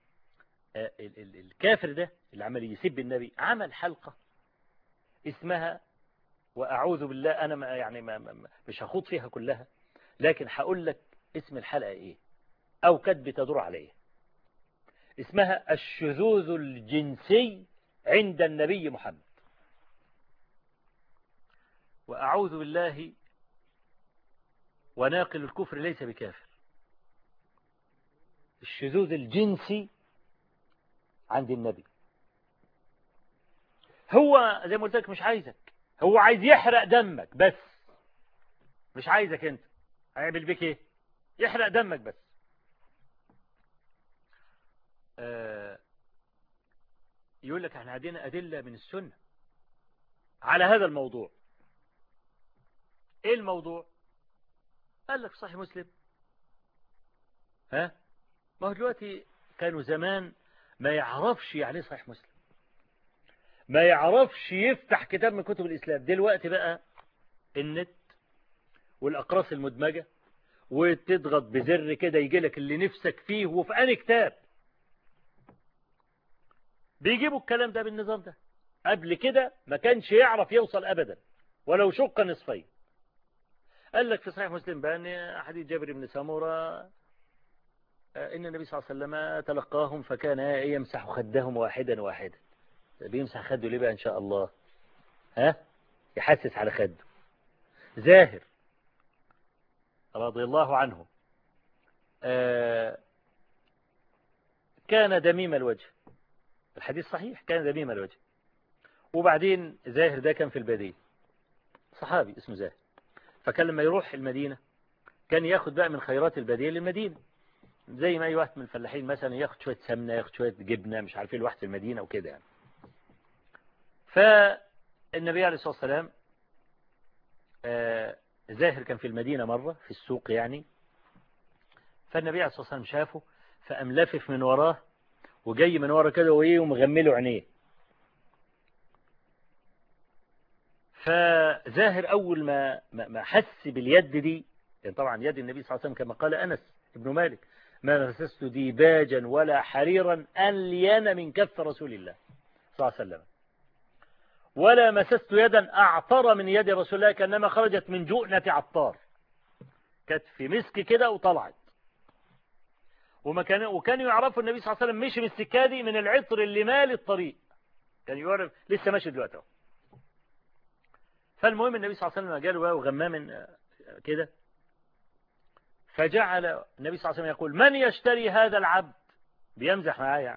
Speaker 1: الكافر ده اللي عمل يسب النبي عمل حلقة اسمها، وأعوذ بالله أنا ما يعني ما ما مش هخوض فيها كلها، لكن هقول لك اسم الحلقة إيه أو كانت بتدور على إيه. اسمها الشذوذ الجنسي عند النبي محمد. وأعوذ بالله، وناقل الكفر ليس بكافر. الشذوذ الجنسي عند النبي، هو زي ما قلت لك مش عايزك، هو عايز يحرق دمك بس، مش عايزك انت. هيعمل بك ايه؟ يحرق دمك بس. آه يقول لك احنا عندنا أدلة من السنة على هذا الموضوع. ايه الموضوع؟ قال لك صحيح مسلم. ها ما هو دلوقتي كانوا زمان ما يعرفش يعني صحيح مسلم، ما يعرفش يفتح كتاب من كتب الإسلام. دلوقتي بقى النت والأقراص المدمجة، وتضغط بزر كده يجي لك اللي نفسك فيه وفي أي كتاب. بيجيبوا الكلام ده بالنظام ده. قبل كده ما كانش يعرف يوصل أبدا ولو شق نصفين. قال لك في صحيح مسلم بأن حديث جابر بن سمرة إن النبي صلى الله عليه وسلم تلقاهم فكان يمسح خدهم واحدا واحدا. بيمسح خده ليه بقى إن شاء الله؟ ها يحسس على خده. زاهر رضي الله عنه آه كان دميم الوجه، الحديث صحيح، كان دميم الوجه. وبعدين زاهر ده كان في البادية، صحابي اسمه زاهر. فكان لما يروح المدينة كان ياخد بقى من خيرات البادية للمدينة، زي ما أي واحد من الفلاحين مثلا ياخد شوية سمنة، ياخد شوية جبنة، مش عارف ايه الواحد في المدينة وكده يعني. فالنبي عليه الصلاة والسلام آه زاهر كان في المدينة مرة في السوق يعني، فالنبي عليه الصلاة والسلام شافه فقام لافف من وراه وجاي من ورا كده وايه ومغمله عينيه. فزاهر أول ما ما حس باليد دي، يعني طبعا يد النبي صلى الله عليه وسلم كما قال أنس بن مالك ما مسست ديباجا ولا حريرا ألين من كف رسول الله صلى الله عليه وسلم، ولا مسست يدا أعطر من يد رسول الله كأنما خرجت من جؤنة عطار، كانت في مسك كده وطلعت. وما كان وكانوا يعرفوا النبي صلى الله عليه وسلم مشي بالسكادي من العطر اللي مال الطريق، كان يعرف لسه ماشي دلوقتي. فالمهم النبي صلى الله عليه وسلم جاله بقى وغماه من كده، فجعل النبي صلى الله عليه وسلم يقول من يشتري هذا العبد، بيمزح معاه يعني.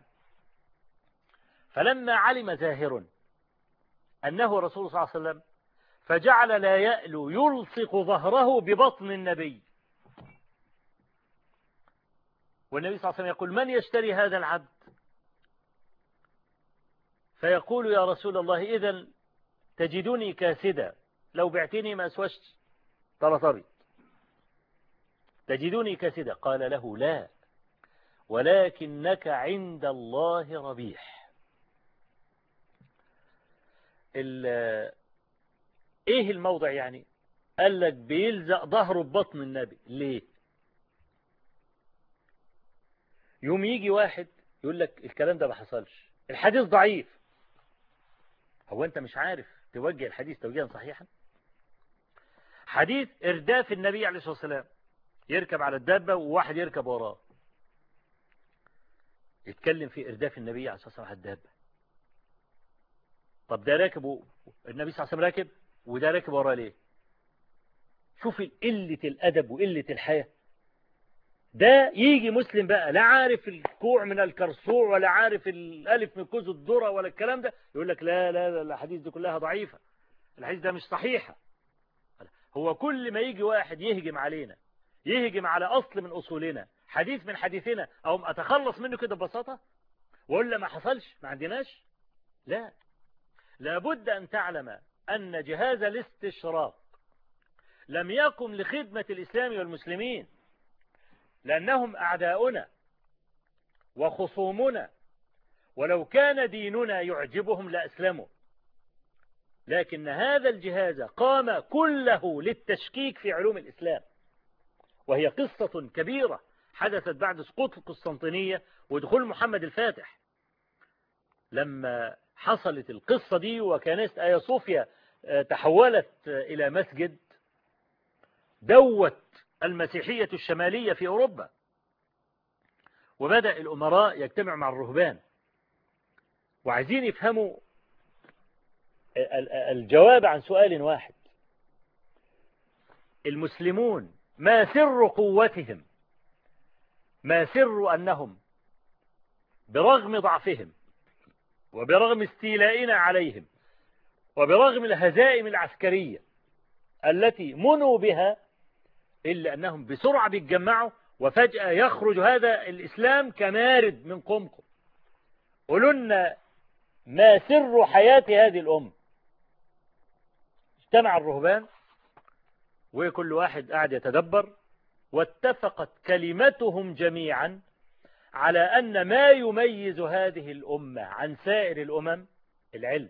Speaker 1: فلما علم زاهر أنه رسول صلى الله عليه وسلم فجعل لا يألو يلصق ظهره ببطن النبي، والنبي صلى الله عليه وسلم يقول من يشتري هذا العبد، فيقول يا رسول الله إذن تجدني كاسدا، لو بعتني ما أسوشت طرطري، تجدني كاسدا. قال له لا، ولكنك عند الله ربيح. ايه الموضع يعني؟ قال لك بيلزق ظهره ببطن النبي. ليه؟ يوم يجي واحد يقول لك الكلام ده ما حصلش، الحديث ضعيف. هو انت مش عارف توجه الحديث توجيها صحيحا؟ حديث ارداف النبي عليه الصلاة والسلام، يركب على الدابة وواحد يركب وراه، يتكلم في ارداف النبي عليه الصلاة والسلام على الدابة. طب ده راكب و... النبي صلى الله عليه وسلم راكب وده راكب وراه ليه؟ شوف قلة الأدب وقلة الحياة. ده يجي مسلم بقى لا عارف الكوع من الكرسوع ولا عارف الألف من كوز الذرة ولا الكلام ده، يقول لك لا لا لا الحديث دي كلها ضعيفة، الحديث ده مش صحيحة. هو كل ما يجي واحد يهجم علينا، يهجم على أصل من أصولنا، حديث من حديثنا، أو أتخلص منه كده ببساطة ولا ما حصلش ما عندناش؟ لا، لابد أن تعلم أن جهاز الاستشراق لم يقم لخدمة الإسلام والمسلمين، لأنهم أعداؤنا وخصومنا ولو كان ديننا يعجبهم لأسلموا، لكن هذا الجهاز قام كله للتشكيك في علوم الإسلام، وهي قصة كبيرة حدثت بعد سقوط القسطنطينية ودخول محمد الفاتح. لما حصلت القصة دي وكانت آيا صوفيا تحولت إلى مسجد، دوت المسيحية الشمالية في أوروبا، وبدأ الأمراء يجتمع مع الرهبان وعايزين يفهموا الجواب عن سؤال واحد: المسلمون ما سر قوتهم؟ ما سر أنهم برغم ضعفهم وبرغم استيلائنا عليهم وبرغم الهزائم العسكرية التي منوا بها، إلا أنهم بسرعة بيتجمعوا وفجأة يخرج هذا الإسلام كمارد من قمقم؟ قولوا لنا ما سر حياة هذه الأمة. اجتمع الرهبان وكل واحد قاعد يتدبر، واتفقت كلمتهم جميعا على أن ما يميز هذه الأمة عن سائر الأمم العلم،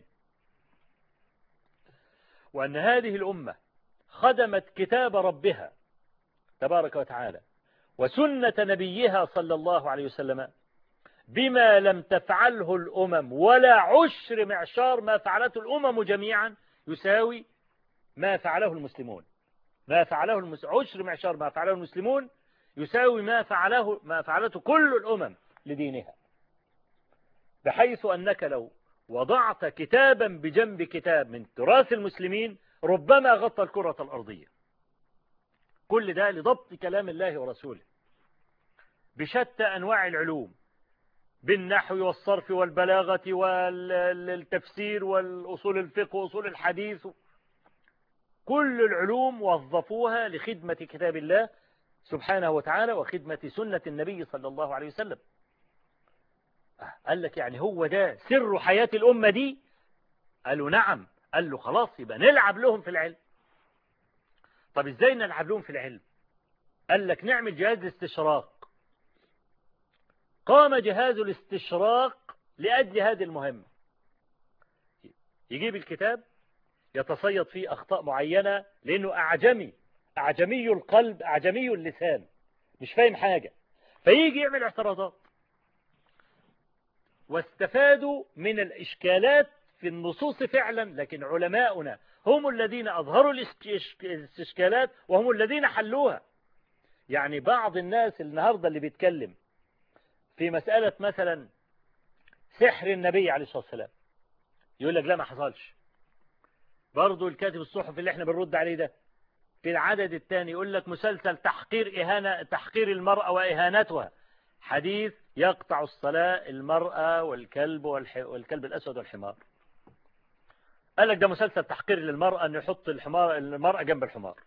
Speaker 1: وأن هذه الأمة خدمت كتاب ربها تبارك وتعالى وسنة نبيها صلى الله عليه وسلم بما لم تفعله الأمم ولا عشر معشار ما فعلته الأمم جميعا يساوي ما فعله المسلمون. ما فعله المس... عشر معشار ما فعله المسلمون يساوي ما فعله ما فعلته كل الأمم لدينها، بحيث أنك لو وضعت كتابا بجنب كتاب من تراث المسلمين ربما غطى الكرة الأرضية. كل ده لضبط كلام الله ورسوله بشتى أنواع العلوم، بالنحو والصرف والبلاغة والتفسير والأصول الفقه وأصول الحديث. كل العلوم وظفوها لخدمة كتاب الله سبحانه وتعالى وخدمة سنة النبي صلى الله عليه وسلم. قال لك يعني هو ده سر حياة الأمة دي؟ قالوا نعم. قال له خلاص يبقى نلعب لهم في العلم. طب ازاي نلعب لهم في العلم؟ قال لك نعمل جهاز استشراق. قام جهاز الاستشراق لأجل هذه المهمة. يجيب الكتاب يتصيد فيه أخطاء معينة لأنه أعجمي، أعجمي القلب أعجمي اللسان، مش فاهم حاجة، فيجي يعمل اعتراضات. واستفادوا من الإشكالات في النصوص فعلا، لكن علماؤنا هم الذين أظهروا الاستشكالات وهم الذين حلوها. يعني بعض الناس النهاردة اللي بيتكلم في مسألة مثلا سحر النبي عليه الصلاة والسلام يقول لك لا ما حصلش. برضو الكاتب الصحفي اللي احنا بنرد عليه ده في العدد الثاني يقول لك مسلسل تحقير إهانة تحقير المرأة وإهانتها، حديث يقطع الصلاة المرأة والكلب والح... والكلب الأسود والحمار. قال لك ده مسلسل تحقير للمرأة أن يحط الحمار المرأة جنب الحمار.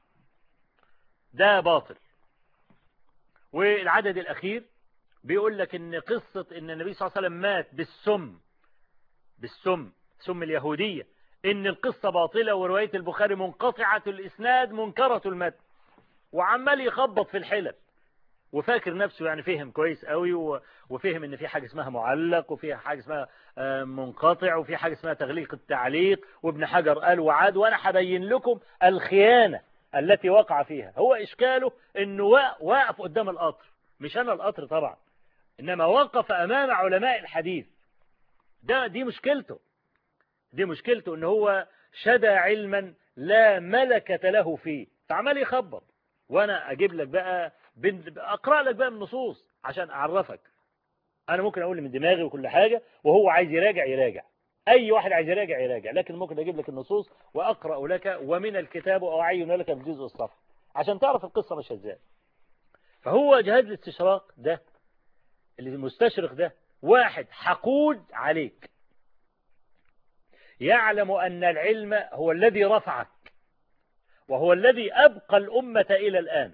Speaker 1: ده باطل. والعدد الأخير بيقول لك ان قصة ان النبي صلى الله عليه وسلم مات بالسم بالسم سم اليهودية، ان القصة باطلة ورواية البخاري منقطعة الاسناد منكرة المتن، وعمال يخبط في الحلل وفاكر نفسه يعني فهم كويس قوي، وفهم ان في حاجة اسمها معلق وفي حاجة اسمها منقطع وفي حاجة اسمها تغليق التعليق، وابن حجر قال وعاد، وانا هبين لكم الخيانة التي وقع فيها. هو اشكاله انه واقف قدام القطر، مش انا القطر طبعا، إنما وقف أمام علماء الحديث. ده دي مشكلته دي مشكلته إن هو شدى علما لا ملكة له فيه، فعمال يخبط. وأنا أجيب لك بقى أقرأ لك بقى من النصوص عشان أعرفك. أنا ممكن أقول من دماغي وكل حاجة، وهو عايز يراجع يراجع، أي واحد عايز يراجع يراجع، لكن ممكن أجيب لك النصوص وأقرأ لك ومن الكتاب وأعين لك بجزء الصفحة عشان تعرف القصة ماشية إزاي. فهو جهاز الاستشراق ده اللي المستشرق ده واحد حقود عليك، يعلم أن العلم هو الذي رفعك وهو الذي أبقى الأمة إلى الآن،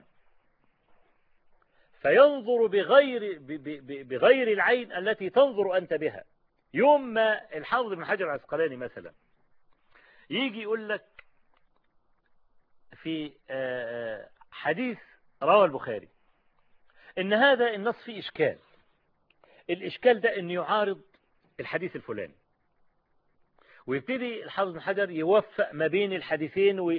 Speaker 1: فينظر بغير بغير العين التي تنظر أنت بها. يوم ما الحافظ بن حجر العسقلاني مثلا يجي يقول لك في حديث رواه البخاري إن هذا النص فيه إشكال، الإشكال ده أن يعارض الحديث الفلاني، ويبتدي الحافظ بن حجر يوفق ما بين الحديثين.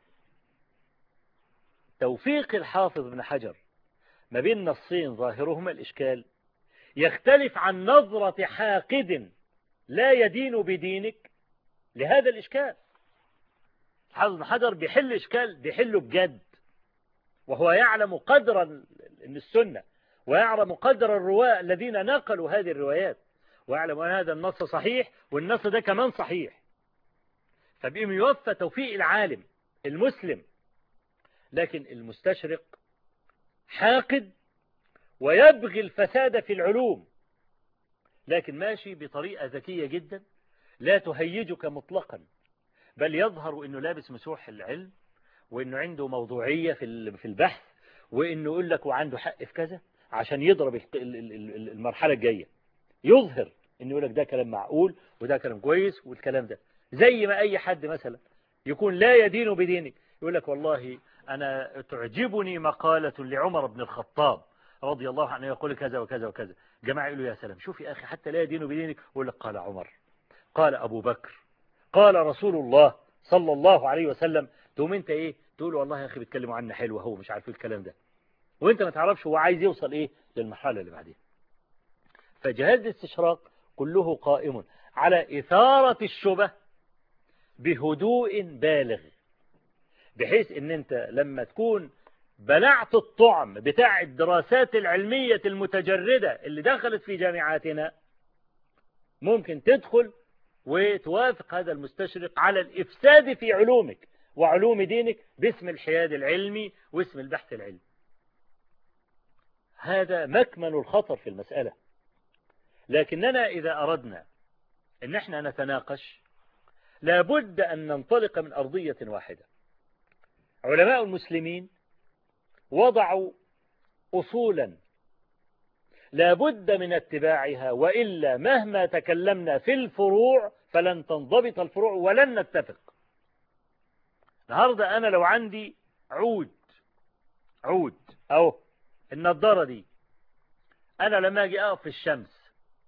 Speaker 1: وتوفيق الحافظ بن حجر ما بين نصين ظاهرهما الإشكال يختلف عن نظرة حاقد لا يدين بدينك لهذا الإشكال. الحافظ بن حجر بيحل إشكال بيحله بجد، وهو يعلم قدر إن السنة، ويعلم قدر الرواة الذين نقلوا هذه الروايات، ويعلم أن هذا النص صحيح والنص ده كمان صحيح، فبيقوم يوفى توفيق العالم المسلم. لكن المستشرق حاقد ويبغي الفساد في العلوم، لكن ماشي بطريقة ذكية جدا لا تهيجك مطلقا، بل يظهر أنه لابس مسوح العلم، وأنه عنده موضوعية في البحث، وأنه يقول لك وعنده حق في كذا عشان يضرب المرحلة الجاية. يظهر أنه يقول لك ده كلام معقول وده كلام كويس والكلام ده، زي ما أي حد مثلا يكون لا يدين بدينك يقول لك والله أنا تعجبني مقالة لعمر بن الخطاب رضي الله عنه يقول كذا وكذا وكذا. جماعة يقولوا يا سلام، شوف يا أخي حتى لا يدين بدينك، يقول لك قال عمر، قال أبو بكر، قال رسول الله صلى الله عليه وسلم. تقوم انت ايه تقول والله يا أخي بيتكلموا عنه حلو، هو مش عارف الكلام ده، وانت ما تعرفش هو عايز يوصل ايه للمرحلة اللي بعدين. فجهاز الاستشراق كله قائم على إثارة الشبه بهدوء بالغ، بحيث ان انت لما تكون بلعت الطعم بتاع الدراسات العلمية المتجردة اللي دخلت في جامعاتنا، ممكن تدخل وتوافق هذا المستشرق على الإفساد في علومك وعلوم دينك باسم الحياد العلمي واسم البحث العلمي. هذا مكمن الخطر في المسألة. لكننا إذا أردنا أن احنا نتناقش لابد أن ننطلق من أرضية واحدة. علماء المسلمين وضعوا أصولا لابد من اتباعها، وإلا مهما تكلمنا في الفروع فلن تنضبط الفروع ولن نتفق. النهاردة أنا لو عندي عود عود أو النضارة دي، أنا لما أجي أقف في الشمس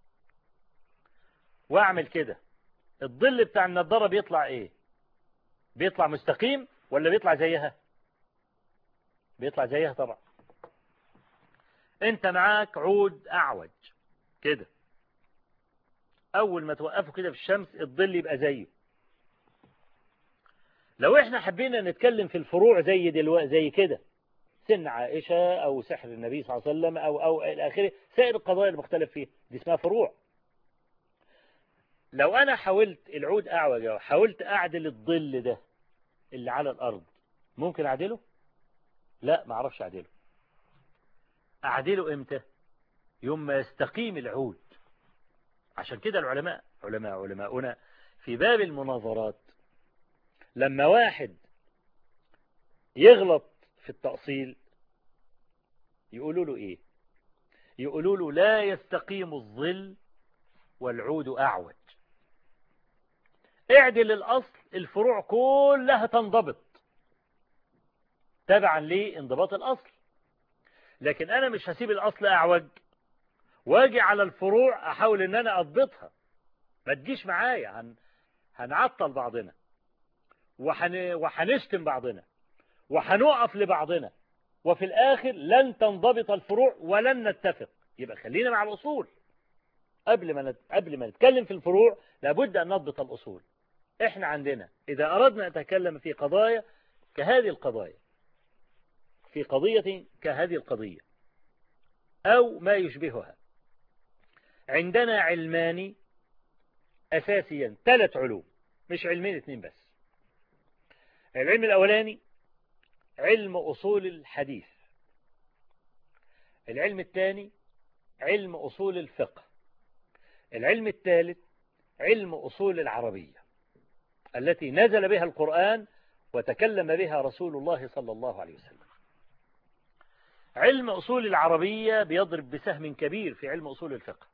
Speaker 1: وأعمل كده، الظل بتاع النضارة بيطلع إيه؟ بيطلع مستقيم ولا بيطلع زيها؟ بيطلع زيها طبعا. انت معاك عود اعوج كده، اول ما توقفه كده في الشمس الظل يبقى زيه. لو احنا حبينا نتكلم في الفروع زي دلوقتي زي كده، سن عائشة او سحر النبي صلى الله عليه وسلم او او الى اخره، سائر القضايا المختلف فيها دي اسمها فروع. لو انا حاولت العود اعوج وحاولت اعدل الظل ده اللي على الارض، ممكن اعدله؟ لا، ما اعرفش اعدله. أعدله إمتى؟ يوم ما يستقيم العود. عشان كده العلماء علماء علماؤنا في باب المناظرات لما واحد يغلط في التأصيل يقولوا له إيه؟ يقولوا له لا يستقيم الظل والعود أعوج. اعدل الأصل، الفروع كلها تنضبط تبعا لانضباط الأصل. لكن أنا مش هسيب الأصل أعوج واجي على الفروع أحاول أن أنا أضبطها. ما تجيش معايا، هن... هنعطل بعضنا وحن... وحنشتم بعضنا وحنقف لبعضنا، وفي الآخر لن تنضبط الفروع ولن نتفق. يبقى خلينا مع الأصول. قبل ما نت... قبل ما نتكلم في الفروع لابد أن نضبط الأصول. إحنا عندنا إذا أردنا أن نتكلم في قضايا كهذه القضايا، في قضية كهذه القضية أو ما يشبهها، عندنا علمان أساسيا، ثلاث علوم مش علمين اثنين بس. العلم الأولاني علم أصول الحديث، العلم الثاني علم أصول الفقه، العلم الثالث علم أصول العربية التي نزل بها القرآن وتكلم بها رسول الله صلى الله عليه وسلم. علم أصول العربية بيضرب بسهم كبير في علم أصول الفقه.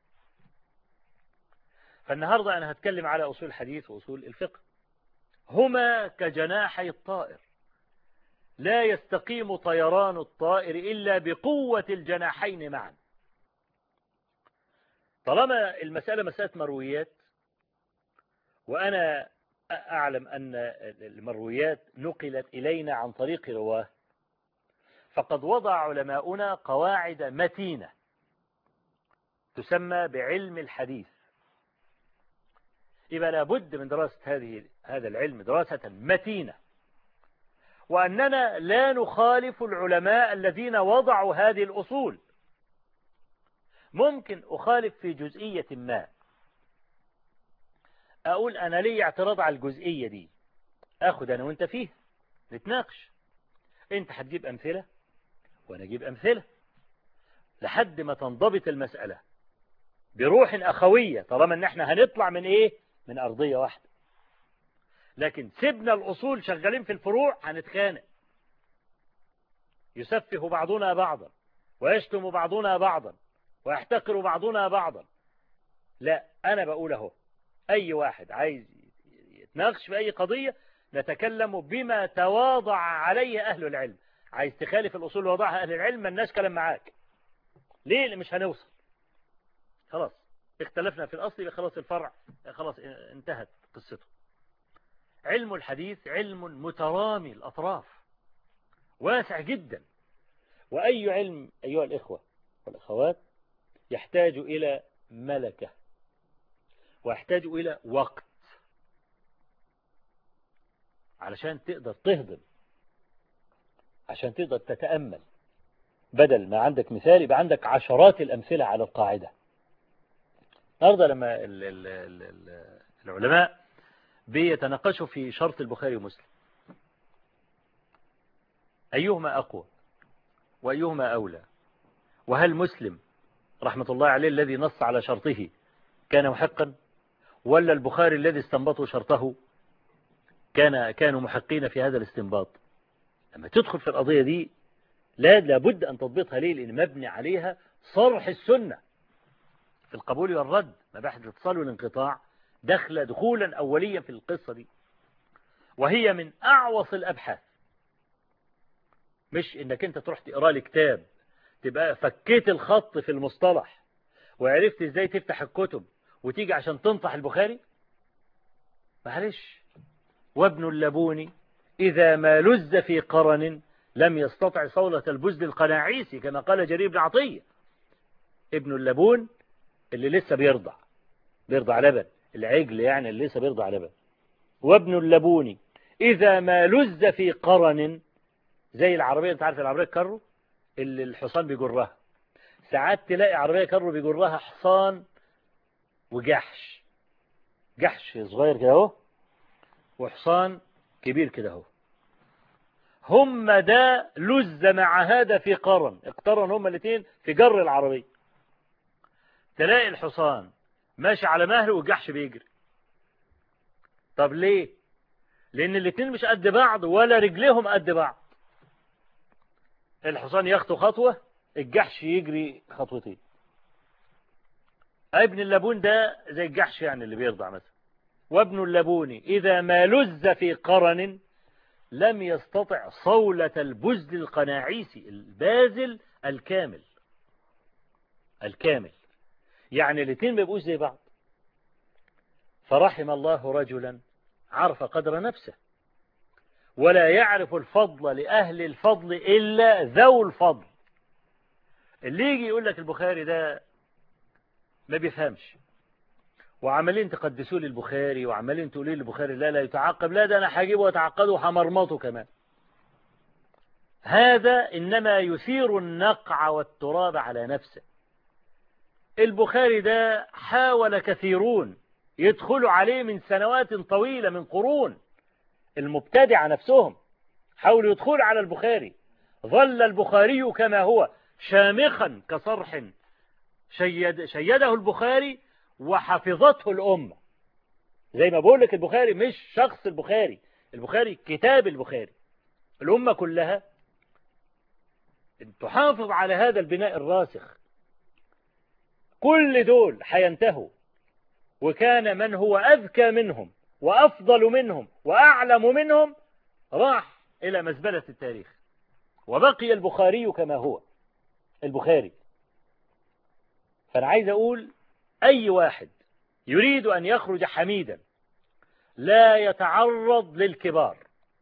Speaker 1: فالنهاردة أنا هتكلم على أصول الحديث وأصول الفقه، هما كجناحي الطائر، لا يستقيم طيران الطائر إلا بقوة الجناحين معا. طالما المسألة مسألة مرويات، وأنا أعلم أن المرويات نقلت إلينا عن طريق رواه، فقد وضع علماؤنا قواعد متينة تسمى بعلم الحديث. يبقى لابد من دراسة هذه هذا العلم دراسة متينة، وأننا لا نخالف العلماء الذين وضعوا هذه الأصول. ممكن أخالف في جزئية ما، أقول أنا لي اعتراض على الجزئية دي، أخذ أنا وأنت فيه نتناقش، أنت هتجيب أمثلة وأنا أجيب أمثلة لحد ما تنضبط المسألة بروح أخوية، طالما أن احنا هنطلع من إيه؟ من أرضية واحدة. لكن سيبنا الأصول شغالين في الفروع هنتخانق، يسفه بعضنا بعضا ويشتم بعضنا بعضا ويحتقر بعضنا بعضا. لا، أنا بقول اهو، أي واحد عايز يتناقش في أي قضية نتكلم بما تواضع عليه أهل العلم. عايز تخالف الأصول اللي وضعها أهل العلم، ما الناس كلام معاك ليه؟ اللي مش هنوصل، خلاص اختلفنا في الأصل، خلاص الفرع خلاص انتهت قصته. علم الحديث علم مترامي الأطراف، واسع جدا، وأي علم أيها الإخوة والأخوات يحتاج إلى ملكة، ويحتاج إلى وقت علشان تقدر تهضم، عشان تقدر تتأمل. بدل ما عندك مثال يبقى عندك عشرات الأمثلة على القاعدة. النهارده لما ال ال ال العلماء بيتناقشوا في شرط البخاري ومسلم، أيهما أقوى وأيهما أولى، وهل مسلم رحمة الله عليه الذي نص على شرطه كان محقا، ولا البخاري الذي استنبطوا شرطه كان كانوا محقين في هذا الاستنباط؟ لما تدخل في القضية دي لا لابد أن تضبطها. ليه؟ لأن مبني عليها صرح السنة في القبول والرد، مباحث الاتصال والانقطاع دخل دخولا أوليا في القصة دي، وهي من أعوص الأبحاث. مش إنك أنت تروح تقرأ لي كتاب تبقى فكيت الخط في المصطلح وعرفت إزاي تفتح الكتب وتيجي عشان تنطح البخاري. معلش، وابن اللبون إذا ما لز في قرن لم يستطع صولة البزل القناعيسي كما قال جرير بن عطية. ابن اللبون اللي لسه بيرضع بيرضع لبن، العجل يعني اللي لسه بيرضع لبن. وابن اللبون إذا ما لز في قرن، زي العربية، انت عارف العربية الكرو اللي الحصان بيجرها، ساعات تلاقي عربية كرو بيجرها حصان وجحش، جحش صغير كده اهو وحصان كبير كده اهو، هم ده لز مع هذا في قرن، اقترن هم الاثنين في جر العربية. تلاقي الحصان ماشي على مهله والجحش بيجري. طب ليه؟ لأن الاثنين مش قد بعض ولا رجليهم قد بعض. الحصان يخطو خطوة، الجحش يجري خطوتين. ابن اللبون ده زي الجحش يعني اللي بيرضع مثلا. وابن اللبون إذا ما لز في قرن لم يستطع صولة البزل القناعيسي، البازل الكامل الكامل، يعني الاثنين ما بيبقوش زي بعض. فرحم الله رجلا عرف قدر نفسه، ولا يعرف الفضل لأهل الفضل إلا ذو الفضل. اللي يجي يقول لك البخاري ده ما بيفهمش، وعمالين تقدسوا لي البخاري وعمالين تقولوا لي البخاري لا لا يتعقب، لا ده أنا هجيبه وأتعقده وهمرمطه كمان. هذا إنما يثير النقع والتراب على نفسه. البخاري ده حاول كثيرون يدخلوا عليه من سنوات طويلة، من قرون. المبتدعة نفسهم حاولوا يدخلوا على البخاري، ظل البخاري كما هو شامخا كصرح شيد شيده البخاري وحفظته الأمة. زي ما بقول لك البخاري مش شخص البخاري، البخاري كتاب البخاري. الأمة كلها تحافظ على هذا البناء الراسخ. كل دول حينتهوا، وكان من هو أذكى منهم وأفضل منهم وأعلم منهم راح إلى مزبلة التاريخ، وبقي البخاري كما هو البخاري. فأنا عايز أقول أي واحد يريد أن يخرج حميدا لا يتعرض للكبار.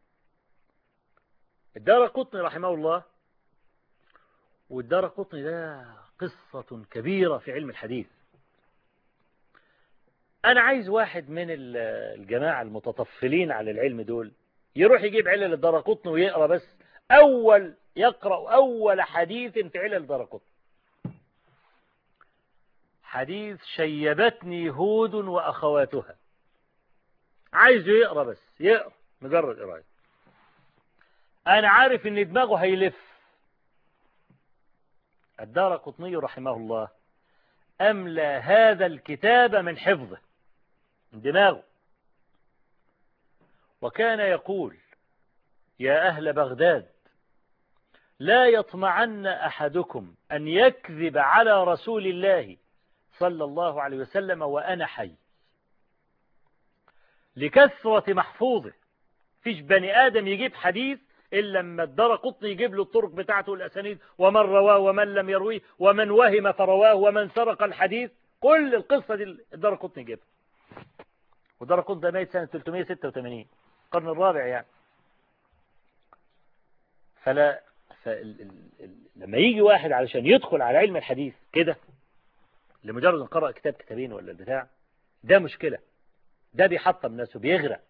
Speaker 1: الدارقطني رحمه الله، والدارقطني ده قصة كبيرة في علم الحديث. أنا عايز واحد من الجماعة المتطفلين على العلم دول يروح يجيب علل الدارقطني ويقرأ بس أول يقرأ أول حديث في علل الدارقطني، حديث شيبتني هود وأخواتها. عايزه يقرأ بس، يقرأ مجرد قراءة. أنا عارف إن دماغه هيلف. الدارقطني رحمه الله أملى هذا الكتاب من حفظه، من دماغه. وكان يقول: يا أهل بغداد، لا يطمعن أحدكم أن يكذب على رسول الله صلى الله عليه وسلم وأنا حي. لكثرة محفوظه، فيش بني آدم يجيب حديث إلا لما الدارقطني يجيب له الطرق بتاعته والأسانيد، ومن رواه ومن لم يرويه، ومن وهم فرواه، ومن سرق الحديث. كل القصة دي الدارقطني يجيبها. والدارقطني ده ميت سنة ثلاثمائة وستة وثمانين، القرن الرابع يعني. فلا فال... ال... ال... لما يجي واحد علشان يدخل على علم الحديث كده لمجرد ان قرأ كتاب كتابين ولا البتاع، ده مشكلة، ده بيحطم نفسه، بيغرق.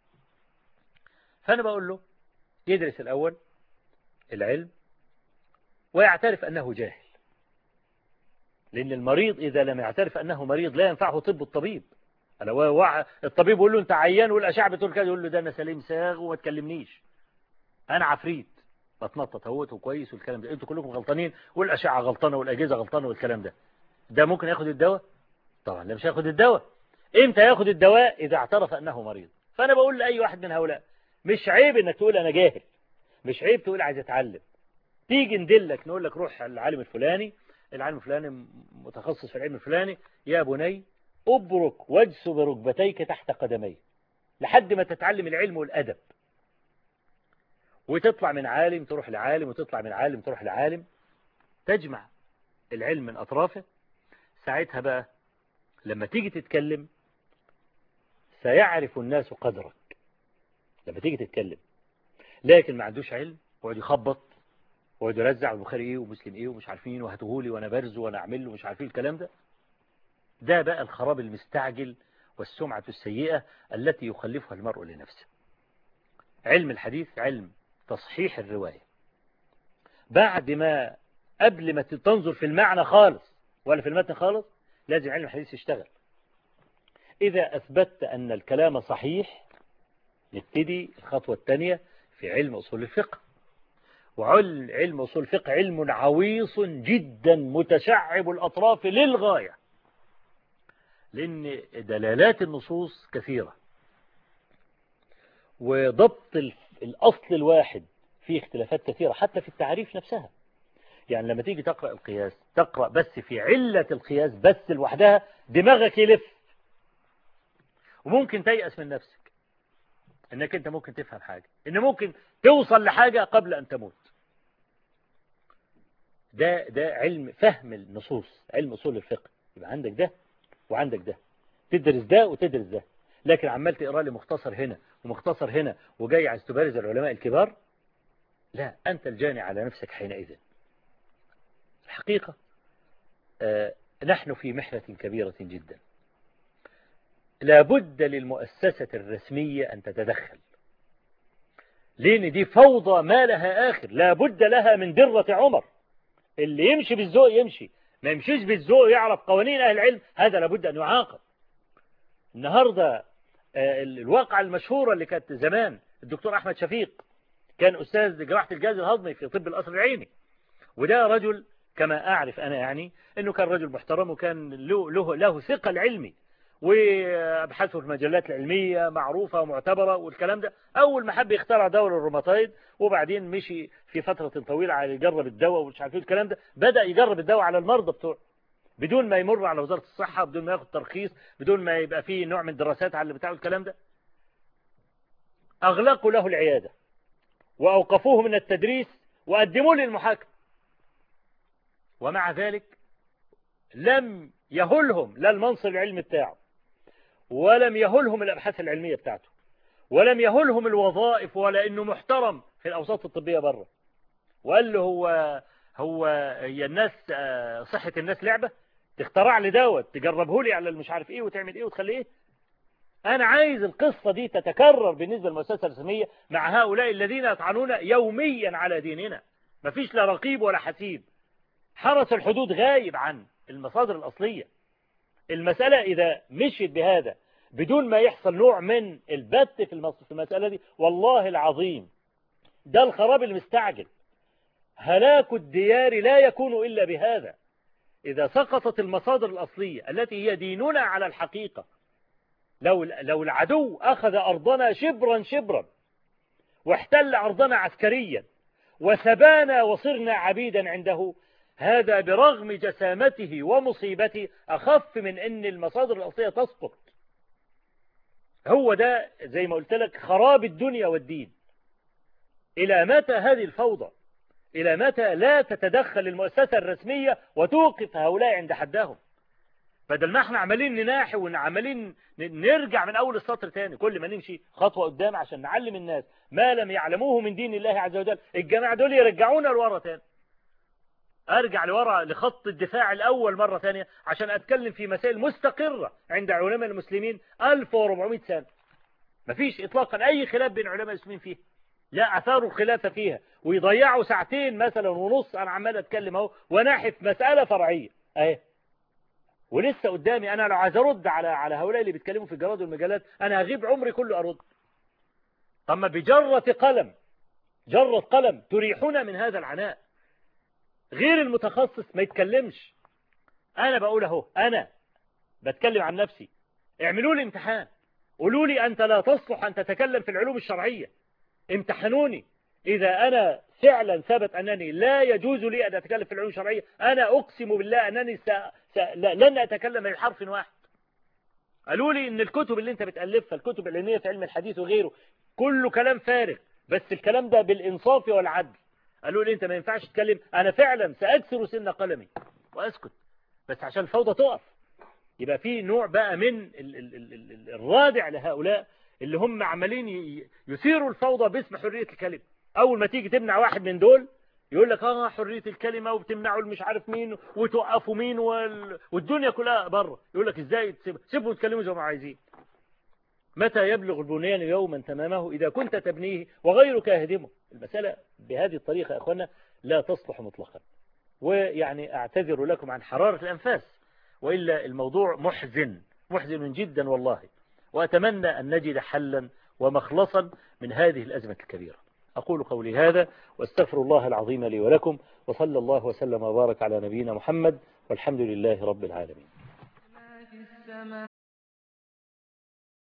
Speaker 1: فأنا بقول له يدرس الأول العلم ويعترف أنه جاهل، لأن المريض إذا لم يعترف أنه مريض لا ينفعه طب الطبيب. الطبيب يقول له أنت عيان والأشعة بتقول كده، يقول له ده أنا سليم ساغ وما تكلمنيش، أنا عفريت بتنطط اهوت وكويس والكلام ده، انتوا كلكم غلطانين والأشعة غلطانة والأجهزة غلطانة والكلام ده. ده ممكن ياخد الدواء؟ طبعا لا، مش هياخد الدواء. امتى ياخد الدواء؟ إذا اعترف أنه مريض. فأنا بقول لأي واحد من هؤلاء مش عيب انك تقول أنا جاهل، مش عيب تقول عايز اتعلم. تيجي ندلك نقول لك روح العالم الفلاني، العالم الفلاني متخصص في العلم الفلاني، يا بني ابرك واجس بركبتيك تحت قدمي لحد ما تتعلم العلم والأدب، وتطلع من عالم تروح لعالم، وتطلع من عالم تروح لعالم، تجمع العلم من أطرافه. ساعتها بقى لما تيجي تتكلم سيعرف الناس قدرك لما تيجي تتكلم. لكن ما عندوش علم وقعد يخبط وقعد يرزع البخاري ايه ومسلم ايه ومش عارفين وهاتهولي وانا برزه وانا اعمل له مش عارفين الكلام ده، ده بقى الخراب المستعجل والسمعة السيئة التي يخلفها المرء لنفسه. علم الحديث علم تصحيح الرواية. بعد ما قبل ما تنظر في المعنى خالص ولا في المتن خالص، لازم علم الحديث يشتغل. إذا أثبتت أن الكلام صحيح، نبتدي الخطوة الثانية في علم أصول الفقه. وعلم أصول الفقه علم عويص جدا متشعب الأطراف للغاية، لأن دلالات النصوص كثيرة، وضبط الأصل الواحد فيه اختلافات كثيرة حتى في التعريف نفسها. يعني لما تيجي تقرأ القياس تقرأ بس في علة القياس بس لوحدها، دماغك يلف وممكن تيأس من نفسك انك انت ممكن تفهم حاجة، ان ممكن توصل لحاجة قبل ان تموت. ده ده علم فهم النصوص، علم اصول الفقه. يبقى عندك ده وعندك ده، تدرس ده وتدرس ده. لكن عمال تقرا لي مختصر هنا ومختصر هنا وجاي عايز تبارز العلماء الكبار، لا، انت الجاني على نفسك حينئذ. الحقيقة آه نحن في محنة كبيرة جدا، لابد للمؤسسة الرسمية أن تتدخل، لأن دي فوضى ما لها آخر. لابد لها من درة عمر. اللي يمشي بالذوق يمشي، ما يمشيش بالذوق يعرف قوانين أهل العلم، هذا لابد أن يعاقب. النهاردة الواقعة المشهورة اللي كانت زمان، الدكتور أحمد شفيق كان أستاذ جراحة الجهاز الهضمي في طب القصر العيني، وده رجل كما أعرف أنا يعني أنه كان رجل محترم وكان له, له, له ثقل علمي، وابحاثه في المجلات العلمية معروفة ومعتبرة والكلام ده. أول ما حب يخترع دواء الروماتويد، وبعدين مشي في فترة طويلة على يجرب الدواء ومش عارفين الكلام ده، بدأ يجرب الدواء على المرضى بتوعه بدون ما يمر على وزارة الصحة، بدون ما ياخد ترخيص، بدون ما يبقى فيه نوع من الدراسات على اللي بتاعه الكلام ده. أغلقوا له العيادة وأوقفوه من التدريس وقدموه للمحاكمة، ومع ذلك لم يهلهم لا المنصب العلمي بتاعه، ولم يهلهم الأبحاث العلمية بتاعته، ولم يهلهم الوظائف، ولا إنه محترم في الأوساط الطبية بره، وقال له هو هو هي الناس صحة الناس لعبة تخترع لي دوت تجربه لي على المش عارف إيه وتعمل إيه وتخلي إيه. أنا عايز القصة دي تتكرر بالنسبة للمؤسسة الرسمية مع هؤلاء الذين يطعنون يوميا على ديننا. مفيش لا رقيب ولا حسيب. حرس الحدود غايب عن المصادر الأصلية. المسألة إذا مشيت بهذا بدون ما يحصل نوع من البت في المسألة دي، والله العظيم ده الخراب المستعجل. هلاك الديار لا يكون إلا بهذا. إذا سقطت المصادر الأصلية التي هي ديننا على الحقيقة، لو لو العدو أخذ أرضنا شبرا شبرا واحتل أرضنا عسكريا وسبانا وصرنا عبيدا عنده، هذا برغم جسامته ومصيبته أخف من أن المصادر الأصلية تسقط. هو ده زي ما قلت لك خراب الدنيا والدين. إلى متى هذه الفوضى؟ إلى متى لا تتدخل المؤسسة الرسمية وتوقف هؤلاء عند حدهم؟ بدل ما احنا عمالين نناحي وعمالين نرجع من أول السطر تاني، كل ما نمشي خطوة قدام عشان نعلم الناس ما لم يعلموه من دين الله عز وجل، الجماعة دول يرجعونا لورا تاني. أرجع لورا لخط الدفاع الأول مرة ثانية عشان أتكلم في مسائل مستقرة عند علماء المسلمين ألف وأربعمائة سنة. مفيش إطلاقا أي خلاف بين علماء المسلمين فيها، لا أثاروا الخلاف فيها ويضيعوا ساعتين مثلا ونص أنا عمال أتكلم أهو وناحف مسألة فرعية أهي. ولسه قدامي أنا لو عايز أرد على على هؤلاء اللي بيتكلموا في الجرائد والمجلات أنا هغيب عمري كله أرد. طب ما بجرة قلم جرة قلم تريحنا من هذا العناء. غير المتخصص ما يتكلمش. أنا بقول أهو، أنا بتكلم عن نفسي. اعملوا لي امتحان، قولوا لي أنت لا تصلح أن تتكلم في العلوم الشرعية، امتحنوني. إذا أنا فعلا ثبت أنني لا يجوز لي أن أتكلم في العلوم الشرعية، أنا أقسم بالله أنني س... س... لن أتكلم من حرف واحد. قالوا لي إن الكتب اللي أنت بتألفها، الكتب العلمية في علم الحديث وغيره، كله كلام فارغ، بس الكلام ده بالإنصاف والعدل. قالوا لي أنت ما ينفعش تتكلم. أنا فعلا سأكسر سن قلمي وأسكت، بس عشان الفوضى تقف. يبقى في نوع بقى من ال... ال... ال... الرادع لهؤلاء اللي هم عمالين يثيروا الفوضى باسم حرية الكلمة. أول ما تيجي تمنع واحد من دول يقول لك اه حرية الكلمة وبتمنعوا مش عارف مين وتوقفوا مين وال... والدنيا كلها بره. يقول لك ازاي سيبوا يتكلموا زي ما عايزين. متى يبلغ البنيان يوما تمامه إذا كنت تبنيه وغيرك يهدمه؟ المسألة بهذه الطريقة يا أخوانا لا تصلح مطلقا. ويعني أعتذر لكم عن حرارة الأنفاس، وإلا الموضوع محزن محزن جدا والله. وأتمنى أن نجد حلا ومخلصا من هذه الأزمة الكبيرة. أقول قولي هذا واستغفر الله العظيم لي ولكم، وصلى الله وسلم وبارك على نبينا محمد، والحمد لله رب العالمين.